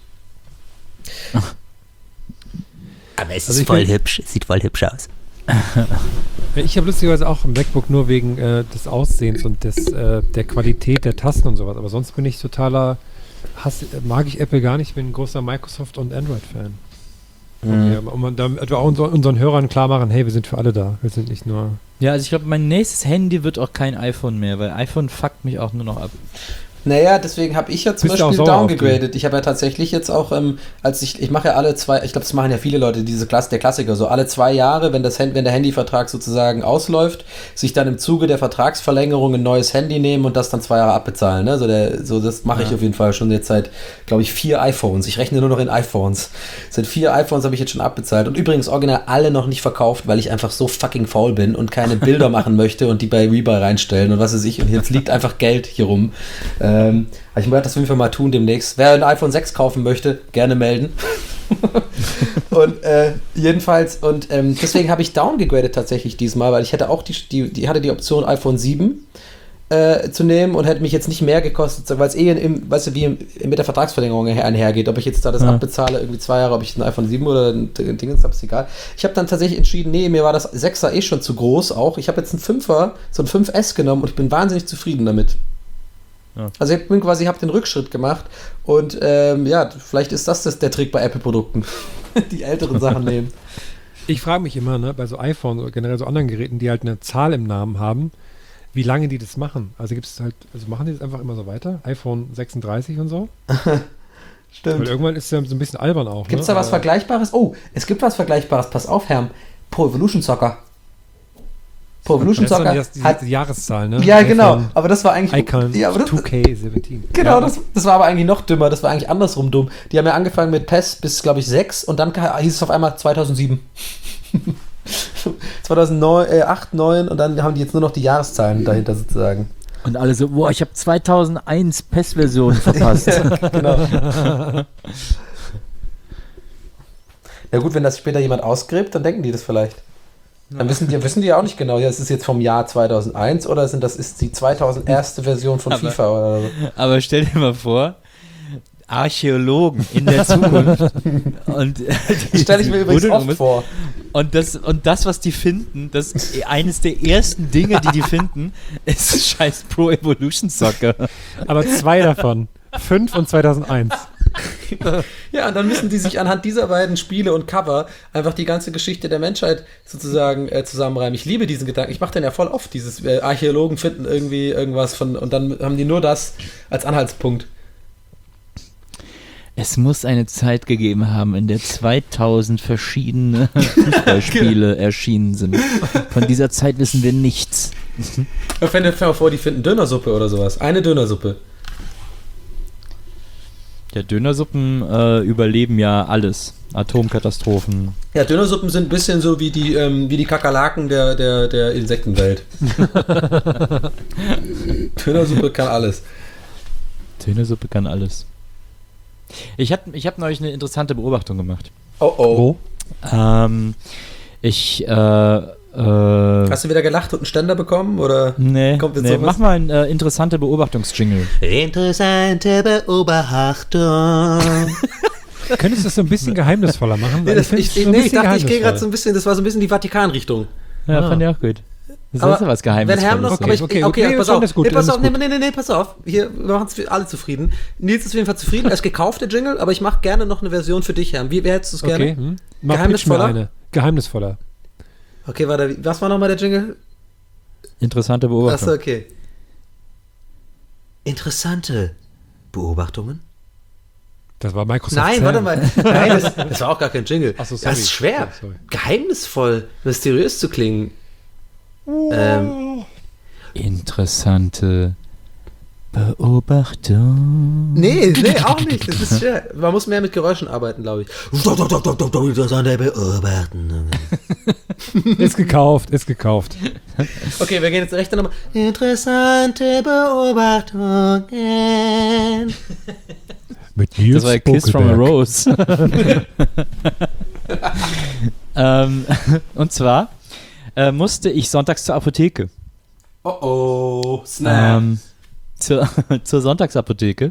Aber es ist voll hübsch, es sieht voll hübsch aus. Ich habe lustigerweise auch ein MacBook nur wegen des Aussehens und der Qualität der Tasten und sowas, aber sonst bin ich mag ich Apple gar nicht, bin ein großer Microsoft- und Android-Fan. Damit wir auch unseren Hörern klar machen, hey, wir sind für alle da, wir sind nicht nur... Ja, also ich glaube, mein nächstes Handy wird auch kein iPhone mehr, weil iPhone fuckt mich auch nur noch ab. Naja, deswegen habe ich ja zum Beispiel downgegradet. Ich habe ja tatsächlich jetzt auch, ich mache ja alle 2, ich glaube, das machen ja viele Leute, der Klassiker, so alle 2 Jahre, wenn der Handyvertrag sozusagen ausläuft, sich dann im Zuge der Vertragsverlängerung ein neues Handy nehmen und das dann 2 Jahre abbezahlen. Ne? Das mache ich auf jeden Fall schon jetzt seit, glaube ich, 4 iPhones. Ich rechne nur noch in iPhones. Seit 4 iPhones habe ich jetzt schon abbezahlt und übrigens original alle noch nicht verkauft, weil ich einfach so fucking faul bin und keine Bilder machen möchte und die bei Rebuy reinstellen und was weiß ich. Und jetzt liegt einfach Geld hier rum. Ich werde das auf jeden Fall mal tun demnächst. Wer ein iPhone 6 kaufen möchte, gerne melden. Und jedenfalls, und deswegen habe ich downgegradet tatsächlich diesmal, weil ich hätte auch die Option iPhone 7 zu nehmen und hätte mich jetzt nicht mehr gekostet, weil es mit der Vertragsverlängerung einhergeht, ob ich jetzt da das abbezahle, irgendwie 2 Jahre, ob ich ein iPhone 7 oder ein Dingens habe, ist egal. Ich habe dann tatsächlich entschieden, nee, mir war das 6er schon zu groß auch. Ich habe jetzt einen 5er, so ein 5S genommen und ich bin wahnsinnig zufrieden damit. Ja. Also ich habe den Rückschritt gemacht und vielleicht ist das der Trick bei Apple-Produkten. Die älteren Sachen nehmen. Ich frage mich immer, ne, bei so iPhone oder generell so anderen Geräten, die halt eine Zahl im Namen haben, wie lange die das machen. Also machen die das einfach immer so weiter? iPhone 36 und so? Stimmt. Weil irgendwann ist es ja so ein bisschen albern auch. Gibt es da was Vergleichbares? Oh, es gibt was Vergleichbares. Pass auf, Herm. Pro Evolution Soccer. Pro Evolution Soccer hat die Jahreszahl, ne? Ja, genau. Aber das war eigentlich... Icon ja, aber das, 2K17. Genau, ja. das war aber eigentlich noch dümmer. Das war eigentlich andersrum dumm. Die haben ja angefangen mit PES bis, glaube ich, 6 und dann hieß es auf einmal 2007. 2008, 9 und dann haben die jetzt nur noch die Jahreszahlen dahinter sozusagen. Und alle so, boah, ich habe 2001 PES-Version verpasst. Genau. Ja gut, wenn das später jemand ausgräbt, dann denken die das vielleicht. Dann wissen die ja auch nicht genau, ja, ist es jetzt vom Jahr 2001 oder ist die 2001. Version von FIFA oder so. Aber stell dir mal vor, Archäologen in der Zukunft. Und das stelle ich mir übrigens oft vor. Und das, was die finden, eines der ersten Dinge, die finden, ist scheiß Pro Evolution Soccer. Aber 2 davon. 5 und 2001. Ja, und dann müssen die sich anhand dieser beiden Spiele und Cover einfach die ganze Geschichte der Menschheit sozusagen zusammenreimen. Ich liebe diesen Gedanken. Ich mache den ja voll oft. Dieses Archäologen finden irgendwie irgendwas von und dann haben die nur das als Anhaltspunkt. Es muss eine Zeit gegeben haben, in der 2000 verschiedene Fußballspiele erschienen sind. Von dieser Zeit wissen wir nichts. Stell dir mal vor, die finden Dönersuppe oder sowas. Eine Dönersuppe. Ja, Dönersuppen überleben ja alles. Atomkatastrophen. Ja, Dönersuppen sind ein bisschen so wie die Kakerlaken der Insektenwelt. Dönersuppe kann alles. Dönersuppe kann alles. Ich hab neulich eine interessante Beobachtung gemacht. Oh. Hast du wieder gelacht und einen Ständer bekommen? Oder kommt jetzt sowas? Mach mal einen interessante Beobachtungsjingle. Interessante Beobachtung. Könntest du es so ein bisschen geheimnisvoller machen? Ich dachte, ich gehe gerade so ein bisschen, das war so ein bisschen die Vatikanrichtung. Ja, fand ich auch gut. Das ist ja was Geheimnisvolles. Wenn Herm noch, okay, pass auf. Nee, Pass auf. Hier, wir machen es alle zufrieden. Nils ist auf jeden Fall zufrieden. Er ist gekauft, der Jingle, aber ich mache gerne noch eine Version für dich, Herm. Wie hättest du es gerne? Okay. Geheimnisvoller? Geheimnisvoller. Okay, warte, was war nochmal der Jingle? Interessante Beobachtung. Achso, okay. Interessante Beobachtungen? Das war Microsoft. Nein, warte mal. Nein, das war auch gar kein Jingle. Achso, sorry. Das ist schwer. Sorry. Geheimnisvoll, mysteriös zu klingen. Interessante Beobachtung. Nee, auch nicht. Das ist schwer. Man muss mehr mit Geräuschen arbeiten, glaube ich. Interessante Beobachtungen. Ist gekauft. Okay, wir gehen jetzt rechter nochmal. Interessante Beobachtungen. Mit Nils Das war Kiss from a Rose. Und zwar musste ich sonntags zur Apotheke. Snap. Zur Sonntagsapotheke,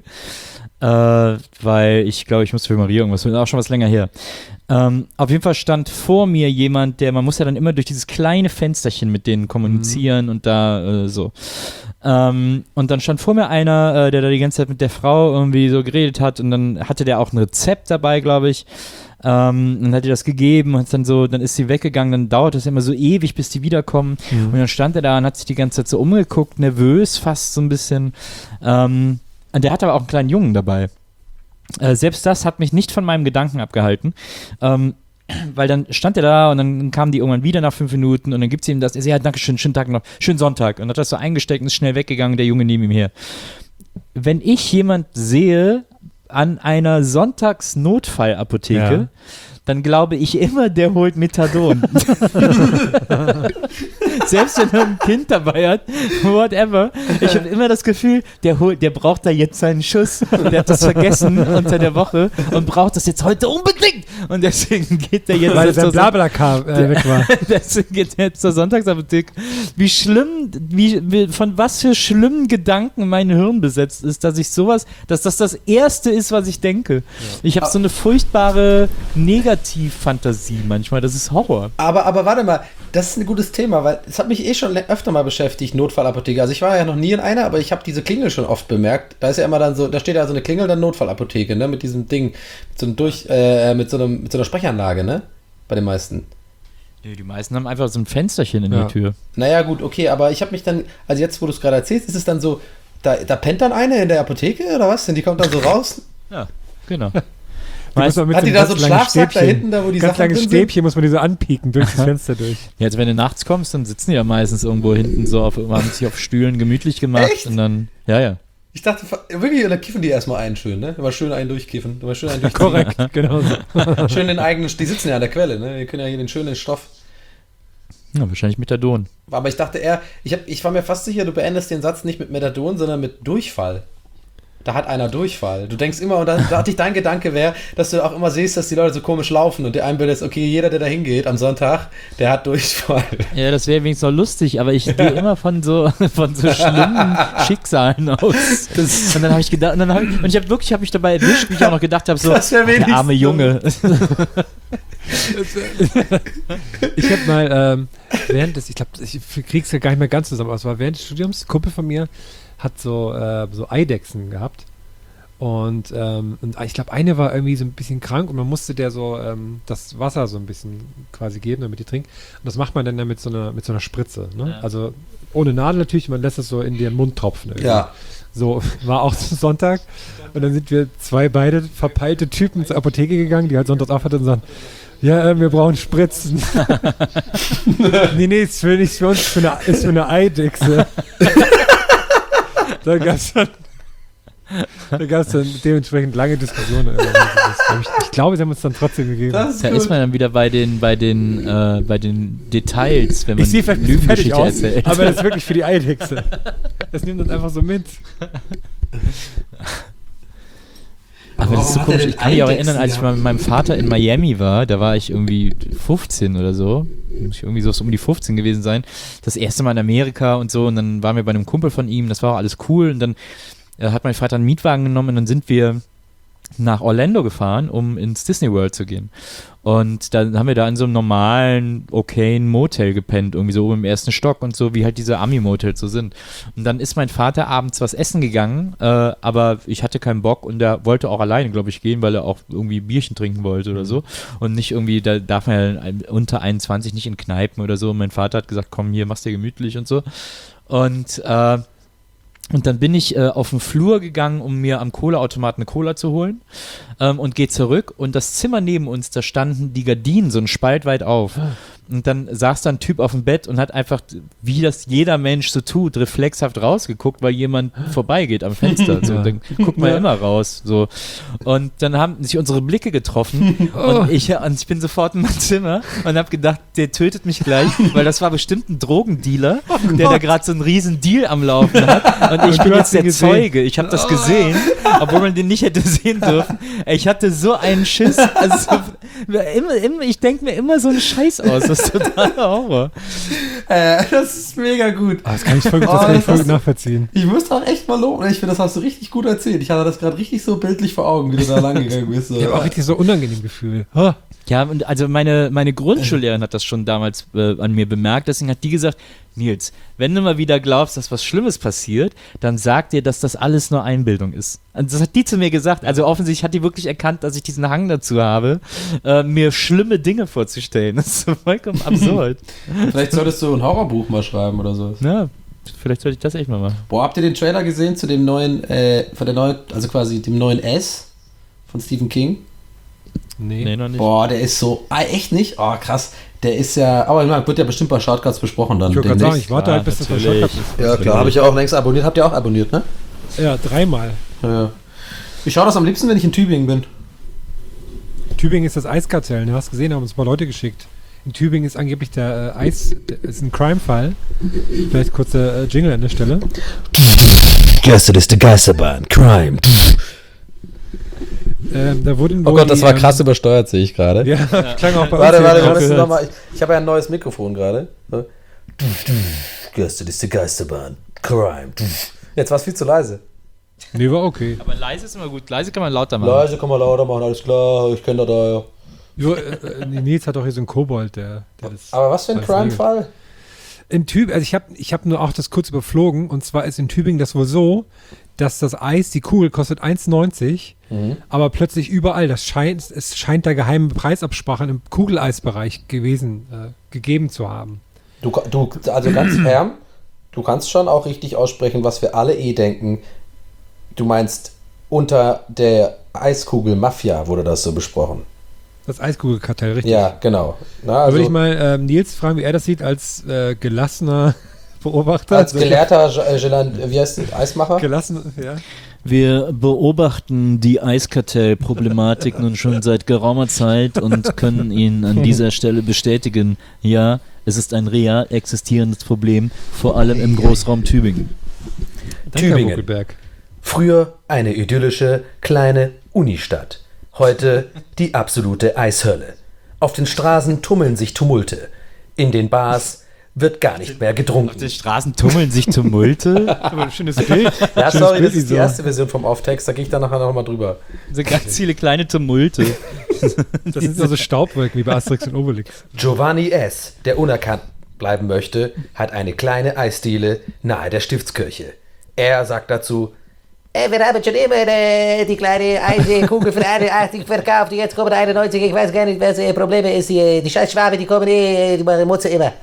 weil ich glaube, ich musste für Maria irgendwas, auch schon was länger her. Auf jeden Fall stand vor mir jemand, man muss ja dann immer durch dieses kleine Fensterchen mit denen kommunizieren und da so. Und dann stand vor mir einer, der da die ganze Zeit mit der Frau irgendwie so geredet hat und dann hatte der auch ein Rezept dabei, glaube ich. Dann hat die das gegeben und dann ist sie weggegangen, dann dauert es immer so ewig, bis die wiederkommen. Und dann stand er da und hat sich die ganze Zeit so umgeguckt, nervös fast so ein bisschen. Und der hatte aber auch einen kleinen Jungen dabei. Selbst das hat mich nicht von meinem Gedanken abgehalten. Weil dann stand er da und dann kamen die irgendwann wieder nach 5 Minuten und dann gibt es ihm das. Er sagt, ja, danke schön, schönen Tag noch, schönen Sonntag. Und hat das so eingesteckt und ist schnell weggegangen, der Junge neben ihm her. Wenn ich jemand sehe an einer Sonntagsnotfallapotheke, dann glaube ich immer, der holt Methadon. Selbst wenn er ein Kind dabei hat, whatever. Ich habe immer das Gefühl, der braucht da jetzt seinen Schuss. Der hat das vergessen unter der Woche und braucht das jetzt heute unbedingt. Und deswegen geht der jetzt weil sein Blablacar weg war. Deswegen geht er jetzt zur Sonntagsapotheke. Wie schlimm, von was für schlimmen Gedanken mein Hirn besetzt ist, dass das Erste ist, was ich denke. Ja. Ich habe so eine furchtbare Negativfantasie manchmal. Das ist Horror. Aber warte mal, das ist ein gutes Thema, weil es hat mich schon öfter mal beschäftigt, Notfallapotheke. Also ich war ja noch nie in einer, aber ich habe diese Klingel schon oft bemerkt. Da ist ja immer dann so, da steht ja so eine Klingel, dann Notfallapotheke, ne, mit diesem Ding, mit so einer Sprechanlage, ne, bei den meisten. Nee, die meisten haben einfach so ein Fensterchen in der Tür. Naja, gut, okay, aber ich habe mich dann, also jetzt, wo du es gerade erzählst, ist es dann so, da pennt dann eine in der Apotheke oder was? Und die kommt dann so raus? Ja, genau. Hat die da so einen Schlafsack da hinten, da wo die ganz Sachen lange drin Stäbchen muss man die so anpieken durch das Fenster durch. Ja, also wenn du nachts kommst, dann sitzen die ja meistens irgendwo hinten so haben sich auf Stühlen gemütlich gemacht. Echt? Und dann, ja. Ich dachte, wirklich, da kiffen die erstmal einen schön, ne? Immer schön einen durchkiffen. Immer schön einen durchziehen. Korrekt, genau so. Schön den eigenen, die sitzen ja an der Quelle, ne? Die können ja hier den schönen Stoff. Ja, wahrscheinlich Methadon. Aber ich dachte eher, ich war mir fast sicher, du beendest den Satz nicht mit Methadon, sondern mit Durchfall. Da hat einer Durchfall. Du denkst immer, und da hatte ich dein Gedanke wäre, dass du auch immer siehst, dass die Leute so komisch laufen und der einbildest, okay, jeder, der da hingeht am Sonntag, der hat Durchfall. Ja, das wäre wenigstens noch lustig, aber ich gehe immer von so schlimmen Schicksalen aus. Und dann habe ich gedacht, ich habe mich dabei erwischt, wie ich auch noch gedacht habe, so, der arme Junge. Ich habe mal ich glaube, ich krieg's ja gar nicht mehr ganz zusammen, aber es war während des Studiums, ein Kumpel von mir hat so Eidechsen gehabt und ich glaube, eine war irgendwie so ein bisschen krank und man musste der so das Wasser so ein bisschen quasi geben, damit die trinkt. Und das macht man dann mit so einer Spritze, ne? Ja. Also ohne Nadel natürlich, man lässt es so in den Mund tropfen. Irgendwie. Ja. So, war auch Sonntag und dann sind wir beide verpeilte Typen zur Apotheke gegangen, die halt sonntags auf hatten und sagen, ja, wir brauchen Spritzen. nee, ist für uns, ist für eine Eidechse. Da gab es dann dementsprechend lange Diskussionen. Ich glaube, sie haben uns dann trotzdem gegeben. Da ist man dann wieder bei den Details, wenn man Lügengeschichte erzählt. Aber das ist wirklich für die Eidechse. Das nimmt uns einfach so mit. Aber das ist so komisch. Ich kann mich auch erinnern, als ich mal mit meinem Vater in Miami war, da war ich irgendwie 15 oder so. Muss ich irgendwie so um die 15 gewesen sein. Das erste Mal in Amerika und so. Und dann waren wir bei einem Kumpel von ihm. Das war auch alles cool. Und dann hat mein Vater einen Mietwagen genommen und dann sind wir nach Orlando gefahren, um ins Disney World zu gehen. Und dann haben wir da in so einem normalen, okayen Motel gepennt, irgendwie so oben im ersten Stock und so, wie halt diese Ami-Motels so sind. Und dann ist mein Vater abends was essen gegangen, aber ich hatte keinen Bock und er wollte auch alleine, glaube ich, gehen, weil er auch irgendwie Bierchen trinken wollte oder so. Und nicht irgendwie, da darf man ja unter 21 nicht in Kneipen oder so. Und mein Vater hat gesagt, komm hier, mach's dir gemütlich und so. Und dann bin ich auf den Flur gegangen, um mir am Cola-Automaten eine Cola zu holen und gehe zurück und das Zimmer neben uns, da standen die Gardinen so einen Spalt weit auf. Und dann saß da ein Typ auf dem Bett und hat einfach, wie das jeder Mensch so tut, reflexhaft rausgeguckt, weil jemand vorbeigeht am Fenster. So, dann guckt man ja immer raus. So. Und dann haben sich unsere Blicke getroffen und ich bin sofort in mein Zimmer und habe gedacht, der tötet mich gleich, weil das war bestimmt ein Drogendealer, der da gerade so einen riesen Deal am Laufen hat. Und ich bin jetzt der Zeuge. Ich habe das gesehen, obwohl man den nicht hätte sehen dürfen. Ich hatte so einen Schiss. Also, ich denke mir immer so einen Scheiß aus. Das ist totaler Horror. Das ist mega gut. Das kann ich voll gut nachvollziehen. Ich muss doch echt mal loben. Ich finde, das hast du richtig gut erzählt. Ich hatte das gerade richtig so bildlich vor Augen, wie du da lang gegangen bist. So. Ich habe auch richtig so unangenehm Gefühl. Ja, und also meine Grundschullehrerin hat das schon damals an mir bemerkt. Deswegen hat die gesagt, Nils, wenn du mal wieder glaubst, dass was Schlimmes passiert, dann sag dir, dass das alles nur Einbildung ist. Und das hat die zu mir gesagt. Also offensichtlich hat die wirklich erkannt, dass ich diesen Hang dazu habe, mir schlimme Dinge vorzustellen. Das ist so vollkommen absurd. Vielleicht solltest du ein Horrorbuch mal schreiben oder so. Ja, vielleicht sollte ich das echt mal machen. Boah, habt ihr den Trailer gesehen zu dem neuen, also quasi dem neuen S von Stephen King? Nee, noch nicht. Boah, der ist so, echt nicht? Oh, krass. Der ist ja, aber wird ja bestimmt bei Shortcuts besprochen dann. Ich wollte gerade sagen, ich warte halt, bis das bei Shortcuts ist. Ja, klar, habe ich ja auch längst abonniert. Habt ihr auch abonniert, ne? Ja, 3-mal. Ja. Ich schaue das am liebsten, wenn ich in Tübingen bin. Tübingen ist das Eiskartell, du hast gesehen, haben uns ein paar Leute geschickt. In Tübingen ist angeblich der ist ein Crime-Fall. Vielleicht kurze Jingle an der Stelle. Gästeliste Geisterbahn, Crime. Da wurden oh Gott, das war krass übersteuert, sehe ich gerade. Ja, klang auch bei uns. Warte, nochmal. Ich habe ja ein neues Mikrofon gerade. Gästeliste Geisterbahn, Crime. Jetzt war es viel zu leise. Nee, war okay. Aber leise ist immer gut. Leise kann man lauter machen. Leise kann man lauter machen, alles klar. Ich kenne da ja. Jo, Nils hat auch hier so einen Kobold, der das. Aber was für ein Crime-Fall? in Tübingen, also ich hab nur auch das kurz überflogen, und zwar ist in Tübingen das wohl so, dass das Eis, die Kugel kostet 1,90, aber plötzlich überall, es scheint da geheime Preisabsprachen im Kugeleisbereich gegeben zu haben. Also ganz fern, du kannst schon auch richtig aussprechen, was wir alle denken. Du meinst, unter der Eiskugel-Mafia wurde das so besprochen. Das Eiskugelkartell, richtig. Ja, genau. Na, Da also, würde ich mal Nils fragen, wie er das sieht als gelassener Beobachter. als gelehrter wie heißt das, Eismacher? Gelassen, ja. Wir beobachten die Eiskartell-Problematik nun schon seit geraumer Zeit und können Ihnen an dieser Stelle bestätigen, ja, es ist ein real existierendes Problem, vor allem im Großraum Tübingen. Danke, Herr Tübingen. Buckelberg. Früher eine idyllische, kleine Unistadt. Heute die absolute Eishölle. Auf den Straßen tummeln sich Tumulte. In den Bars wird gar nicht mehr Auf getrunken. den Straßen tummeln sich Tumulte. Aber ein schönes Bild. Ja, Schönes sorry, das Bild, ist die erste Version vom Off-Text, da gehe ich dann nachher nochmal drüber. So ganz viele kleine Tumulte. Das sind so Staubwolken wie bei Asterix und Obelix. Giovanni S., der unerkannt bleiben möchte, hat eine kleine Eisdiele nahe der Stiftskirche. Er sagt dazu: Wir haben schon immer die kleine Eiskugel für 81 verkauft. Jetzt kommen 91. Ich weiß gar nicht, was das Problem ist hier. Die scheiß Schwaben, die kommen die machen Mutze immer.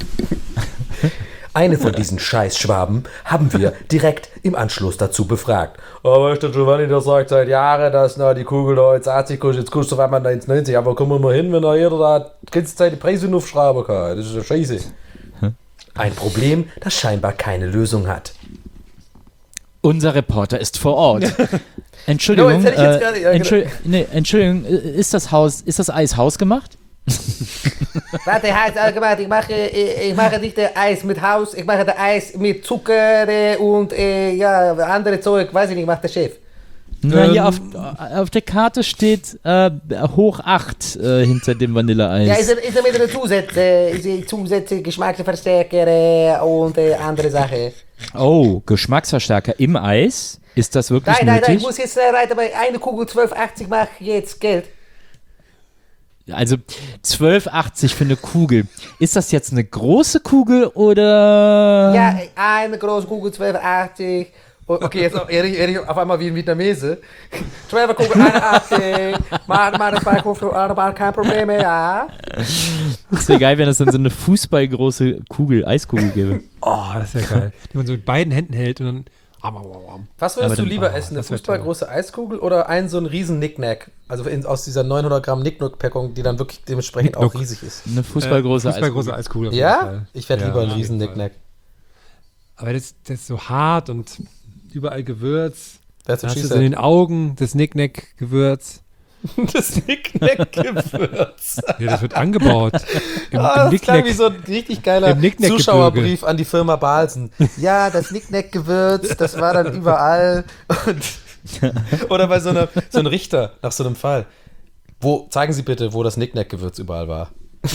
Eine von diesen Scheißschwaben haben wir direkt im Anschluss dazu befragt. Aber ist der Giovanni, der sagt seit Jahren, dass die Kugel da jetzt 80 kostet, jetzt kostet auf einmal 1,90. Aber kommen wir mal hin, wenn da jeder da die ganze Zeit die Preise aufschreiben kann. Das ist ja scheiße. Ein Problem, das scheinbar keine Lösung hat. Unser Reporter ist vor Ort. Entschuldigung, No, jetzt hätte ich jetzt gerade- ja, genau. Entschuldigung, ist das Eis hausgemacht? Warte, heißt allgemein, ich mache nicht Eis mit Haus, ich mache das Eis mit Zucker und andere Zeug, weiß ich nicht, macht der Chef. Na, hier auf der Karte steht hoch 8 hinter dem Vanilleeis. Ja, ist er mit einer Zusätze, Geschmacksverstärker und andere Sachen. Oh, Geschmacksverstärker im Eis? Ist das wirklich Nein, nötig? ich muss jetzt rein, aber eine Kugel 12,80 mache ich jetzt Geld. Also 12,80 für eine Kugel. Ist das jetzt eine große Kugel oder? Ja, eine große Kugel 12,80. Okay, jetzt ehrlich auf einmal wie ein Vietnamese. 12 Kugel 81. Mal das bei Kugel, kein Problem mehr, ja. Das wäre geil, wenn es dann so eine fußballgroße Eiskugel gäbe. Oh, das ist ja geil. Die man so mit beiden Händen hält und dann. Was würdest Aber du dann- lieber essen, eine das wär fußballgroße Eiskugel oder so einen riesen Nicknack? Also aus dieser 900 Gramm Nicknack-Packung, die dann wirklich dementsprechend auch Nicknack. riesig ist. Eine fußballgroße Fußballgroße Eiskugel. Eiskugel. auf jeden Ja? Fall. Ich werde Ja, lieber einen auf riesen jeden Fall. Nicknack. Aber das ist so hart und überall Gewürz. That's Dann what hast she du so in said. den Augen das Nicknack-Gewürz. Das Nicknack-Gewürz. Ja, das wird angebaut. Im Das klang Nicknack. wie so ein richtig geiler Im Nicknack-Gebirge. Zuschauerbrief an die Firma Balsen. Ja, das Nicknack-Gewürz, das war dann überall. Oder bei so einem Richter nach so einem Fall. Zeigen Sie bitte, wo das Nicknack-Gewürz überall war.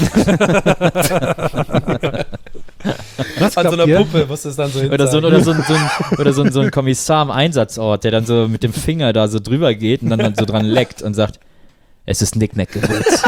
Was An so glaubt einer ihr? Puppe muss es dann so hin Oder sein. so ein Kommissar am Einsatzort, der dann so mit dem Finger da so drüber geht und dann so dran leckt und sagt, es ist Nicknack-Gewürz.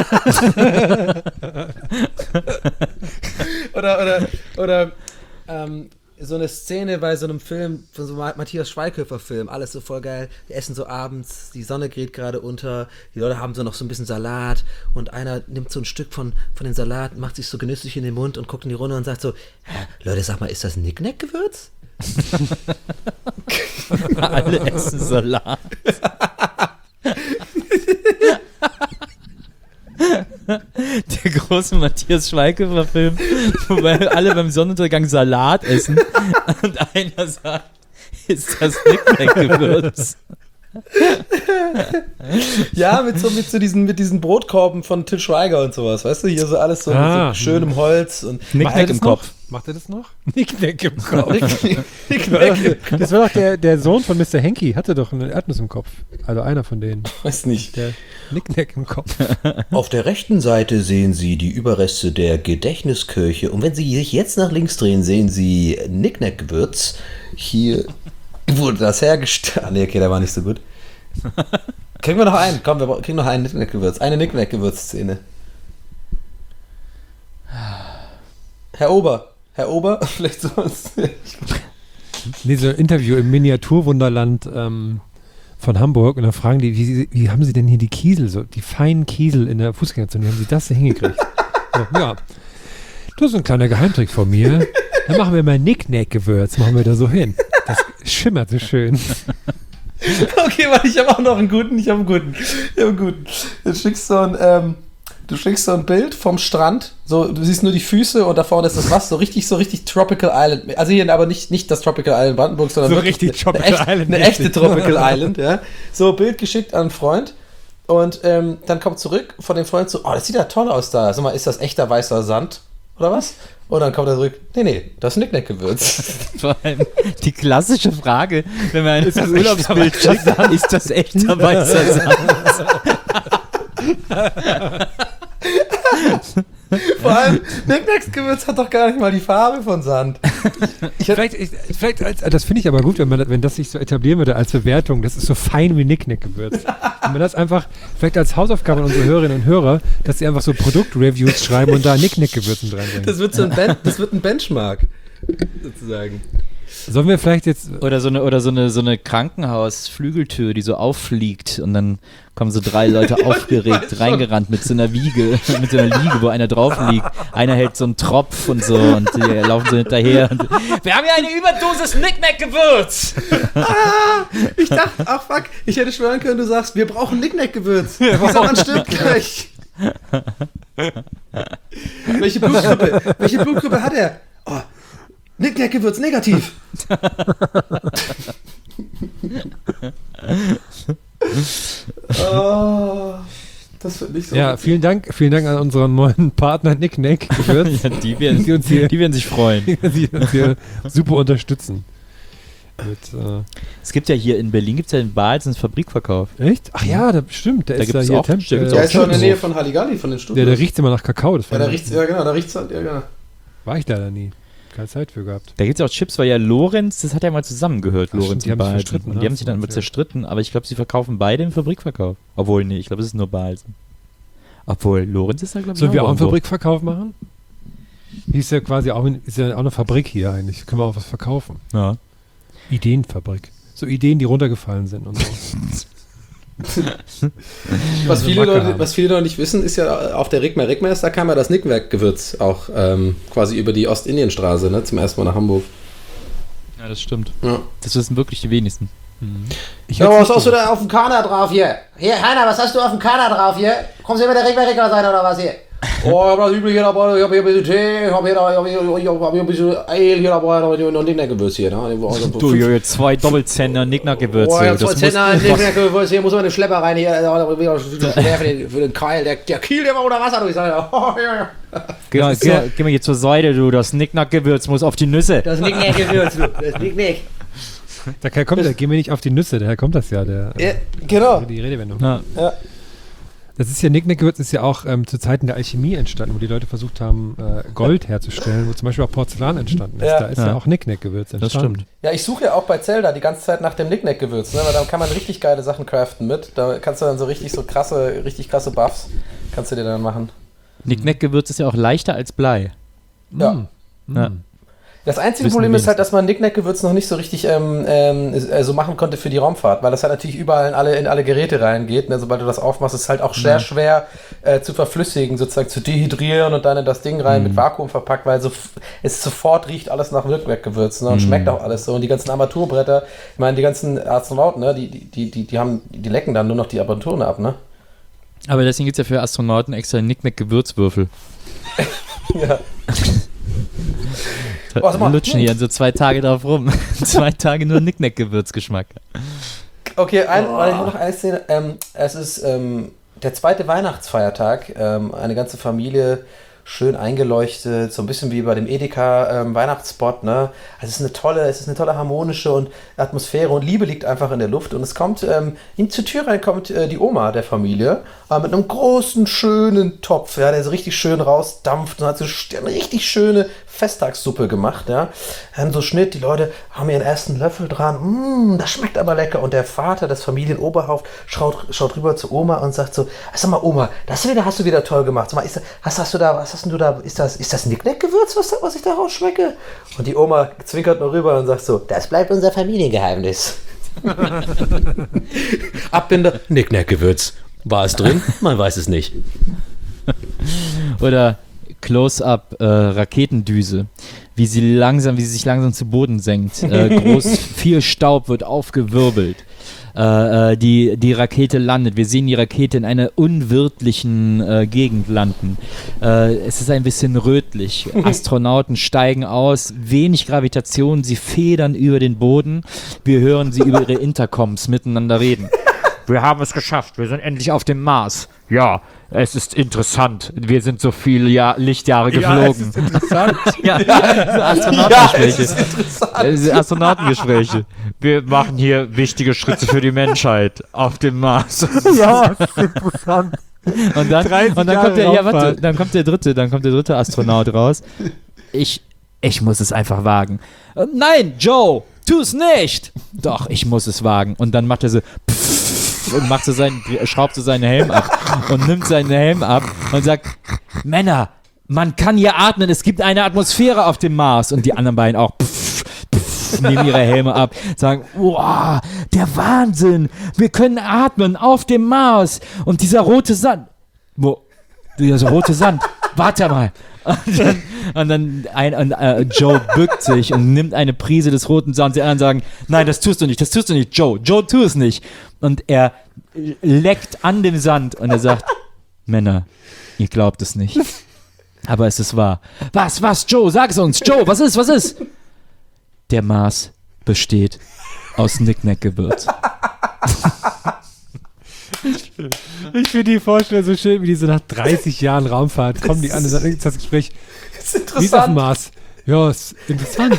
Oder so eine Szene bei so einem Film, von so einem Matthias Schweighöfer-Film, alles so voll geil. Die essen so abends, die Sonne geht gerade unter, die Leute haben so noch so ein bisschen Salat und einer nimmt so ein Stück von den Salat, macht sich so genüsslich in den Mund und guckt in die Runde und sagt so, Leute, sag mal, ist das Nicknack-Gewürz? Alle essen Salat. Der große Matthias Schweighöfer-Film, wobei alle beim Sonnenuntergang Salat essen und einer sagt, ist das Nicknack-Gewürz? Ja, mit diesen Brotkorben von Til Schweiger und sowas, weißt du, hier so alles so mit so schönem Holz und Nicknack im Kopf. Macht er das noch? Nicknack im Kopf. Nicknack. Das war doch der Sohn von Mr. Henky, hatte doch eine Erdnuss im Kopf. Also einer von denen. Weiß nicht. Der Nicknack im Kopf. Auf der rechten Seite sehen Sie die Überreste der Gedächtniskirche und wenn Sie sich jetzt nach links drehen, sehen Sie Nicknack-Gewürz. Hier wurde das hergestellt. Ah, nee, okay, der war nicht so gut. Kriegen wir noch einen? Komm, wir kriegen noch einen Nicknack-Gewürz. Eine Nicknack-Gewürz-Szene. Herr Ober, Herr Ober, vielleicht sowas. Nee, so ein Interview im Miniaturwunderland von Hamburg und dann fragen die, wie haben sie denn hier die Kiesel, so die feinen Kiesel in der Fußgängerzone, wie haben sie das denn hingekriegt? So, ja, das ist ein kleiner Geheimtrick von mir. Dann machen wir mal Nick-Nack-Gewürz, machen wir da so hin. Das schimmert so schön. Okay, warte, ich habe auch noch einen guten. Ich habe einen guten. Du schickst so ein Bild vom Strand, so, du siehst nur die Füße und da vorne ist das Wasser, so richtig Tropical Island. Also hier aber nicht das Tropical Island Brandenburg, sondern So wirklich richtig Tropical Island. eine echte Tropical Island, ja. So, Bild geschickt an einen Freund und dann kommt zurück von dem Freund so, oh, das sieht ja toll aus da. Sag mal, ist das echter weißer Sand oder was? Und dann kommt er zurück, nee, das ist Nick-Nack-Gewürz. Vor allem die klassische Frage, wenn man ein Urlaubsbild schickt, ist das echter weißer Sand? Vor allem, Nick-Nack-Gewürz hat doch gar nicht mal die Farbe von Sand. Das finde ich aber gut, wenn das sich so etablieren würde als Bewertung. Das ist so fein wie Nick-Nack-Gewürz. Wenn man das einfach, vielleicht als Hausaufgabe an unsere Hörerinnen und Hörer, dass sie einfach so Produktreviews schreiben und da Nick-Nack-Gewürz mit reinbringen. Das wird ein Benchmark, sozusagen. Sollen wir vielleicht jetzt... Oder so eine Krankenhausflügeltür, die so auffliegt und dann kommen so 3 Leute aufgeregt reingerannt mit so einer Wiege, mit so einer Liege, wo einer drauf liegt. Einer hält so einen Tropf und so und die laufen so hinterher. Und, wir haben hier eine Überdosis Nick-Nack-Gewürz! Ich dachte, ach fuck, ich hätte schwören können, du sagst, wir brauchen Nick-Nack-Gewürz. Man stirbt gleich. Welche Blutgruppe hat er? Oh, Nick-Nack-Gewürz negativ. Oh, das wird nicht so. Ja, vielen Dank an unseren neuen Partner Nick-Nack-Gewürz. Ja, die werden sich freuen. Die uns hier super unterstützen. Es gibt ja hier in Berlin, gibt es ja in Balz einen Fabrikverkauf. Echt? Ach ja, das stimmt. Der Da ist gibt's hier auch- da gibt's auch Der ist schon in der Nähe von Halligalli, von den Studios. Der riecht immer nach Kakao. Das Ja, da riecht's halt, ja, genau. war ich leider nie. Keine Zeit für gehabt. Da gibt es auch Chips, weil ja Lorenz, das hat ja mal zusammengehört, Ach, stimmt, Lorenz die haben und sich Balzen. verstritten, Und ne? die haben sich dann immer zerstritten, aber ich glaube, sie verkaufen beide im Fabrikverkauf. Obwohl, nee, ich glaube, es ist nur Balzen. Obwohl, Lorenz ist da, glaube ich, Sollen wir auch einen irgendwo. Fabrikverkauf machen? Hier ist ja quasi auch eine Fabrik hier eigentlich. Können wir auch was verkaufen. Ja. Ideenfabrik. So Ideen, die runtergefallen sind und so. Was viele Leute nicht wissen, ist ja auf der Rigmer ist, da kam ja das Nicknack-Gewürz auch quasi über die Ostindienstraße, ne, zum ersten Mal nach Hamburg. Ja, das stimmt. Ja. Das wissen wirklich die wenigsten. Ja, was hast du da auf dem Kana drauf hier? Hier, Heiner, was hast du auf dem Kana drauf hier? Kommst du mit der Rigmer-Seite oder was hier? Oh, ich hab das übliche dabei, ich hab hier ein bisschen Tee, ich hab hier ein bisschen Ale hier dabei und ein Nicknack-Gewürz hier. Ne? Du, jetzt 2 Doppelzähner Nicknack-Gewürze. Oh, ich hab 2 Das Zentner Nicknack-Gewürz, hier muss man eine Schlepper rein, hier wieder für den Keil. Der Kiel, der war unter Wasser durch. Oh, ja. Geh mal hier zur Seite, du. Das Nicknack-Gewürz muss auf die Nüsse. Das Nicknack-Gewürz, du. Das Nicknack. Daher kommt gehen wir nicht auf die Nüsse, daher kommt das ja, Genau. die Redewendung. Ja. Das ist ja, Nicknack-Gewürz ist ja auch zu Zeiten der Alchemie entstanden, wo die Leute versucht haben, Gold herzustellen, wo zum Beispiel auch Porzellan entstanden ist. Ja. Da ist ja auch Nicknack-Gewürz entstanden. Das stimmt. Ja, ich suche ja auch bei Zelda die ganze Zeit nach dem Nicknack-Gewürz, ne? Weil da kann man richtig geile Sachen craften mit. Da kannst du dann so richtig krasse Buffs kannst du dir dann machen. Nicknack-Gewürz ist ja auch leichter als Blei. Ja. Ja. Das einzige Wissen Problem wir ist halt, dass man Nicknack-Gewürz noch nicht so richtig so machen konnte für die Raumfahrt, weil das halt natürlich überall in alle Geräte reingeht. Ne? Sobald du das aufmachst, ist es halt auch sehr schwer zu verflüssigen, sozusagen zu dehydrieren und dann in das Ding rein mit Vakuum verpackt, weil es sofort riecht alles nach Nicknack-Gewürz, ne? Und schmeckt auch alles so. Und die ganzen Armaturbretter, ich meine, die ganzen Astronauten, ne? die lecken dann nur noch die Armaturen ab, ne? Aber deswegen gibt es ja für Astronauten extra Nicknack-Gewürzwürfel. Ja. Wir lutschen hier so 2 Tage drauf rum. 2 Tage nur Nicknack-Gewürzgeschmack. Okay, noch eine Szene. Es ist der 2. Weihnachtsfeiertag. Eine ganze Familie, schön eingeleuchtet, so ein bisschen wie bei dem Edeka Weihnachtsspot. Ne? Also es ist eine tolle harmonische und Atmosphäre und Liebe liegt einfach in der Luft. Und es kommt, zur Tür rein kommt die Oma der Familie mit einem großen, schönen Topf, ja, der so richtig schön rausdampft und hat so eine richtig schöne Festtagssuppe gemacht. Ja? Dann so Schnitt, die Leute haben ihren ersten Löffel dran. Das schmeckt aber lecker. Und der Vater, das Familienoberhaupt, schaut rüber zu Oma und sagt so, sag mal Oma, das hast du wieder toll gemacht. Sag mal, hast du da was hast denn du da? Ist das Nicknack-Gewürz, was ich da rausschmecke? Und die Oma zwinkert noch rüber und sagt so, das bleibt unser Familiengeheimnis. Abbinder, Nicknack-Gewürz. War es drin? Man weiß es nicht. Oder Close-up Raketendüse, wie sie sich langsam zu Boden senkt. Viel Staub wird aufgewirbelt. Die Rakete landet. Wir sehen die Rakete in einer unwirtlichen Gegend landen. Es ist ein bisschen rötlich. Astronauten steigen aus, wenig Gravitation, sie federn über den Boden. Wir hören sie über ihre Intercoms miteinander reden. Wir haben es geschafft, wir sind endlich auf dem Mars. Ja, es ist interessant. Wir sind so viele Lichtjahre geflogen. Ja, es ist interessant. Astronautengespräche. Astronautengespräche. Wir machen hier wichtige Schritte für die Menschheit auf dem Mars. Ja, es ist interessant. Und dann kommt der dritte Astronaut raus. Ich muss es einfach wagen. Nein, Joe, tu es nicht. Doch, ich muss es wagen. Und dann macht er so und schraubt so seinen Helm ab und nimmt seinen Helm ab und sagt, Männer, man kann hier atmen, es gibt eine Atmosphäre auf dem Mars. Und die anderen beiden auch nehmen ihre Helme ab, sagen, wow, der Wahnsinn, wir können atmen auf dem Mars. Und dieser rote Sand, warte mal. Und dann Joe bückt sich und nimmt eine Prise des roten Sands. Die anderen sagen, nein, das tust du nicht, Joe, tu es nicht. Und er leckt an dem Sand und er sagt, Männer, ihr glaubt es nicht. Aber es ist wahr. Was, Joe, sag es uns, Joe, was ist? Der Mars besteht aus Nicknack-Gewürz. Ich finde die Vorstellung so schön, wie die so nach 30 Jahren Raumfahrt kommen die an und sagen, das Gespräch. Das ist interessant. Wie ist auf dem Mars? Ja, ist interessant.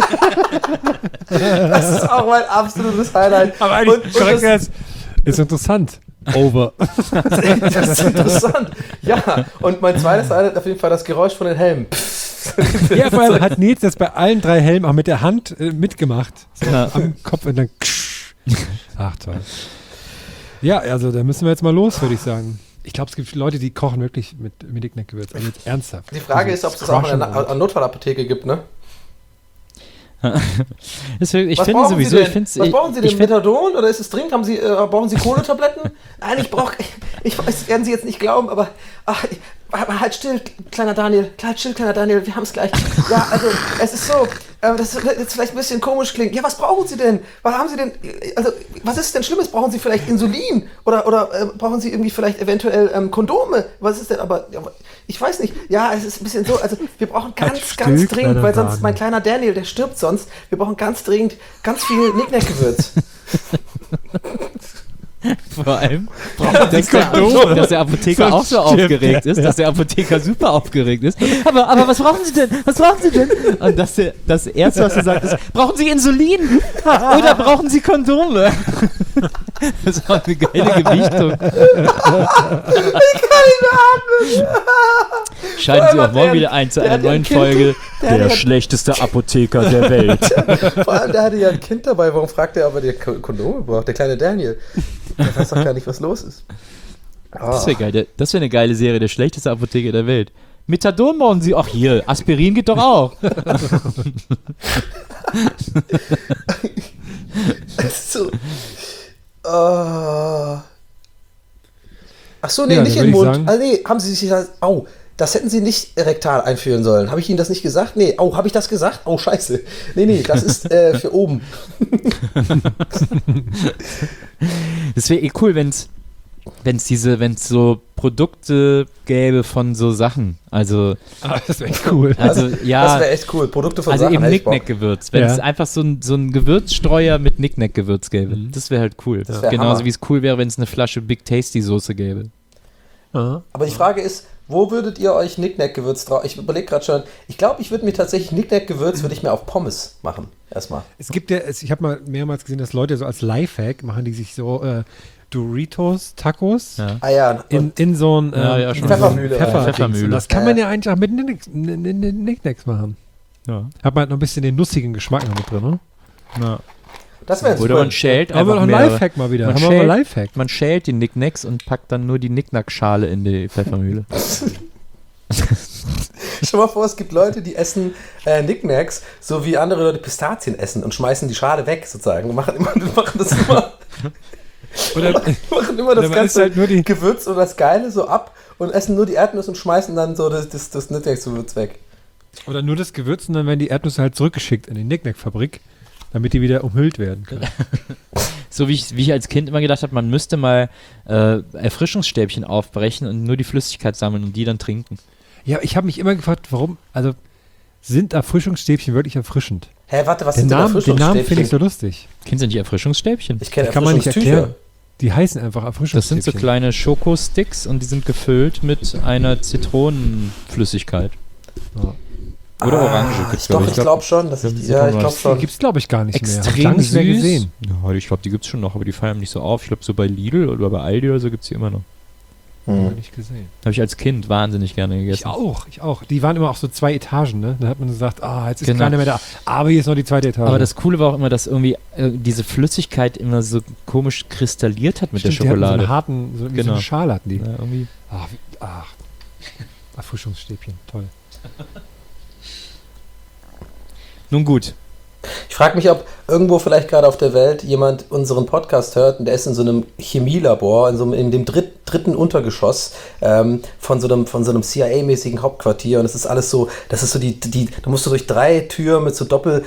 Das ist auch mein absolutes Highlight. Aber eigentlich ist interessant. Over. Das ist interessant. Ja, und mein zweites Highlight auf jeden Fall das Geräusch von den Helmen. Ja, vor allem hat Nils das bei allen 3 Helmen auch mit der Hand mitgemacht. So am Kopf und dann. Ach, toll. Ja, also da müssen wir jetzt mal los, würde ich sagen. Ich glaube, es gibt Leute, die kochen wirklich mit Nicknack-Gewürz. Also jetzt ernsthaft. Die Frage ist, ob es das auch in der Notfallapotheke gibt, ne? Ich finde sowieso, was brauchen Sie denn? Methadon oder ist es dringend? Brauchen Sie Kohletabletten? Nein, ich weiß, werden Sie jetzt nicht glauben, aber halt still, kleiner Daniel, wir haben es gleich. Ja, also, es ist so, das wird jetzt vielleicht ein bisschen komisch klingen. Ja, was brauchen Sie denn? Was haben Sie denn, also, was ist denn Schlimmes? Brauchen Sie vielleicht Insulin? Oder brauchen Sie irgendwie vielleicht eventuell Kondome? Was ist denn, aber ich weiß nicht. Ja, es ist ein bisschen so, also, wir brauchen ganz dringend, weil sonst mein kleiner Daniel, der stirbt sonst. Wir brauchen ganz dringend ganz viel Nicknack-Gewürz. Vor allem, dass der Apotheker auch so aufgeregt ist, dass der Apotheker super aufgeregt ist. Aber was brauchen Sie denn? Und das Erste, was er sagt, ist, brauchen Sie Insulin? Oder brauchen Sie Kondome? Das ist auch eine geile Gewichtung. Ich kann nicht mehr atmen. Schalten Sie auch morgen wieder ein zu einer neuen Folge Der schlechteste Apotheker der Welt. Vor allem, der hatte ja ein Kind dabei. Warum fragt er, ob er die Kondome braucht? Der kleine Daniel. Der weiß doch gar nicht, was los ist. Oh. Das wäre geil. Das wäre eine geile Serie, der schlechteste Apotheker der Welt. Methadon brauchen Sie. Ach hier, Aspirin geht doch auch. So. Ach so, nee, nicht im Mund. Also, nee, haben Sie sich das. Au, das hätten Sie nicht rektal einführen sollen. Habe ich Ihnen das nicht gesagt? Nee, habe ich das gesagt? Oh, scheiße. Nee, das ist für oben. Das wäre cool, wenn es so Produkte gäbe von so Sachen. Also, das wäre echt cool. Also, ja, das wäre echt cool. Produkte von also Sachen. Also eben Nicknack-Gewürz. Wenn es einfach so ein Gewürzstreuer mit Nicknack-Gewürz gäbe. Das wäre halt cool. Genauso wie es cool wäre, wenn es eine Flasche Big Tasty Soße gäbe. Aha. Aber die Frage ist, wo würdet ihr euch Nicknack-Gewürz drauf? Ich überlege gerade schon. Ich glaube, ich würde mir tatsächlich Nicknack-Gewürz würde ich mir auf Pommes machen. Erstmal. Es gibt ja, ich habe mal mehrmals gesehen, dass Leute so als Lifehack machen, die sich so Doritos, Tacos in so ein Pfeffermühle. Pfeffermühle. Das kann man ja eigentlich auch mit Nicknacks machen. Ja. Hat man halt noch ein bisschen den nussigen Geschmack noch mit drin, ne? Ja. Das wäre Oder man schält einfach mehr. Lifehack mal wieder. Man schält die Nicknacks und packt dann nur die Nicknack-Schale in die Pfeffermühle. Stell mal vor, es gibt Leute, die essen Knickknacks, so wie andere Leute Pistazien essen und schmeißen die Schale weg, sozusagen. Und machen das immer. Oder machen immer das ganze halt nur die Gewürz und das Geile so ab und essen nur die Erdnüsse und schmeißen dann so das Knickknacks-Gewürz weg. Oder nur das Gewürz und dann werden die Erdnüsse halt zurückgeschickt in die Knickknack-Fabrik, damit die wieder umhüllt werden können. So wie ich als Kind immer gedacht habe, man müsste mal Erfrischungsstäbchen aufbrechen und nur die Flüssigkeit sammeln und die dann trinken. Ja, ich habe mich immer gefragt, warum, also sind Erfrischungsstäbchen wirklich erfrischend? Hä, warte, was Den sind denn Namen finde ich Erfrischungsstäbchen? so lustig. Kennst du nicht Erfrischungsstäbchen? Ich kenne Kann man nicht Erfrischungstücher. erklären. Die heißen einfach Das Erfrischungsstäbchen. sind so kleine Schokosticks und die sind gefüllt mit einer Zitronenflüssigkeit. Ja. Oder Orange gibt's, Doch, glaub ich glaube schon. Ich glaube Die schon. gibt es, glaube ich, gar nicht mehr. Hab ich Extrem gar nicht mehr süß. gesehen. Ja, ich glaube, die gibt es schon noch, aber die feiern nicht so auf. Ich glaube, so bei Lidl oder bei Aldi oder so gibt es die immer noch. Hab ich nicht gesehen. Habe ich als Kind wahnsinnig gerne gegessen. Ich auch. Die waren immer auch so 2 Etagen, ne? Da hat man gesagt, jetzt ist Genau. keiner mehr da. Aber hier ist noch die 2. Etage. Aber das Coole war auch immer, dass irgendwie diese Flüssigkeit immer so komisch kristalliert hat mit Stimmt, der Schokolade. Die hatten so einen harten, so Genau. eine Schale hatten die. Ja, irgendwie. Erfrischungsstäbchen, toll. Nun gut. Ich frage mich, ob irgendwo vielleicht gerade auf der Welt jemand unseren Podcast hört und der ist in so einem Chemielabor, in dem dritten Untergeschoss von so einem CIA-mäßigen Hauptquartier und es ist alles so, das ist so da musst du durch 3 Türen mit so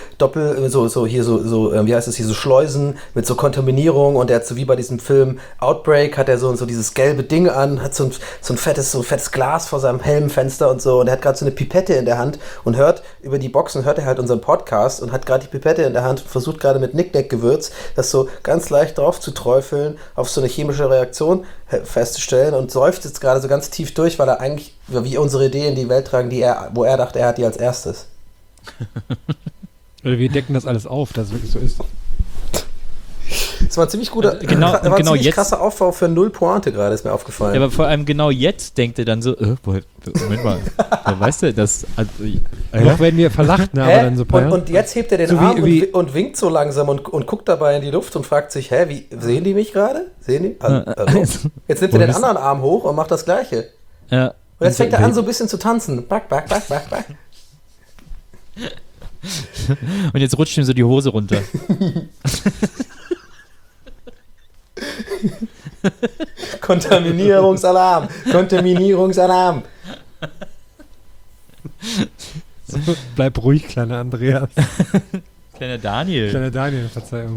wie heißt es hier, so Schleusen mit so Kontaminierung und der hat so wie bei diesem Film Outbreak, hat er so dieses gelbe Ding an, hat so ein fettes Glas vor seinem Helmfenster und so und er hat gerade so eine Pipette in der Hand und hört über die Boxen, hört er halt unseren Podcast und hat gerade die Pipette in der Hand und versucht gerade mit Knickknack-Gewürz das so ganz leicht drauf zu träufeln, auf so eine chemische Reaktion festzustellen und säuft jetzt gerade so ganz tief durch, weil er eigentlich wie unsere Idee in die Welt tragen, wo er dachte, er hat die als erstes. Oder wir decken das alles auf, dass es wirklich so ist. Das war ein ziemlich guter, krasser Aufbau für 0 Pointe gerade, ist mir aufgefallen. Ja, aber vor allem genau jetzt denkt er dann so, Moment mal, weißt du, das... Noch werden wir verlacht, ne, aber dann so und jetzt hebt er den So Arm wie- und winkt so langsam und guckt dabei in die Luft und fragt sich, wie sehen die mich gerade? Sehen die? Also, jetzt nimmt er den anderen Arm hoch und macht das Gleiche. Ja. Und jetzt fängt er an, so ein bisschen zu tanzen. Back, back, back, back, back. Und jetzt rutscht ihm so die Hose runter. Kontaminierungsalarm. Kontaminierungsalarm. So, bleib ruhig, kleiner Andreas. Kleiner Daniel. Kleiner Daniel, Verzeihung.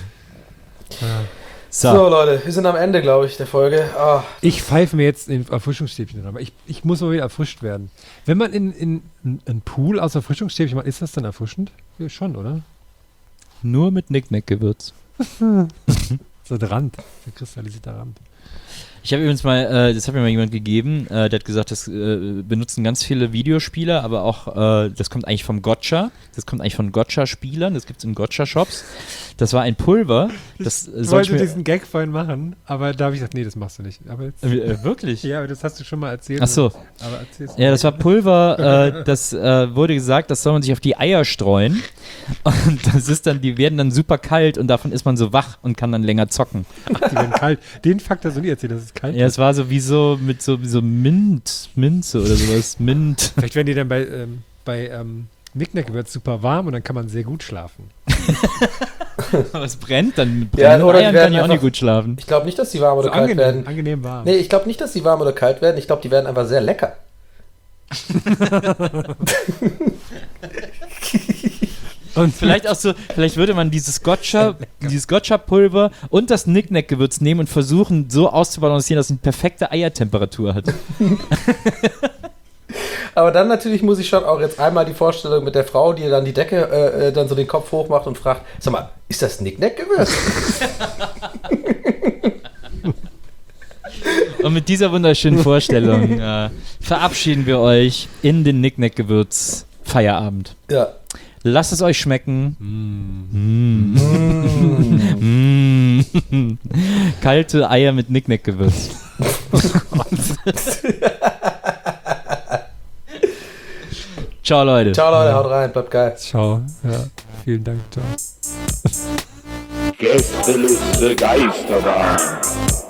So, Leute, wir sind am Ende, glaube ich, der Folge. Oh. Ich pfeife mir jetzt in Erfrischungsstäbchen, aber ich muss mal wieder erfrischt werden. Wenn man in einen Pool aus Erfrischungsstäbchen macht, ist das dann erfrischend? Ja, schon, oder? Nur mit Knickknack-Gewürz. So der Rand, der kristallisierte Rand. Ich habe übrigens mal, das hat mir mal jemand gegeben, der hat gesagt, das benutzen ganz viele Videospieler, aber auch, das kommt eigentlich vom Gotcha, das kommt eigentlich von Gotcha-Spielern, das gibt es in Gotcha-Shops. Das war ein Pulver, das Ich wollte diesen Gag vorhin machen, aber da habe ich gesagt, nee, das machst du nicht. Aber jetzt, wirklich? ja, aber das hast du schon mal erzählt. Ach so. Aber erzähl's Ja, das war Pulver, das wurde gesagt, das soll man sich auf die Eier streuen und das ist dann, die werden dann super kalt und davon ist man so wach und kann dann länger zocken. die werden kalt. Den Fakt hast du nie erzählt, dass es kalt Ja, ist. es war so wie so mit so Minze oder sowas, Mint. Vielleicht werden die dann bei Knickknack-Gewürz super warm und dann kann man sehr gut schlafen. Aber es brennt, dann mit Ja, brennenden oder die Eiern werden kann ich auch einfach- nicht gut schlafen. Ich glaube nicht, dass die warm oder So kalt werden. angenehm warm. Nee, ich glaube nicht, dass die warm oder kalt werden. Ich glaube, die werden einfach sehr lecker. Und Vielleicht auch so, vielleicht würde man dieses Gotcha-Pulver und das Knickknack-Gewürz nehmen und versuchen, so auszubalancieren, dass es eine perfekte Eiertemperatur hat. Aber dann natürlich muss ich schon auch jetzt einmal die Vorstellung mit der Frau, die dann die Decke, dann so den Kopf hochmacht und fragt, sag mal, ist das Knickknack-Gewürz? Und mit dieser wunderschönen Vorstellung verabschieden wir euch in den Knickknack-Gewürz Feierabend. Ja. Lasst es euch schmecken. Kalte Eier mit Knickknack-Gewürz. Ciao, Leute. Ciao, Leute, haut rein, bleibt geil. ciao. Ja, vielen Dank. Ciao. Gästeliste Geisterbahn.